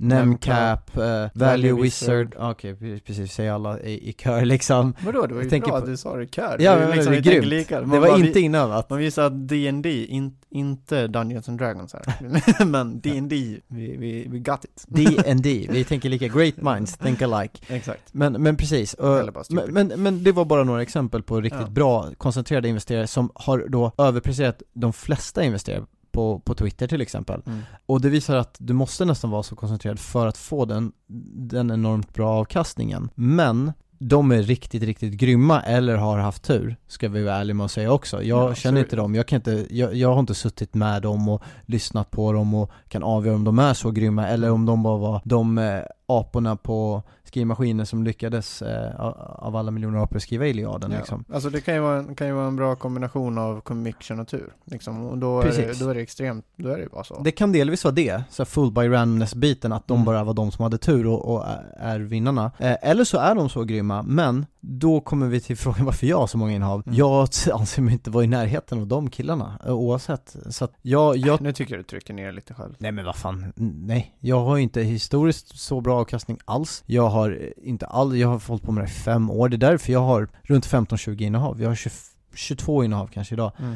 [SPEAKER 2] Nemcap, uh, Value, Value Wizard.
[SPEAKER 3] Wizard.
[SPEAKER 2] Okej, okay, precis, säger alla i, i kör liksom.
[SPEAKER 3] Vadå, det var ju
[SPEAKER 2] jag
[SPEAKER 3] bra
[SPEAKER 2] på...
[SPEAKER 3] att du sa det i kör.
[SPEAKER 2] Ja,
[SPEAKER 3] det,
[SPEAKER 2] det,
[SPEAKER 3] liksom,
[SPEAKER 2] det är grymt.
[SPEAKER 3] Lika.
[SPEAKER 2] Det var
[SPEAKER 3] bara,
[SPEAKER 2] inte
[SPEAKER 3] vi,
[SPEAKER 2] inövat.
[SPEAKER 3] Man visar att D and D, in, inte Dungeons and Dragons här. Men D and D, vi, vi, vi got it.
[SPEAKER 2] D and D, vi tänker lika, great minds think alike.
[SPEAKER 3] Exakt.
[SPEAKER 2] Men, men precis, men, men, men det var bara några exempel på riktigt ja. bra koncentrerade investerare som har då överpresterat de flesta investerare på, på Twitter till exempel. Mm. Och det visar att du måste nästan vara så koncentrerad för att få den, den enormt bra avkastningen. Men de är riktigt, riktigt grymma eller har haft tur, ska vi vara ärliga med att säga också. Jag ja, känner inte dem, jag, kan inte, jag, jag har inte suttit med dem och lyssnat på dem och kan avgöra om de är så grymma eller om de bara var de eh, aporna på skrivmaskiner som lyckades eh, av alla miljoner apor skriva Iliaden.
[SPEAKER 3] Ja.
[SPEAKER 2] Liksom.
[SPEAKER 3] Alltså det kan ju, vara, kan ju vara en bra kombination av conviction och tur. Liksom. Och då är, det, då är det extremt, då är det bara så.
[SPEAKER 2] Det kan delvis vara det, så full by randomness-biten, att de mm. bara var de som hade tur och, och är vinnarna. Eh, eller så är de så grymma, men då kommer vi till frågan varför jag har så många innehav. Mm. Jag anser mig inte vara i närheten av de killarna, oavsett. Så att jag, jag...
[SPEAKER 3] Nu tycker jag du trycker ner lite själv.
[SPEAKER 2] Nej men vad fan, nej. Jag har inte historiskt så bra avkastning alls. Jag har inte all, jag har hållit på med det i fem år. Det är därför jag har runt femton tjugo innehav. Jag har tjugo, tjugotvå innehav kanske idag. Mm.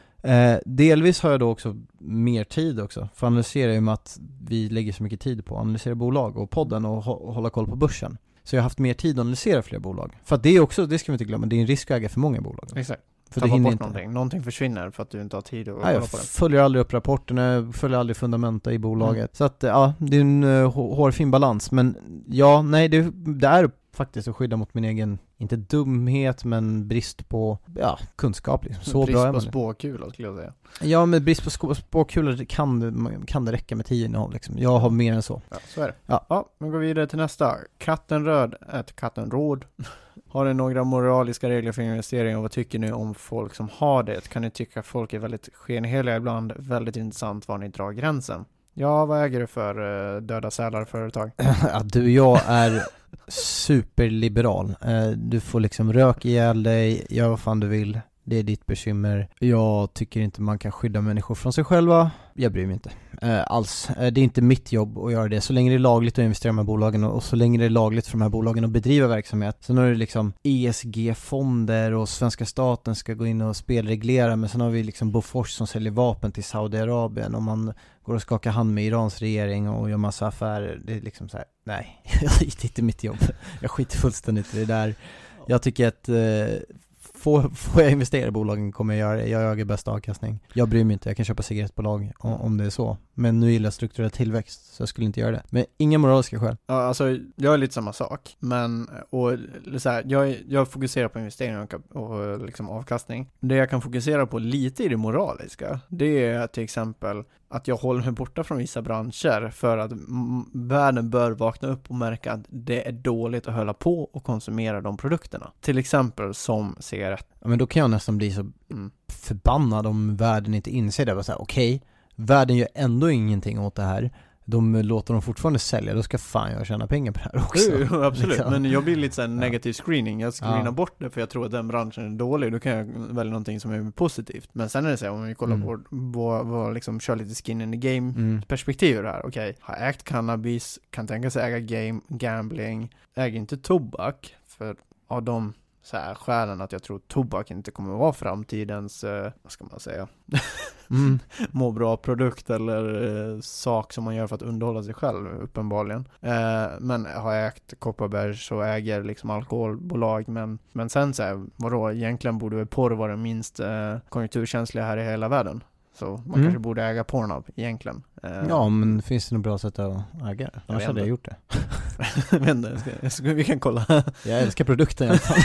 [SPEAKER 2] Eh, delvis har jag då också mer tid också. För att analysera ju med att vi lägger så mycket tid på att analysera bolag och podden och, hå- och hålla koll på börsen. Så jag har haft mer tid att analysera fler bolag. För att det är också, det ska vi inte glömma, det är en risk att äga för många bolag.
[SPEAKER 3] Exakt.
[SPEAKER 2] För
[SPEAKER 3] ta
[SPEAKER 2] det
[SPEAKER 3] bort
[SPEAKER 2] inte.
[SPEAKER 3] någonting. Någonting försvinner för att du inte har tid att
[SPEAKER 2] Nej,
[SPEAKER 3] kolla
[SPEAKER 2] jag
[SPEAKER 3] på det.
[SPEAKER 2] följer aldrig upp rapporterna, följer aldrig fundamenta i bolaget. Mm. Så att ja, det är en uh, hårfin balans. Men ja, nej, det, det är faktiskt att skydda mot min egen, inte dumhet, men brist på ja, kunskap. Liksom. Så
[SPEAKER 3] brist
[SPEAKER 2] bra är
[SPEAKER 3] på
[SPEAKER 2] man.
[SPEAKER 3] spåkula skulle jag säga.
[SPEAKER 2] Ja, med brist på sk- spåkulor kan, kan det räcka med tio innehav. Liksom. Jag har mer än så.
[SPEAKER 3] Ja, så är det.
[SPEAKER 2] Ja,
[SPEAKER 3] ja men går vi vidare till nästa. Kattenröd, ett kattenråd. Har ni några moraliska regler för investeringar och vad tycker ni om folk som har det? Kan ni tycka att folk är väldigt skenheliga ibland? Väldigt intressant var ni drar gränsen. Ja, vad äger du för uh, döda sälar företag?
[SPEAKER 2] Ja, du, jag är superliberal. Uh, du får liksom rök ihjäl dig, gör vad fan du vill. Det är ditt bekymmer. Jag tycker inte man kan skydda människor från sig själva. Jag bryr mig inte. Eh, alls. Eh, det är inte mitt jobb att göra det. Så länge det är lagligt att investera i de här bolagen och, och så länge det är lagligt för de här bolagen att bedriva verksamhet. Sen har det liksom E S G-fonder och svenska staten ska gå in och spelreglera. Men sen har vi liksom Bofors som säljer vapen till Saudiarabien och man går och skakar hand med Irans regering och gör massa affärer. Det är liksom så här, nej, det är inte mitt jobb. Jag skiter fullständigt i det där. Jag tycker att eh, Får, får jag investera i bolagen kommer jag göra det. Jag jagar bästa avkastning. Jag bryr mig inte. Jag kan köpa cigarettbolag om, om det är så. Men nu gillar jag strukturell tillväxt så jag skulle inte göra det. Men inga moraliska skäl.
[SPEAKER 3] Ja, alltså jag är lite samma sak. Men och, så här, jag, jag fokuserar på investeringar och, och liksom avkastning. Det jag kan fokusera på lite i det moraliska, det är till exempel att jag håller mig borta från vissa branscher för att m- världen bör vakna upp och märka att det är dåligt att hålla på och konsumera de produkterna. Till exempel som cigarett.
[SPEAKER 2] Ja, men då kan jag nästan bli så mm. förbannad om världen inte inser det. Okej, okay, världen gör ändå ingenting åt det här. De låter dem fortfarande sälja, då ska fan jag tjäna pengar på det här också.
[SPEAKER 3] Jo, absolut, liksom. Men jag blir lite så här negativ screening. Jag screenar
[SPEAKER 2] ja.
[SPEAKER 3] bort det för jag tror att den branschen är dålig. Då kan jag välja någonting som är positivt. Men sen är det så här, om vi kollar mm. på vad, vad liksom kör lite skin in the game mm. perspektiv här. Okej, okay. Har ägt cannabis, kan tänka sig äga game, gambling, äger inte tobak för av de så här skälen att jag tror tobak inte kommer att vara framtidens, eh, vad ska man säga, mm. må bra produkt eller eh, sak som man gör för att underhålla sig själv uppenbarligen. Eh, men har jag ägt Kopparberg så äger liksom alkoholbolag, men, men sen så här, vadå, egentligen borde väl porr vara den minst eh, konjunkturkänsliga här i hela världen. Så man mm. kanske borde äga Pornhub egentligen. Eh,
[SPEAKER 2] ja, men finns det något bra sätt att äga? Annars hade jag gjort det.
[SPEAKER 3] Jag vet inte, jag ska, jag ska, vi kan kolla.
[SPEAKER 2] Jag älskar produkten i alla fall.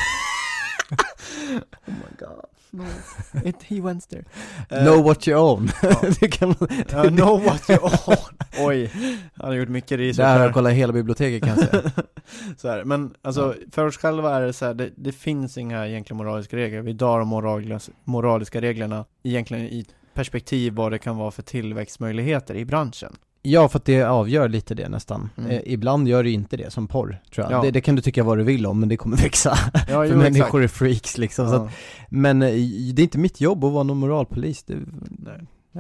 [SPEAKER 3] Oh my god. No. It, he went there.
[SPEAKER 2] Uh, know what you own.
[SPEAKER 3] det kan man, uh, know what you own. Oj, han har gjort mycket research.
[SPEAKER 2] Där har jag kollat hela biblioteket kan jag säga.
[SPEAKER 3] Så här, men alltså ja. För oss själva är det så här, det, det finns inga egentligen moraliska regler. Vi drar de moraliska, moraliska reglerna egentligen i perspektiv vad det kan vara för tillväxtmöjligheter i branschen.
[SPEAKER 2] Ja, för att det avgör lite det nästan. Mm. Eh, ibland gör det inte det, som porr, tror jag.
[SPEAKER 3] Ja.
[SPEAKER 2] Det, det kan du tycka vad du vill om, men det kommer växa. Ja, för
[SPEAKER 3] jo,
[SPEAKER 2] människor är freaks liksom.
[SPEAKER 3] Ja.
[SPEAKER 2] Så att, men eh, det är inte mitt jobb att vara någon moralpolis. Det,
[SPEAKER 3] nej.
[SPEAKER 2] nej.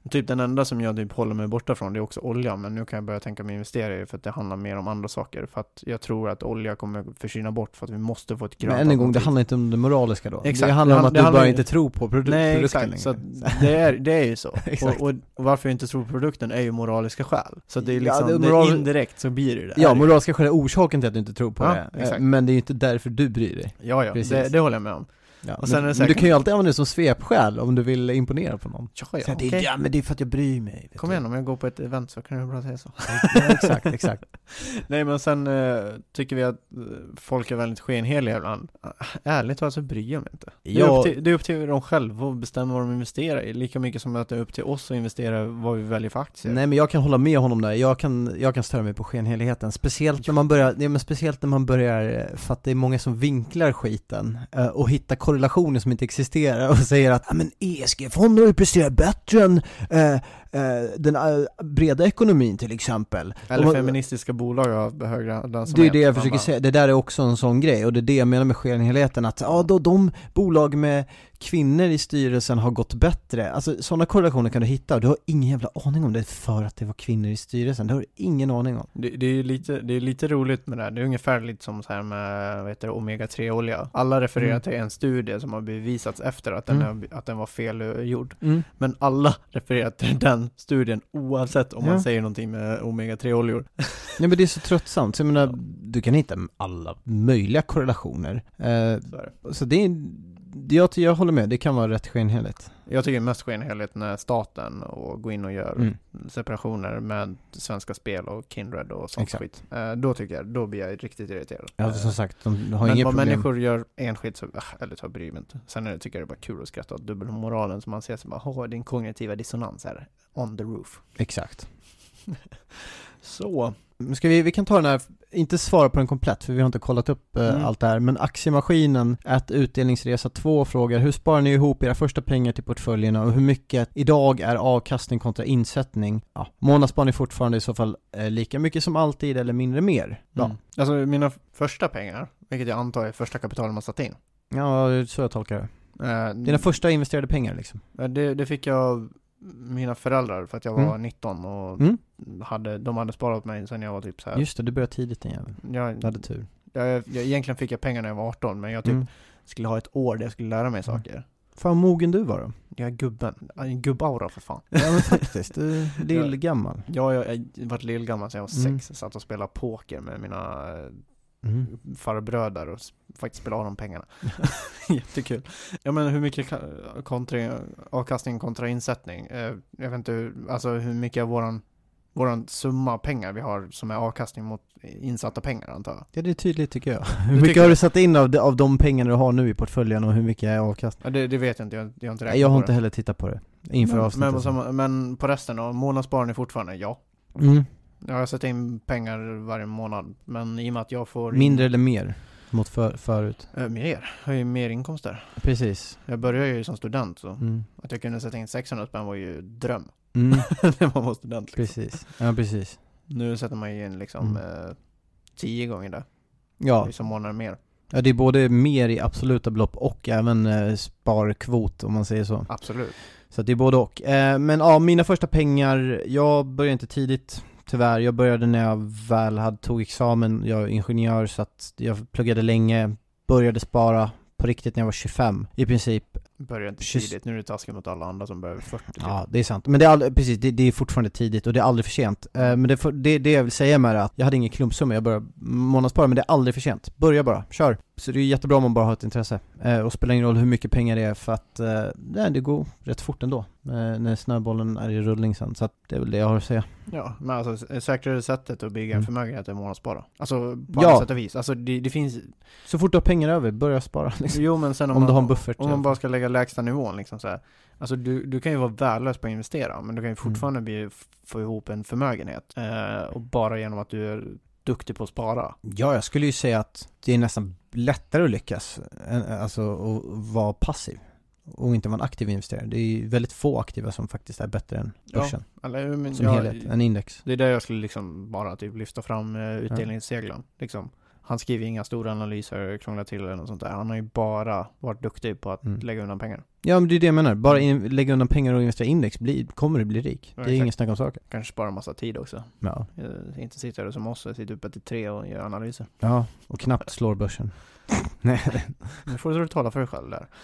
[SPEAKER 3] Typ den enda som jag typ håller mig borta från, det är också olja, men nu kan jag börja tänka mig investera i det för att det handlar mer om andra saker, för att jag tror att olja kommer försvinna bort för att vi måste få ett grönt.
[SPEAKER 2] Men än en gång, det handlar inte om det moraliska då.
[SPEAKER 3] Exakt.
[SPEAKER 2] Det handlar om
[SPEAKER 3] det,
[SPEAKER 2] att
[SPEAKER 3] det
[SPEAKER 2] du
[SPEAKER 3] handlar
[SPEAKER 2] bara
[SPEAKER 3] ju...
[SPEAKER 2] inte tror på produ-
[SPEAKER 3] Nej,
[SPEAKER 2] produkten
[SPEAKER 3] exakt. Så
[SPEAKER 2] längre.
[SPEAKER 3] det, är, det är ju så.
[SPEAKER 2] Exakt.
[SPEAKER 3] och, och, och varför jag inte tror på produkten är ju moraliska skäl. Så det är liksom,
[SPEAKER 2] Ja, det
[SPEAKER 3] det
[SPEAKER 2] är moral...
[SPEAKER 3] är indirekt så blir det det.
[SPEAKER 2] Ja, moraliska skäl är orsaken till att du inte tror på
[SPEAKER 3] Ja,
[SPEAKER 2] det.
[SPEAKER 3] exakt.
[SPEAKER 2] Men det är ju inte därför du bryr dig.
[SPEAKER 3] Ja, ja,
[SPEAKER 2] Precis.
[SPEAKER 3] det, det håller jag med om.
[SPEAKER 2] Ja,
[SPEAKER 3] Och
[SPEAKER 2] men,
[SPEAKER 3] sen är det
[SPEAKER 2] men
[SPEAKER 3] säkert...
[SPEAKER 2] du kan ju alltid använda det som svepskäl om du vill imponera på någon.
[SPEAKER 3] Ja, ja,
[SPEAKER 2] Så
[SPEAKER 3] okay.
[SPEAKER 2] det, ja, men det är för att jag bryr mig.
[SPEAKER 3] Kom igen, om jag går på ett event så kan du bra säga så.
[SPEAKER 2] Ja, exakt, exakt.
[SPEAKER 3] Nej, men sen eh, tycker vi att eh, folk är väldigt skenheliga ibland. Ärligt talat så bryr jag mig inte. Det är,
[SPEAKER 2] Ja.
[SPEAKER 3] upp till, det är upp till dem själva att bestämma vad de investerar i. Lika mycket som att det är upp till oss att investera vad vi väljer för aktier.
[SPEAKER 2] Nej, men jag kan hålla med honom där. Jag kan, jag kan störa mig på skenheligheten. Speciellt när man börjar, ja, men speciellt när man börjar, för att det är många som vinklar skiten eh, och hittar korrelationer som inte existerar och säger att ah, men E S G-fonder har ju presterat bättre än eh, eh, den eh, breda ekonomin till exempel.
[SPEAKER 3] Eller
[SPEAKER 2] och,
[SPEAKER 3] feministiska bolag har högre lönsamhet.
[SPEAKER 2] Det är det jag
[SPEAKER 3] Man
[SPEAKER 2] försöker
[SPEAKER 3] bara...
[SPEAKER 2] säga. Det där är också en sån grej. Och det är det jag menar med skenheligheten. Att ja, då de bolag med kvinnor i styrelsen har gått bättre. Alltså sådana korrelationer kan du hitta. Och du har ingen jävla aning om det för att det var kvinnor i styrelsen. Det har du ingen aning om.
[SPEAKER 3] Det, det, är lite, det är lite roligt med det här. Det är ungefär lite som så här med vad heter det, omega tre olja. Alla refererar
[SPEAKER 2] Mm.
[SPEAKER 3] till en studie som har bevisats efter att den,
[SPEAKER 2] Mm.
[SPEAKER 3] är, att den var fel gjord.
[SPEAKER 2] Mm.
[SPEAKER 3] Men alla refererar till den studien oavsett om
[SPEAKER 2] Ja.
[SPEAKER 3] man säger någonting med omega tre oljor.
[SPEAKER 2] Nej, men det är så tröttsamt. Så jag menar, du kan hitta alla möjliga korrelationer. Eh,
[SPEAKER 3] Så är det.
[SPEAKER 2] så det är, jag, jag håller med. Det kan vara rätt skenheligt.
[SPEAKER 3] Jag tycker mest skenheligt när staten och går in och gör
[SPEAKER 2] Mm.
[SPEAKER 3] separationer med Svenska Spel och Kindred och sånt
[SPEAKER 2] Exakt.
[SPEAKER 3] skit. Eh, då tycker jag, då blir jag riktigt irriterad.
[SPEAKER 2] Ja,
[SPEAKER 3] Eh,
[SPEAKER 2] som sagt, de har
[SPEAKER 3] Men
[SPEAKER 2] inget
[SPEAKER 3] vad
[SPEAKER 2] problem.
[SPEAKER 3] människor gör enskilt så, äh, eller så bryr mig inte. Sen är det, tycker jag det är bara kul att skratta åt dubbelmoralen som man ser som bara, åh, din kognitiva dissonans här, on the roof.
[SPEAKER 2] Exakt.
[SPEAKER 3] Så.
[SPEAKER 2] Men Ska vi, vi kan ta den här, inte svara på den komplett för vi har inte kollat upp eh,
[SPEAKER 3] Mm.
[SPEAKER 2] allt det här, men Aktiemaskinen, ett utdelningsresa två frågar, hur sparar ni ihop era första pengar till portföljerna och hur mycket idag är avkastning kontra insättning? Ja, månadsspar är fortfarande i så fall eh, lika mycket som alltid eller mindre mer. Ja,
[SPEAKER 3] Mm. Alltså mina första pengar, vilket jag antar är första kapitalet man satt in.
[SPEAKER 2] ja så jag tolkar det.
[SPEAKER 3] Eh,
[SPEAKER 2] Dina första investerade pengar liksom.
[SPEAKER 3] det, det fick jag av mina föräldrar för att jag var
[SPEAKER 2] Mm.
[SPEAKER 3] nitton och
[SPEAKER 2] Mm.
[SPEAKER 3] hade, de hade sparat mig sen jag var typ så här.
[SPEAKER 2] Just det, du började tidigt igen.
[SPEAKER 3] Jag,
[SPEAKER 2] Du hade tur.
[SPEAKER 3] jag, jag, egentligen fick jag pengar när jag var arton, men jag typ
[SPEAKER 2] Mm.
[SPEAKER 3] skulle ha ett år där jag skulle lära mig saker.
[SPEAKER 2] Fan vad mogen du var då.
[SPEAKER 3] Jag är gubben, en gubbaura för fan.
[SPEAKER 2] Ja men faktiskt, du är lillgammal.
[SPEAKER 3] Ja, jag har varit lillgammal sedan jag var
[SPEAKER 2] Mm.
[SPEAKER 3] sex. Satt och spelade poker med mina
[SPEAKER 2] Mm.
[SPEAKER 3] farbröder och s- faktiskt spelade av de pengarna. Jättekul. Ja, men hur mycket ka- kontra, avkastning kontra insättning? Eh, jag vet inte, hur- alltså hur mycket av våran, våran summa pengar vi har som är avkastning mot insatta pengar, antar jag.
[SPEAKER 2] Ja, det är tydligt tycker jag. Hur
[SPEAKER 3] tycker
[SPEAKER 2] mycket har
[SPEAKER 3] jag.
[SPEAKER 2] du satt in av de, av de pengarna du har nu i portföljen och hur mycket är avkast?
[SPEAKER 3] Ja, det, det vet jag inte, jag, jag har inte räknat
[SPEAKER 2] Nej, jag har
[SPEAKER 3] på
[SPEAKER 2] inte
[SPEAKER 3] det.
[SPEAKER 2] heller tittat på det inför
[SPEAKER 3] men,
[SPEAKER 2] avsnittet.
[SPEAKER 3] men, på samma- men på resten då, månadssparen är fortfarande ja.
[SPEAKER 2] Mm.
[SPEAKER 3] Jag har satt in pengar varje månad, men i och med att jag får in-
[SPEAKER 2] Mindre eller mer mot för, förut?
[SPEAKER 3] Eh, mer, jag har ju mer inkomster.
[SPEAKER 2] Precis.
[SPEAKER 3] Jag började ju som student, så
[SPEAKER 2] Mm.
[SPEAKER 3] att jag kunde sätta in sexhundra spänn var ju dröm.
[SPEAKER 2] Mm.
[SPEAKER 3] När man var student liksom.
[SPEAKER 2] Precis. Ja, precis.
[SPEAKER 3] Nu sätter man ju in liksom
[SPEAKER 2] Mm.
[SPEAKER 3] eh, tio gånger det.
[SPEAKER 2] Ja.
[SPEAKER 3] Vissa månader mer.
[SPEAKER 2] ja, det är både mer i absoluta belopp och även eh, sparkvot om man säger så.
[SPEAKER 3] Absolut.
[SPEAKER 2] Så att det är både och. Eh, men ja, mina första pengar, jag började inte tidigt tyvärr. Jag började när jag väl hade tog examen. Jag är ingenjör så att jag pluggade länge. Började spara på riktigt när jag var tjugofem i princip.
[SPEAKER 3] Börjar inte
[SPEAKER 2] Tjus-
[SPEAKER 3] tidigt. Nu är det taskigt mot alla andra som börjar vid fyrtio. typ.
[SPEAKER 2] Ja, det är sant. Men det är, aldrig, precis, det, det är fortfarande tidigt och det är aldrig för sent. Eh, men det, får- det, det jag vill säga med det är att jag hade ingen klumpsumma. Jag började månadsspara, men det är aldrig för sent. Börja bara, kör. Så det är jättebra om man bara har ett intresse. Eh, och spelar ingen roll hur mycket pengar det är för att eh, nej, det går rätt fort ändå. Eh, när snöbollen är i rullning sen. Så att det är väl det jag har att säga.
[SPEAKER 3] Ja, men alltså det säkrare sättet att bygga en
[SPEAKER 2] Mm.
[SPEAKER 3] förmögenhet är månadsspara. Alltså på
[SPEAKER 2] Ja.
[SPEAKER 3] alla sätt och vis. Alltså det, det finns...
[SPEAKER 2] Så fort du har pengar över, börja spara. Liksom.
[SPEAKER 3] Jo, men sen om,
[SPEAKER 2] Om
[SPEAKER 3] man,
[SPEAKER 2] du har en buffert,
[SPEAKER 3] Om
[SPEAKER 2] ja.
[SPEAKER 3] man bara ska lägga lägsta nivån liksom så här. Alltså du, du kan ju vara värdelös på att investera, men du kan ju fortfarande bli, få ihop en förmögenhet. Eh, och bara genom att du är duktig på att spara.
[SPEAKER 2] Ja, jag skulle ju säga att det är nästan lättare att lyckas. än- Alltså att vara passiv. Och inte vara en aktiv investerare. Det är ju väldigt få aktiva som faktiskt är bättre än börsen.
[SPEAKER 3] Eller, men,
[SPEAKER 2] Som
[SPEAKER 3] ja,
[SPEAKER 2] helhet, en index.
[SPEAKER 3] Det är där jag skulle liksom bara typ lyfta fram uh, utdelningssegeln. Liksom. Han skriver inga stora analyser, krånglar till eller något sånt där. Han har ju bara varit duktig på att mm. lägga undan pengar.
[SPEAKER 2] Ja, men det är det jag menar. Bara in, lägga undan pengar och investera i index blir, kommer du bli rik. Det är
[SPEAKER 3] Exakt.
[SPEAKER 2] Ingen snack om saker.
[SPEAKER 3] Kanske spara massa tid också.
[SPEAKER 2] Ja.
[SPEAKER 3] Jag, inte sitter som oss och sitter uppe till tre och gör analyser.
[SPEAKER 2] Ja, och knappt slår börsen. Nej.
[SPEAKER 3] Nu får du tala för dig själv där.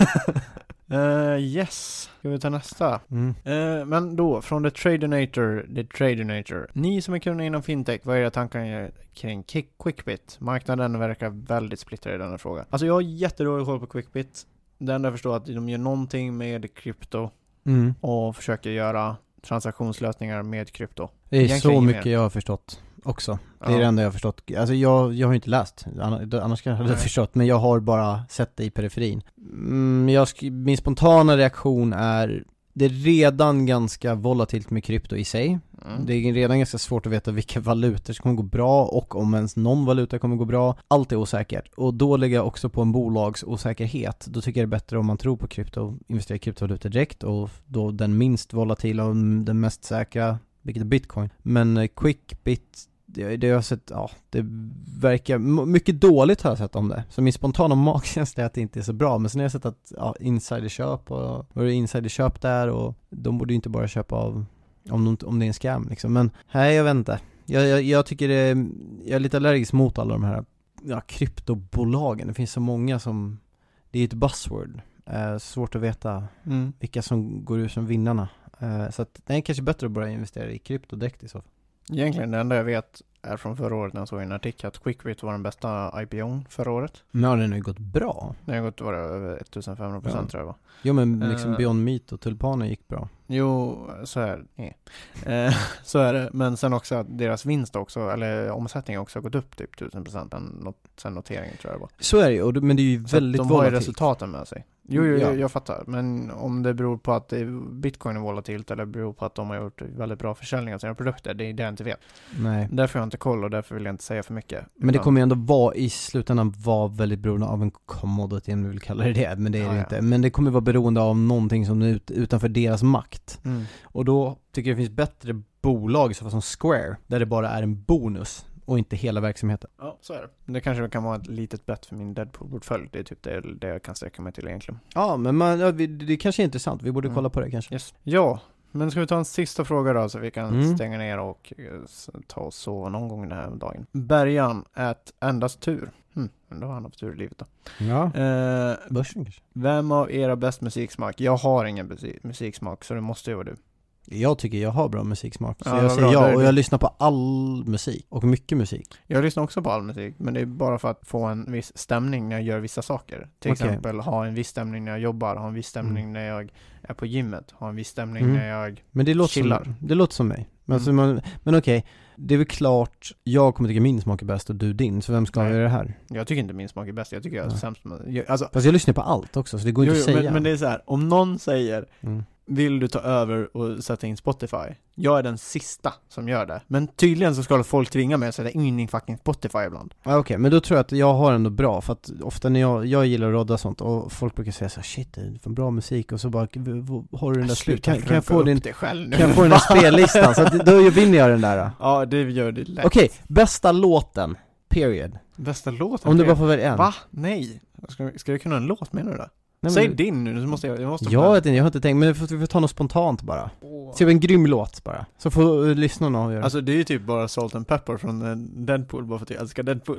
[SPEAKER 3] Uh, yes, ska vi ta nästa?
[SPEAKER 2] Mm.
[SPEAKER 3] Uh, men då, från The Tradenator, The Tradenator. Ni som är kunniga inom fintech, vad är era tankar kring Quickbit? Marknaden verkar väldigt splittrad i denna fråga. Alltså jag har jättedålig koll på Quickbit. Det enda jag förstår att de gör någonting med krypto
[SPEAKER 2] mm.
[SPEAKER 3] och försöker göra transaktionslösningar med krypto.
[SPEAKER 2] Det är
[SPEAKER 3] Egentligen
[SPEAKER 2] så mycket
[SPEAKER 3] mer.
[SPEAKER 2] jag har förstått också. Det är
[SPEAKER 3] Ja.
[SPEAKER 2] det enda jag har förstått. Alltså jag, jag har inte läst, annars kan jag ha förstått, men jag har bara sett det i periferin. Mm, jag sk- min spontana reaktion är, det är redan ganska volatilt med krypto i sig.
[SPEAKER 3] Mm.
[SPEAKER 2] Det är redan ganska svårt att veta vilka valutor som kommer gå bra och om ens någon valuta kommer gå bra. Allt är osäkert. Och då lägger jag också på en bolags osäkerhet. Då tycker jag det är bättre om man tror på krypto, investera i kryptovalutor direkt, och då den minst volatila och den mest säkra, vilket är Bitcoin. Men Quickbit, det, det har jag sett, ja, det verkar mycket dåligt har jag sett om det. Så min spontana magkänsla är att det inte är så bra. Men sen har jag sett att ja, insiderköp och vad är det insiderköp där, och de borde ju inte bara köpa av om, de, om det är en scam liksom. Men nej, jag vet inte. Jag, jag, jag tycker det är, jag är lite allergisk mot alla de här ja, kryptobolagen. Det finns så många som, det är ett buzzword. Eh, svårt att veta
[SPEAKER 3] Mm.
[SPEAKER 2] vilka som går ut som vinnarna. Eh, så att det är kanske bättre att börja investera i krypto direkt i så fall.
[SPEAKER 3] Egentligen det enda jag vet är från förra året när jag såg en artikel att Quickbit var den bästa I P O:n förra året.
[SPEAKER 2] Men ja, den har ju gått bra.
[SPEAKER 3] Det har gått var det, över femtonhundra procent
[SPEAKER 2] Ja.
[SPEAKER 3] tror jag va.
[SPEAKER 2] Jo, men liksom
[SPEAKER 3] Uh,
[SPEAKER 2] Beyond Meat och tulpaner gick bra.
[SPEAKER 3] Jo, så är det. Eh, så är det. Men sen också att deras vinst också, eller omsättning också har gått upp typ tusen procent sen noteringen tror jag det var.
[SPEAKER 2] Så är det ju, men det är ju
[SPEAKER 3] Så
[SPEAKER 2] väldigt
[SPEAKER 3] de har ju
[SPEAKER 2] volatilt.
[SPEAKER 3] resultaten med sig. Jo, jo,
[SPEAKER 2] Ja.
[SPEAKER 3] jag, jag fattar. Men om det beror på att det är Bitcoin är volatilt eller beror på att de har gjort väldigt bra försäljning av sina produkter, det är det jag inte vet.
[SPEAKER 2] Nej.
[SPEAKER 3] Därför har jag inte koll och därför vill jag inte säga för mycket.
[SPEAKER 2] Men det
[SPEAKER 3] Utan-
[SPEAKER 2] kommer ju ändå vara i slutändan vara väldigt beroende av en commodity, om vi vill kalla det det, men det är
[SPEAKER 3] Ja,
[SPEAKER 2] det
[SPEAKER 3] ja.
[SPEAKER 2] inte. Men det kommer vara beroende av någonting som är ut, utanför deras makt.
[SPEAKER 3] Mm.
[SPEAKER 2] Och då tycker jag det finns bättre bolag så som Square, där det bara är en bonus och inte hela verksamheten.
[SPEAKER 3] Ja, så är det. Det kanske kan vara ett litet bett för min Deadpool-portfölj. Det är typ det, det jag kan sträcka mig till egentligen.
[SPEAKER 2] Ja, men man, ja, vi, det kanske är intressant. Vi borde
[SPEAKER 3] Mm.
[SPEAKER 2] kolla på det kanske.
[SPEAKER 3] Yes. Ja, men ska vi ta en sista fråga då så vi kan
[SPEAKER 2] Mm.
[SPEAKER 3] stänga ner och eh, s- ta och sova någon gång den här dagen. Bergan, ett endast tur. Hm, undrar vad han har för tur i livet då.
[SPEAKER 2] Ja,
[SPEAKER 3] Eh,
[SPEAKER 2] börsen kanske.
[SPEAKER 3] vem av era bäst musiksmak? Jag har ingen besi- musiksmak så det måste ju vara du.
[SPEAKER 2] Jag tycker jag har bra musiksmak. Så
[SPEAKER 3] Ja,
[SPEAKER 2] jag
[SPEAKER 3] vad
[SPEAKER 2] säger
[SPEAKER 3] bra, då är
[SPEAKER 2] ja, och
[SPEAKER 3] det-
[SPEAKER 2] jag lyssnar på all musik. Och mycket musik.
[SPEAKER 3] Jag lyssnar också på all musik, men det är bara för att få en viss stämning när jag gör vissa saker. Till
[SPEAKER 2] Okej.
[SPEAKER 3] exempel ha en viss stämning när jag jobbar, ha en viss stämning
[SPEAKER 2] Mm.
[SPEAKER 3] när jag är på gymmet, ha en viss stämning
[SPEAKER 2] Mm.
[SPEAKER 3] när jag...
[SPEAKER 2] Men det låter,
[SPEAKER 3] Chillar.
[SPEAKER 2] som, det låter som mig. Men, alltså,
[SPEAKER 3] Mm.
[SPEAKER 2] man, men okej, det är väl klart, jag kommer tycka min smak är bäst och du din. Så vem ska
[SPEAKER 3] Nej.
[SPEAKER 2] avgöra det här?
[SPEAKER 3] Jag tycker inte min smak är bäst, jag tycker jag är
[SPEAKER 2] Ja.
[SPEAKER 3] sämst med... Jag, alltså,
[SPEAKER 2] Fast jag lyssnar på allt också, så det går
[SPEAKER 3] jo,
[SPEAKER 2] inte
[SPEAKER 3] jo,
[SPEAKER 2] att säga.
[SPEAKER 3] men, men det är så här, om någon säger
[SPEAKER 2] mm.
[SPEAKER 3] vill du ta över och sätta in Spotify? Jag är den sista som gör det. Men tydligen så ska folk tvinga mig att sätta in i fucking Spotify ibland.
[SPEAKER 2] Ja, okej, men då tror jag att jag har ändå bra. För att ofta när jag, jag gillar att rodda sånt, och folk brukar säga så här: shit, det är för bra musik. Och så bara, v- v- har du den där slut? Kan, kan jag få din,
[SPEAKER 3] det själv nu?
[SPEAKER 2] kan jag få den där spellistan? Så att då vinner jag den där.
[SPEAKER 3] Ja, det gör det lätt.
[SPEAKER 2] Okej, bästa låten, period.
[SPEAKER 3] Bästa låten?
[SPEAKER 2] Om du
[SPEAKER 3] för-
[SPEAKER 2] bara får välja en.
[SPEAKER 3] Va? Nej. Ska, ska jag kunna en låt menar du det?
[SPEAKER 2] Nej,
[SPEAKER 3] Säg
[SPEAKER 2] men-
[SPEAKER 3] din nu, så måste jag, jag måste
[SPEAKER 2] Jag vet inte, jag har inte tänkt, men vi får, vi får ta något spontant bara.
[SPEAKER 3] Åh.
[SPEAKER 2] Se en grym låt bara. Så får uh, lyssnarna avgöra.
[SPEAKER 3] Alltså det är ju typ bara Salt and Pepper från eh, Deadpool, bara för att jag älskar Deadpool.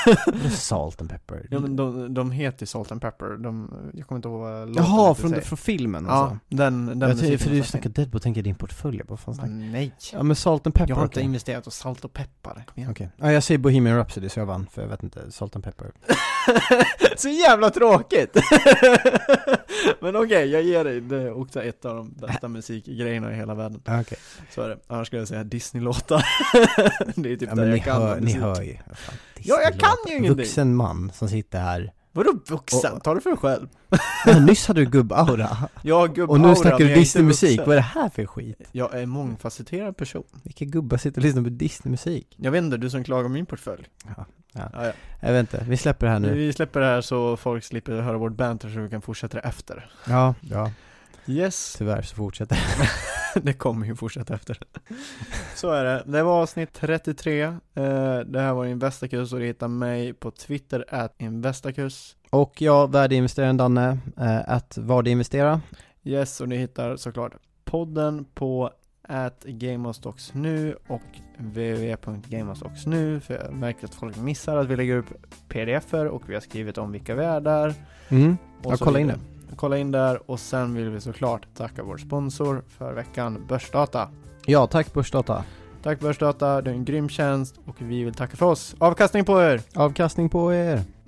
[SPEAKER 2] Salt and pepper.
[SPEAKER 3] Ja men de, de heter Salt and Pepper, de, jag kommer inte ihåg vad låten
[SPEAKER 2] Jaha,
[SPEAKER 3] heter,
[SPEAKER 2] från,
[SPEAKER 3] säg.
[SPEAKER 2] från filmen
[SPEAKER 3] Ja,
[SPEAKER 2] alltså.
[SPEAKER 3] den, den
[SPEAKER 2] Jag tänkte,
[SPEAKER 3] musiken
[SPEAKER 2] för du
[SPEAKER 3] måste
[SPEAKER 2] snackar Deadpool, tänker jag din portfölj. Vad fan
[SPEAKER 3] jag
[SPEAKER 2] snackar?
[SPEAKER 3] in. Nej.
[SPEAKER 2] Ja, men Salt and Pepper.
[SPEAKER 3] Jag har inte
[SPEAKER 2] okej.
[SPEAKER 3] investerat i salt och peppar. Kom igen.
[SPEAKER 2] Okej. Ja, jag säger Bohemian Rhapsody så jag vann, för jag vet inte, Salt and Pepper.
[SPEAKER 3] Så jävla tråkigt. Men okej, jag ger dig. Det är också ett av de bästa musikgrejerna i hela världen.
[SPEAKER 2] Ja, okej.
[SPEAKER 3] Så är det. Annars skulle jag säga Disney-låtar. Det är typ
[SPEAKER 2] Ja,
[SPEAKER 3] där
[SPEAKER 2] men ni
[SPEAKER 3] jag kan
[SPEAKER 2] hör, ni
[SPEAKER 3] musik.
[SPEAKER 2] hör ju. Vad fan,
[SPEAKER 3] Ja, jag kan ju
[SPEAKER 2] Disney-låtar.
[SPEAKER 3] ingenting.
[SPEAKER 2] Vuxen man som sitter här.
[SPEAKER 3] Vadå vuxen?
[SPEAKER 2] Och-
[SPEAKER 3] Ta det för dig själv.
[SPEAKER 2] Ja, nyss hade du gubbaura.
[SPEAKER 3] Jag gubb
[SPEAKER 2] Och nu
[SPEAKER 3] aura,
[SPEAKER 2] snackar
[SPEAKER 3] men
[SPEAKER 2] du
[SPEAKER 3] jag är inte
[SPEAKER 2] Disney-musik.
[SPEAKER 3] vuxen.
[SPEAKER 2] Vad är det här för skit?
[SPEAKER 3] Jag är en mångfacetterad person.
[SPEAKER 2] Vilka gubbar sitter och lyssnar på Disney-musik?
[SPEAKER 3] Jag vet inte, du som klagar min portfölj.
[SPEAKER 2] Ja, ja.
[SPEAKER 3] Ja, ja.
[SPEAKER 2] Jag vet inte, vi släpper det här nu.
[SPEAKER 3] Vi släpper det här så folk slipper höra vårt banter så vi kan fortsätta det efter.
[SPEAKER 2] Ja, ja.
[SPEAKER 3] Yes.
[SPEAKER 2] Tyvärr så fortsätter
[SPEAKER 3] Det kommer ju fortsätta efter. Så är det. Det var avsnitt trettiotre. Uh, det här var Investacus och du hittar mig på Twitter at Investacus.
[SPEAKER 2] Och jag, värdeinvesteraren Danne, uh, at Vardeinvestera.
[SPEAKER 3] Yes, och ni hittar såklart podden på at GameOfStocks nu och w w w punkt gameofstocks nu, för jag märker att folk missar att vi lägger upp pdf-er och vi har skrivit om vilka vi är där.
[SPEAKER 2] Mm.
[SPEAKER 3] Och
[SPEAKER 2] ja, kolla in det.
[SPEAKER 3] Kolla in där och sen vill vi såklart tacka vår sponsor för veckan, Börsdata.
[SPEAKER 2] Ja, tack Börsdata.
[SPEAKER 3] Tack Börsdata, det är en grym tjänst och vi vill tacka för oss. Avkastning på er!
[SPEAKER 2] Avkastning på er!